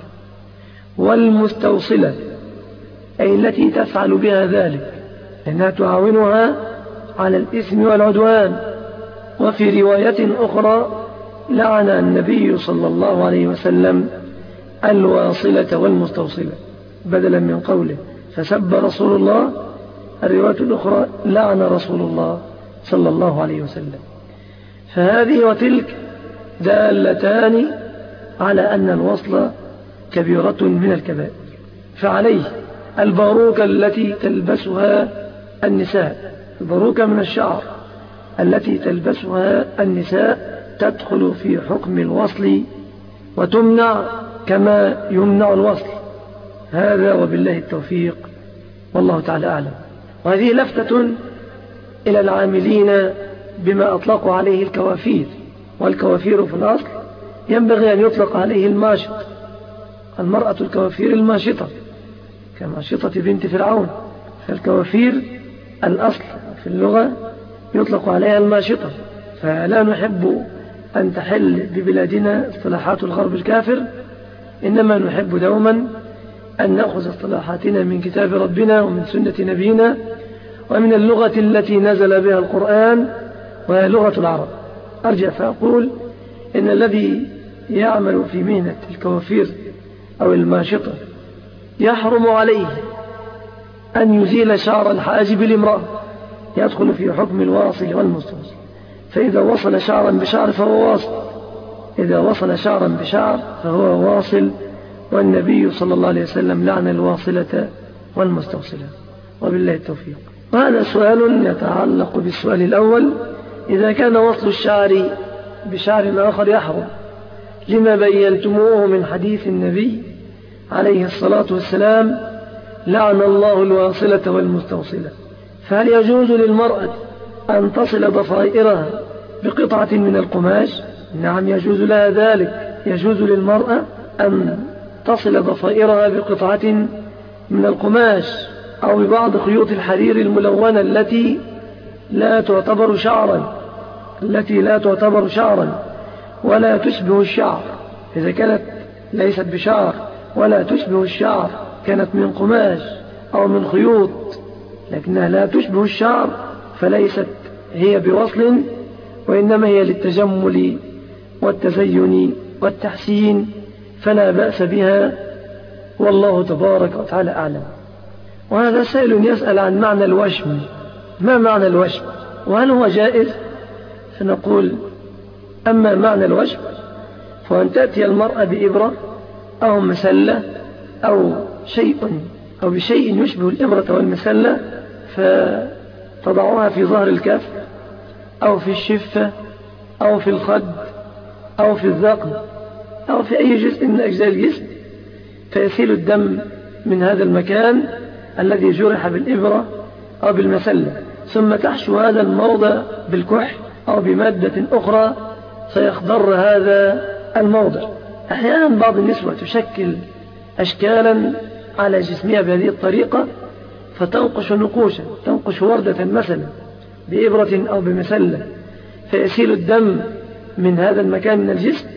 والمستوصلة أي التي تفعل بها ذلك لأنها تعاونها على الإثم والعدوان. وفي رواية أخرى لعن النبي صلى الله عليه وسلم الواصلة والمستوصلة، بدلا من قوله فسب رسول الله، الرواية الأخرى لعن رسول الله صلى الله عليه وسلم. فهذه وتلك دالتان على أن الوصل كبيرة من الكبائر، فعليه الباروكة التي تلبسها النساء، الباروكة من الشعر التي تلبسها النساء تدخل في حكم الوصل وتمنع كما يمنع الوصل، هذا وبالله التوفيق والله تعالى أعلم. وهذه لفتة إلى العاملين بما أطلقوا عليه الكوافير، والكوافير في الأصل ينبغي أن يطلق عليه الماشط، المرأة الكوافير الماشطة كماشطة بنت فرعون، فالكوافير الأصل في اللغة يطلق عليها الماشطة، فلا نحب أن تحل ببلادنا اصطلاحات الغرب الكافر، إنما نحب دوما أن نأخذ اصطلاحاتنا من كتاب ربنا ومن سنة نبينا ومن اللغة التي نزل بها القرآن وهي لغة العرب. أرجع فأقول إن الذي يعمل في مهنة الكوافير أو الماشطة يحرم عليه أن يزيل شعر الحاجب لامرأة، يدخل في حكم الواصل والمستوصل، فإذا وصل شعرا بشعر فهو واصل، إذا وصل شعرا بشعر فهو واصل، والنبي صلى الله عليه وسلم لعن الواصلة والمستوصلة، وبالله التوفيق. وهذا سؤال يتعلق بالسؤال الأول، إذا كان وصل الشعر بشعر آخر يحرم لما بينتموه من حديث النبي عليه الصلاة والسلام لعن الله الواصلة والمستوصلة، فهل يجوز للمرأة أن تصل ضفائرها بقطعة من القماش؟ نعم يجوز لها ذلك، يجوز للمرأة أن تصل ضفائرها بقطعة من القماش أو ببعض خيوط الحرير الملونة التي لا تعتبر شعرا التي لا تعتبر شعرا ولا تشبه الشعر، إذا كانت ليست بشعر ولا تشبه الشعر كانت من قماش أو من خيوط لكنها لا تشبه الشعر فليست هي بوصل، وإنما هي للتجمل والتزين والتحسين، فلا بأس بها، والله تبارك وتعالى أعلم. وهذا سائل يسأل عن معنى الوشم، ما معنى الوشم وهل هو جائز؟ فنقول أما معنى الوشم فأن تأتي المرأة بإبرة أو مسلة أو شيء أو بشيء يشبه الإبرة والمسلة فتضعها في ظهر الكف أو في الشفة أو في الخد أو في الذقن أو في أي جزء من أجزاء الجسم، فيسيل الدم من هذا المكان الذي جرح بالإبرة أو بالمسلة، ثم تحشو هذا الموضع بالكحل أو بمادة أخرى فيخضر هذا الموضع. أحيانا بعض النسوة تشكل أشكالا على جسمها بهذه الطريقة، فتنقش نقوشا، تنقش وردة مثلا بإبرة أو بمسلة، فيسيل الدم من هذا المكان من الجسم،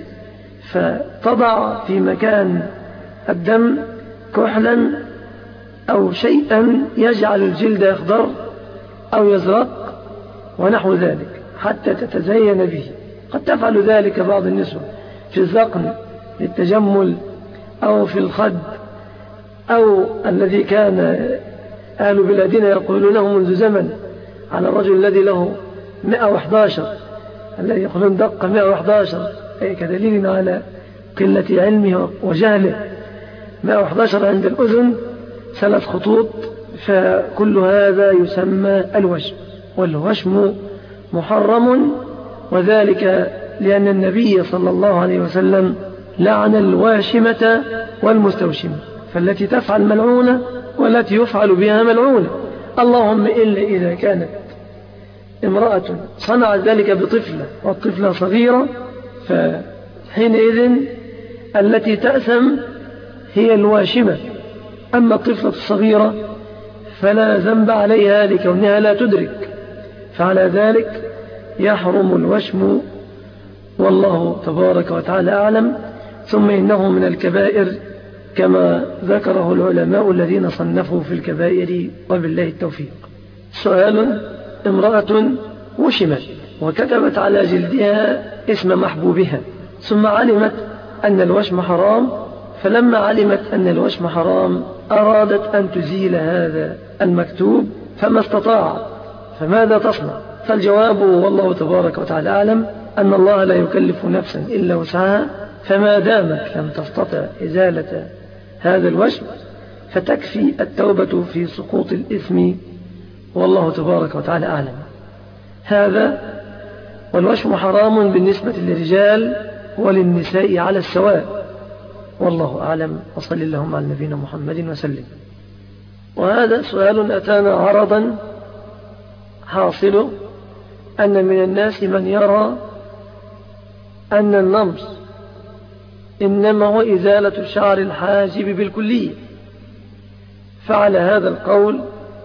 فتضع في مكان الدم كحلا أو شيئا يجعل الجلد يخضر أو يزرق ونحو ذلك حتى تتزين به. قد تفعل ذلك بعض النسوة في الذقن للتجمل، أو في الخد، أو الذي كان أهل بلادنا يقولونه منذ زمن على الرجل الذي له مئة وأحد عشر، الذي يقولون دق مئة وأحد عشر، أي كدليل على قلة علمه وجهله. مئة وأحد عشر عند الأذن ثلاث خطوط، فكل هذا يسمى الوشم، والوشم محرم، وذلك لأن النبي صلى الله عليه وسلم لعن الواشمة والمستوشمة، فالتي تفعل ملعونة والتي يفعل بها ملعونة، اللهم إلا إذا كانت امرأة صنعت ذلك بطفلة والطفلة صغيرة، فحينئذ التي تأثم هي الواشمة. أما الطفلة الصغيرة فلا ذنب عليها لكونها لا تدرك، فعلى ذلك يحرم الوشم، والله تبارك وتعالى أعلم. ثم إنه من الكبائر كما ذكره العلماء الذين صنفوا في الكبائر، وبالله التوفيق. سؤال: امرأة وشمت وكتبت على جلدها اسم محبوبها، ثم علمت أن الوشم حرام، فلما علمت أن الوشم حرام أرادت أن تزيل هذا المكتوب فما استطاعت، فماذا تصنع؟ فالجواب والله تبارك وتعالى أعلم أن الله لا يكلف نفسا إلا وسعها، فما دامت لم تستطع إزالة هذا الوشم فتكفي التوبة في سقوط الإثم، والله تبارك وتعالى أعلم. هذا والوشم حرام بالنسبة للرجال وللنساء على السواء، والله أعلم. وصل اللهم على نبينا محمد وسلم. وهذا سؤال أتانا عرضا حاصل أن من الناس من يرى أن النمص إنما هو إزالة شعر الحاجب بالكلية، فعلى هذا القول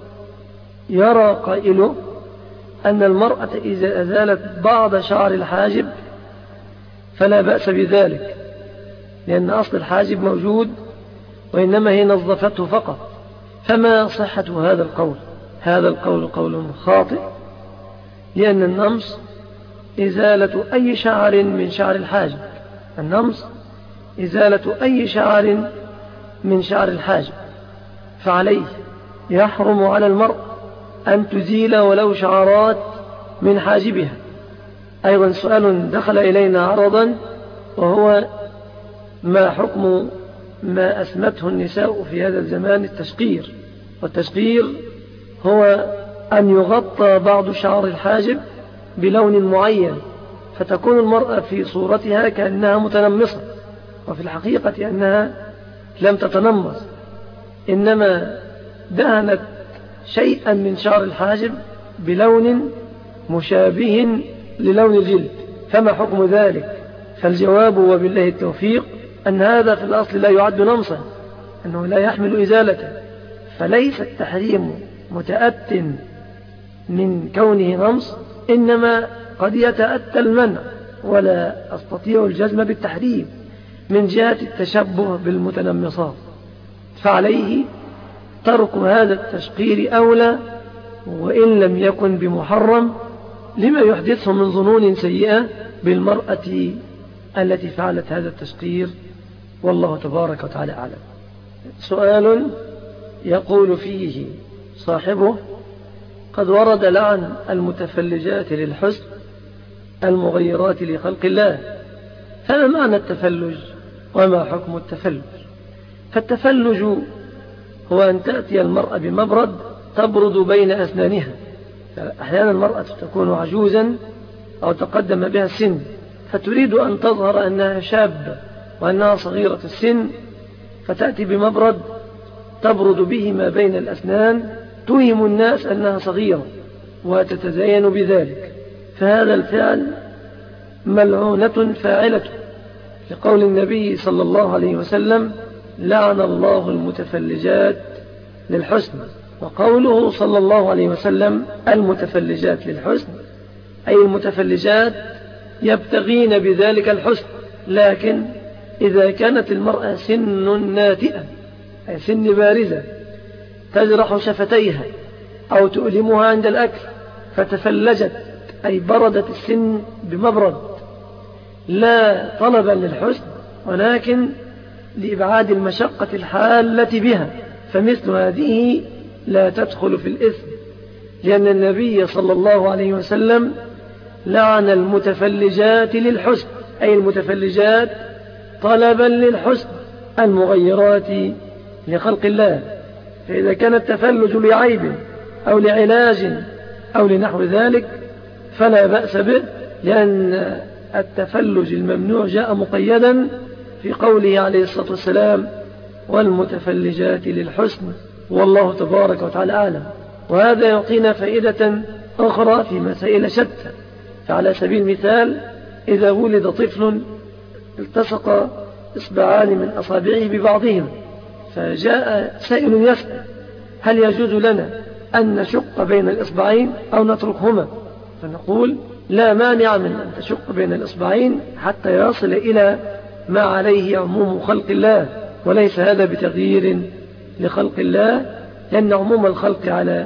يرى قائله أن المرأة إذا أزالت بعض شعر الحاجب فلا بأس بذلك، لأن أصل الحاجب موجود وإنما هي نظفته فقط. فما صحة هذا القول؟ هذا القول قول خاطئ، لأن النمص إزالة أي شعر من شعر الحاجب، النمص إزالة أي شعر من شعر الحاجب، فعليه يحرم على المرء أن تزيل ولو شعرات من حاجبها. أيضا سؤال دخل إلينا عرضا، وهو ما حكم ما أسمته النساء في هذا الزمان التشقير. والتشقير هو أن يغطى بعض شعر الحاجب بلون معين، فتكون المرأة في صورتها كأنها متنمصة، وفي الحقيقة أنها لم تتنمص، إنما دهنت شيئا من شعر الحاجب بلون مشابه للون الجلد. فما حكم ذلك؟ فالجواب وبالله التوفيق أن هذا في الأصل لا يعد نمصا، أنه لا يحمل إزالته، فليس التحريم متأت من كونه نمص، إنما قد يتأتى المنع، ولا أستطيع الجزم بالتحريم من جهة التشبه بالمتنمصات، فعليه ترك هذا التشقير أولى، وإن لم يكن بمحرم لما يحدثه من ظنون سيئة بالمرأة التي فعلت هذا التشقير، والله تبارك وتعالى أعلم. سؤال يقول فيه صاحبه: قد ورد لعن المتفلجات للحسن المغيرات لخلق الله، فما معنى التفلج وما حكم التفلج؟ فالتفلج هو أن تأتي المرأة بمبرد تبرد بين أسنانها. أحيانا المرأة تكون عجوزا أو تقدم بها السن، فتريد أن تظهر أنها شابة وأنها صغيرة السن، فتأتي بمبرد تبرد به ما بين الأسنان توهم الناس أنها صغيرة وتتزين بذلك. فهذا الفعل ملعونة فاعلة، لقول النبي صلى الله عليه وسلم: لعن الله المتفلجات للحسن. وقوله صلى الله عليه وسلم المتفلجات للحسن، أي المتفلجات يبتغين بذلك الحسن، لكن إذا كانت المرأة سن ناتئة أي سن بارزة تجرح شفتيها أو تؤلمها عند الأكل فتفلجت أي بردت السن بمبرد، لا طلبا للحسن ولكن لإبعاد المشقة الحالة بها، فمثل هذه لا تدخل في الإثم، لأن النبي صلى الله عليه وسلم لعن المتفلجات للحسن، أي المتفلجات طلبا للحسن المغيرات لخلق الله. فإذا كان التفلج لعيب أو لعلاج أو لنحو ذلك فلا بأس به، لأن التفلج الممنوع جاء مقيدا في قوله عليه الصلاة والسلام: والمتفلجات للحسن، والله تبارك وتعالى أعلم. وهذا يعطينا فائدة أخرى في مسائل شتى. فعلى سبيل المثال إذا ولد طفل التصق إصبعان من أصابعه ببعضهم، فجاء سائل يسأل: هل يجوز لنا أن نشق بين الإصبعين أو نتركهما؟ فنقول: لا مانع من أن تشق بين الإصبعين حتى يصل إلى ما عليه عموم خلق الله، وليس هذا بتغيير لخلق الله، لأن عموم الخلق على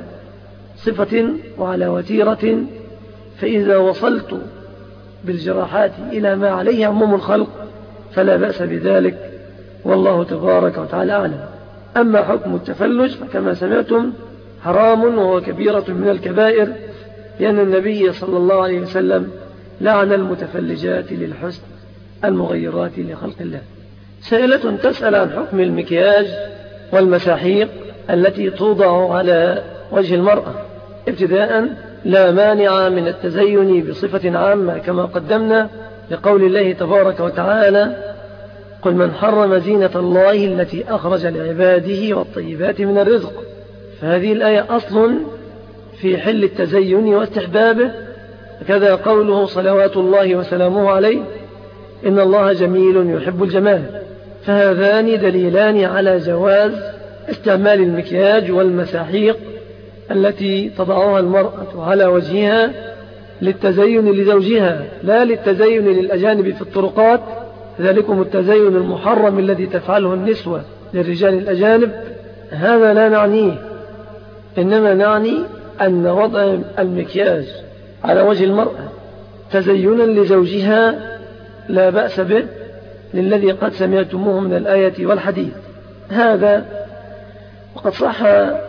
صفة وعلى وتيرة، فإذا وصلت بالجراحات إلى ما عليه عموم الخلق فلا بأس بذلك، والله تبارك وتعالى أعلم. أما حكم التفلج فكما سمعتم حرام وهو كبيرة من الكبائر، لأن النبي صلى الله عليه وسلم لعن المتفلجات للحسن المغيرات لخلق الله. سائلة تسأل عن حكم المكياج والمساحيق التي توضع على وجه المرأة. ابتداء لا مانع من التزين بصفة عامة كما قدمنا، لقول الله تبارك وتعالى: قل من حرم زينة الله التي أخرج لعباده والطيبات من الرزق. فهذه الآية أصل في حل التزين واستحبابه، كذا قوله صلوات الله وسلامه عليه: إن الله جميل يحب الجمال. فهذان دليلان على جواز استعمال المكياج والمساحيق التي تضعها المرأة على وجهها للتزين لزوجها، لا للتزين للأجانب في الطرقات، ذلكم التزين المحرم الذي تفعله النسوة للرجال الأجانب، هذا لا نعنيه، إنما نعني أن وضع المكياج على وجه المرأة تزينا لزوجها لا بأس به، للذي قد سمعتموه من الآية والحديث هذا. وقد صح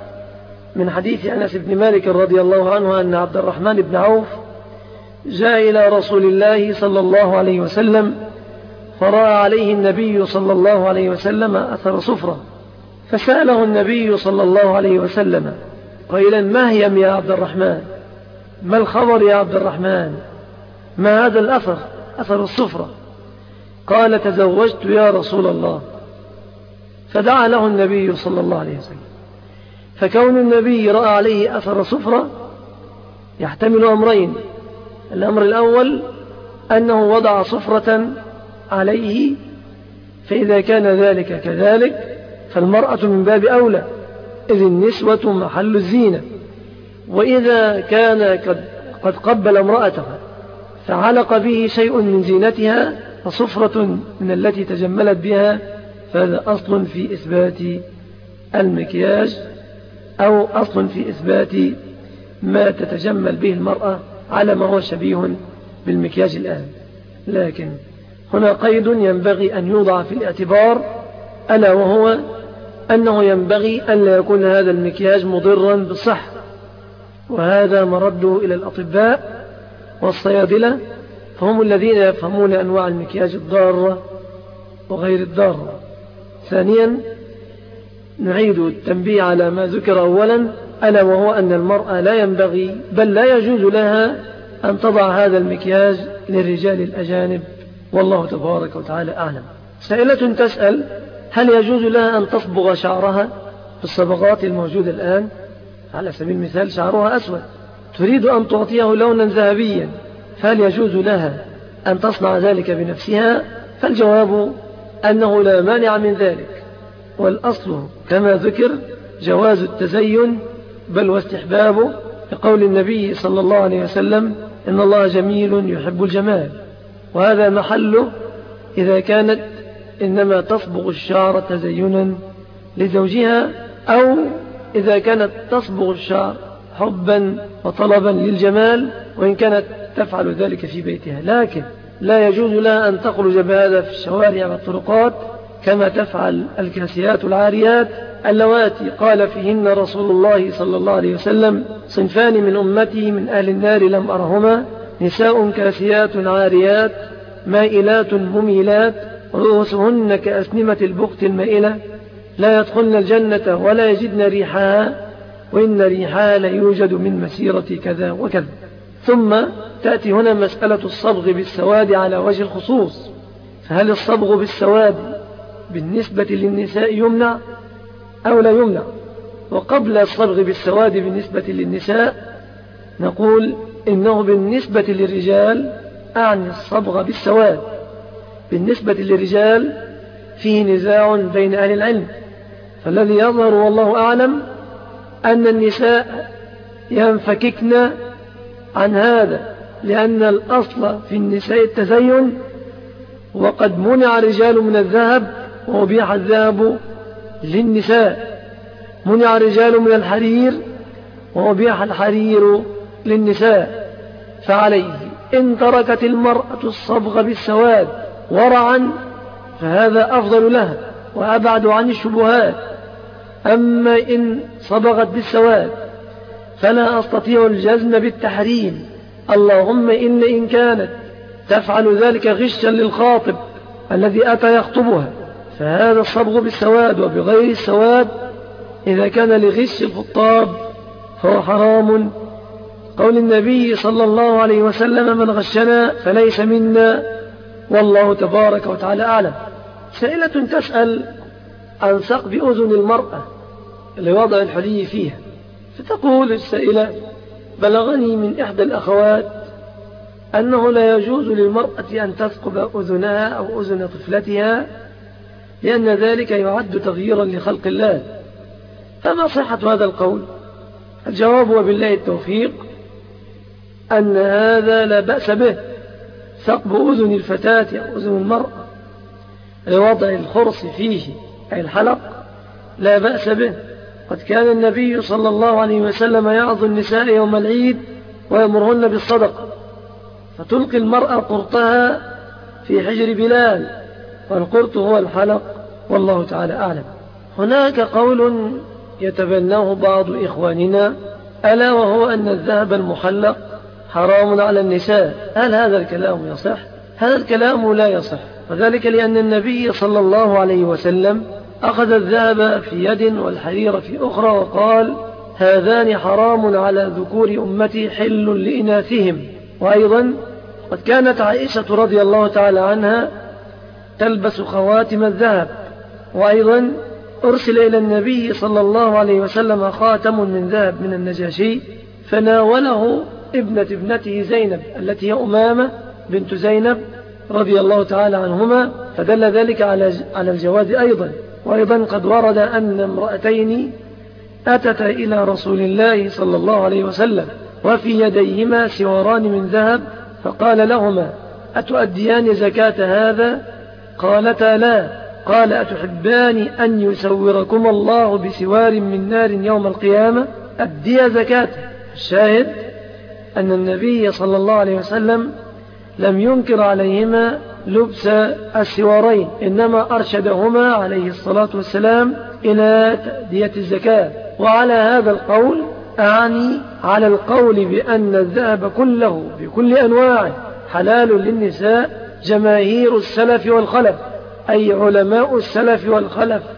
من حديث أنس بن مالك رضي الله عنه أن عبد الرحمن بن عوف جاء إلى رسول الله صلى الله عليه وسلم فرأى عليه النبي صلى الله عليه وسلم أثر صفرة، فسأله النبي صلى الله عليه وسلم قائلا: ما هي يا عبد الرحمن؟ ما الخبر يا عبد الرحمن؟ ما هذا الأثر، أثر الصفرة؟ قال: تزوجت يا رسول الله. فدعا له النبي صلى الله عليه وسلم. فكون النبي رأى عليه أثر صفرة يحتمل أمرين: الأمر الأول أنه وضع صفرة عليه، فإذا كان ذلك كذلك فالمرأة من باب أولى، إذ النسوة محل الزينة. وإذا كان قد, قد قبل امرأته فعلق به شيء من زينتها فصفرة من التي تجملت بها، فهذا أصل في إثبات المكياج، أو أصل في إثبات ما تتجمل به المرأة على ما هو شبيه بالمكياج الآن. لكن هنا قيد ينبغي أن يوضع في الاعتبار، ألا وهو أنه ينبغي أن لا يكون هذا المكياج مضرا بالصحة، وهذا مرده إلى الأطباء والصيادلة، فهم الذين يفهمون أنواع المكياج الضارة وغير الضارة. ثانيا نعيد التنبيه على ما ذكر أولا، ألا وهو أن المرأة لا ينبغي بل لا يجوز لها أن تضع هذا المكياج للرجال الأجانب، والله تبارك وتعالى أعلم. سائلة تسأل: هل يجوز لها أن تصبغ شعرها في الصبغات الموجودة الآن؟ على سبيل المثال شعرها أسود، تريد أن تعطيه لونا ذهبيا، فهل يجوز لها أن تصنع ذلك بنفسها؟ فالجواب أنه لا مانع من ذلك، والأصل كما ذكر جواز التزين بل واستحبابه، لقول النبي صلى الله عليه وسلم: إن الله جميل يحب الجمال. وهذا محله إذا كانت إنما تصبغ الشعر تزينا لزوجها، أو إذا كانت تصبغ الشعر حبا وطلبا للجمال، وإن كانت تفعل ذلك في بيتها. لكن لا يجوز لها أن تخرج بهذا في الشوارع والطرقات كما تفعل الكاسيات العاريات اللواتي قال فيهن رسول الله صلى الله عليه وسلم: صنفان من أمتي من أهل النار لم أرهما، نساء كاسيات عاريات مائلات مميلات رؤوسهن كأسنمة البخت المائلة، لا يدخلن الجنة ولا يجدن ريحها، وإن ريحها ليوجد من مسيرة كذا وكذا. ثم تأتي هنا مسألة الصبغ بالسواد على وجه الخصوص، فهل الصبغ بالسواد بالنسبة للنساء يمنع أو لا يمنع؟ وقبل الصبغ بالسواد بالنسبة للنساء نقول إنه بالنسبة للرجال، أعني الصبغ بالسواد بالنسبة للرجال فيه نزاع بين أهل العلم، فالذي يظهر والله أعلم أن النساء ينفككن عن هذا، لأن الأصل في النساء التزين، وقد منع رجال من الذهب وأبيح الذهب للنساء، منع رجال من الحرير وأبيح الحرير للنساء. فعليه إن تركت المرأة الصبغ بالسواد ورعا فهذا أفضل لها وأبعد عن الشبهات. أما إن صبغت بالسواد فلا أستطيع الجزم بالتحريم، اللهم إن إن كانت تفعل ذلك غشا للخاطب الذي أتى يخطبها، فهذا الصبغ بالسواد وبغير السواد إذا كان لغش الخطاب فهو حرام، قول النبي صلى الله عليه وسلم: من غشنا فليس منا، والله تبارك وتعالى أعلم. سائلة تسأل عن ثقب أذن المرأة لوضع الحلي فيها، فتقول السائلة: بلغني من إحدى الأخوات أنه لا يجوز للمرأة أن تثقب أذنها أو أذن طفلتها، لأن ذلك يعد تغييرا لخلق الله، فما صحة هذا القول؟ الجواب وبالله التوفيق أن هذا لا بأس به، ثقب أذن الفتاة أو أذن المرأة لوضع الخرص فيه أي الحلق لا بأس به. قد كان النبي صلى الله عليه وسلم يعظ النساء يوم العيد ويأمرهن بالصدقة، فتلقي المرأة قرطها في حجر بلال، والقرط هو الحلق، والله تعالى أعلم. هناك قول يتبناه بعض إخواننا ألا وهو أن الذهب المحلق حرام على النساء. هل هذا الكلام يصح؟ هذا الكلام لا يصح، وذلك لأن النبي صلى الله عليه وسلم أخذ الذهب في يد والحرير في أخرى وقال: هذان حرام على ذكور أمتي حل لإناثهم. وأيضا قد كانت عائشة رضي الله تعالى عنها تلبس خواتم الذهب، وأيضا أرسل إلى النبي صلى الله عليه وسلم خاتم من ذهب من النجاشي، فناوله ابنة ابنته زينب التي هي أمامة بنت زينب رضي الله تعالى عنهما، فدل ذلك على الجواز أيضا. وأيضا قد ورد أن امرأتين أتتا إلى رسول الله صلى الله عليه وسلم وفي يديهما سواران من ذهب، فقال لهما: أتؤديان زكاة هذا؟ قالتا: لا. قال: أتحبان أن يسوركم الله بسوار من نار يوم القيامة؟ أديا زكاته. الشاهد أن النبي صلى الله عليه وسلم لم ينكر عليهما لبس السوارين، إنما أرشدهما عليه الصلاة والسلام إلى تأدية الزكاة. وعلى هذا القول أعني على القول بأن الذهب كله بكل أنواعه حلال للنساء جماهير السلف والخلف، أي علماء السلف والخلف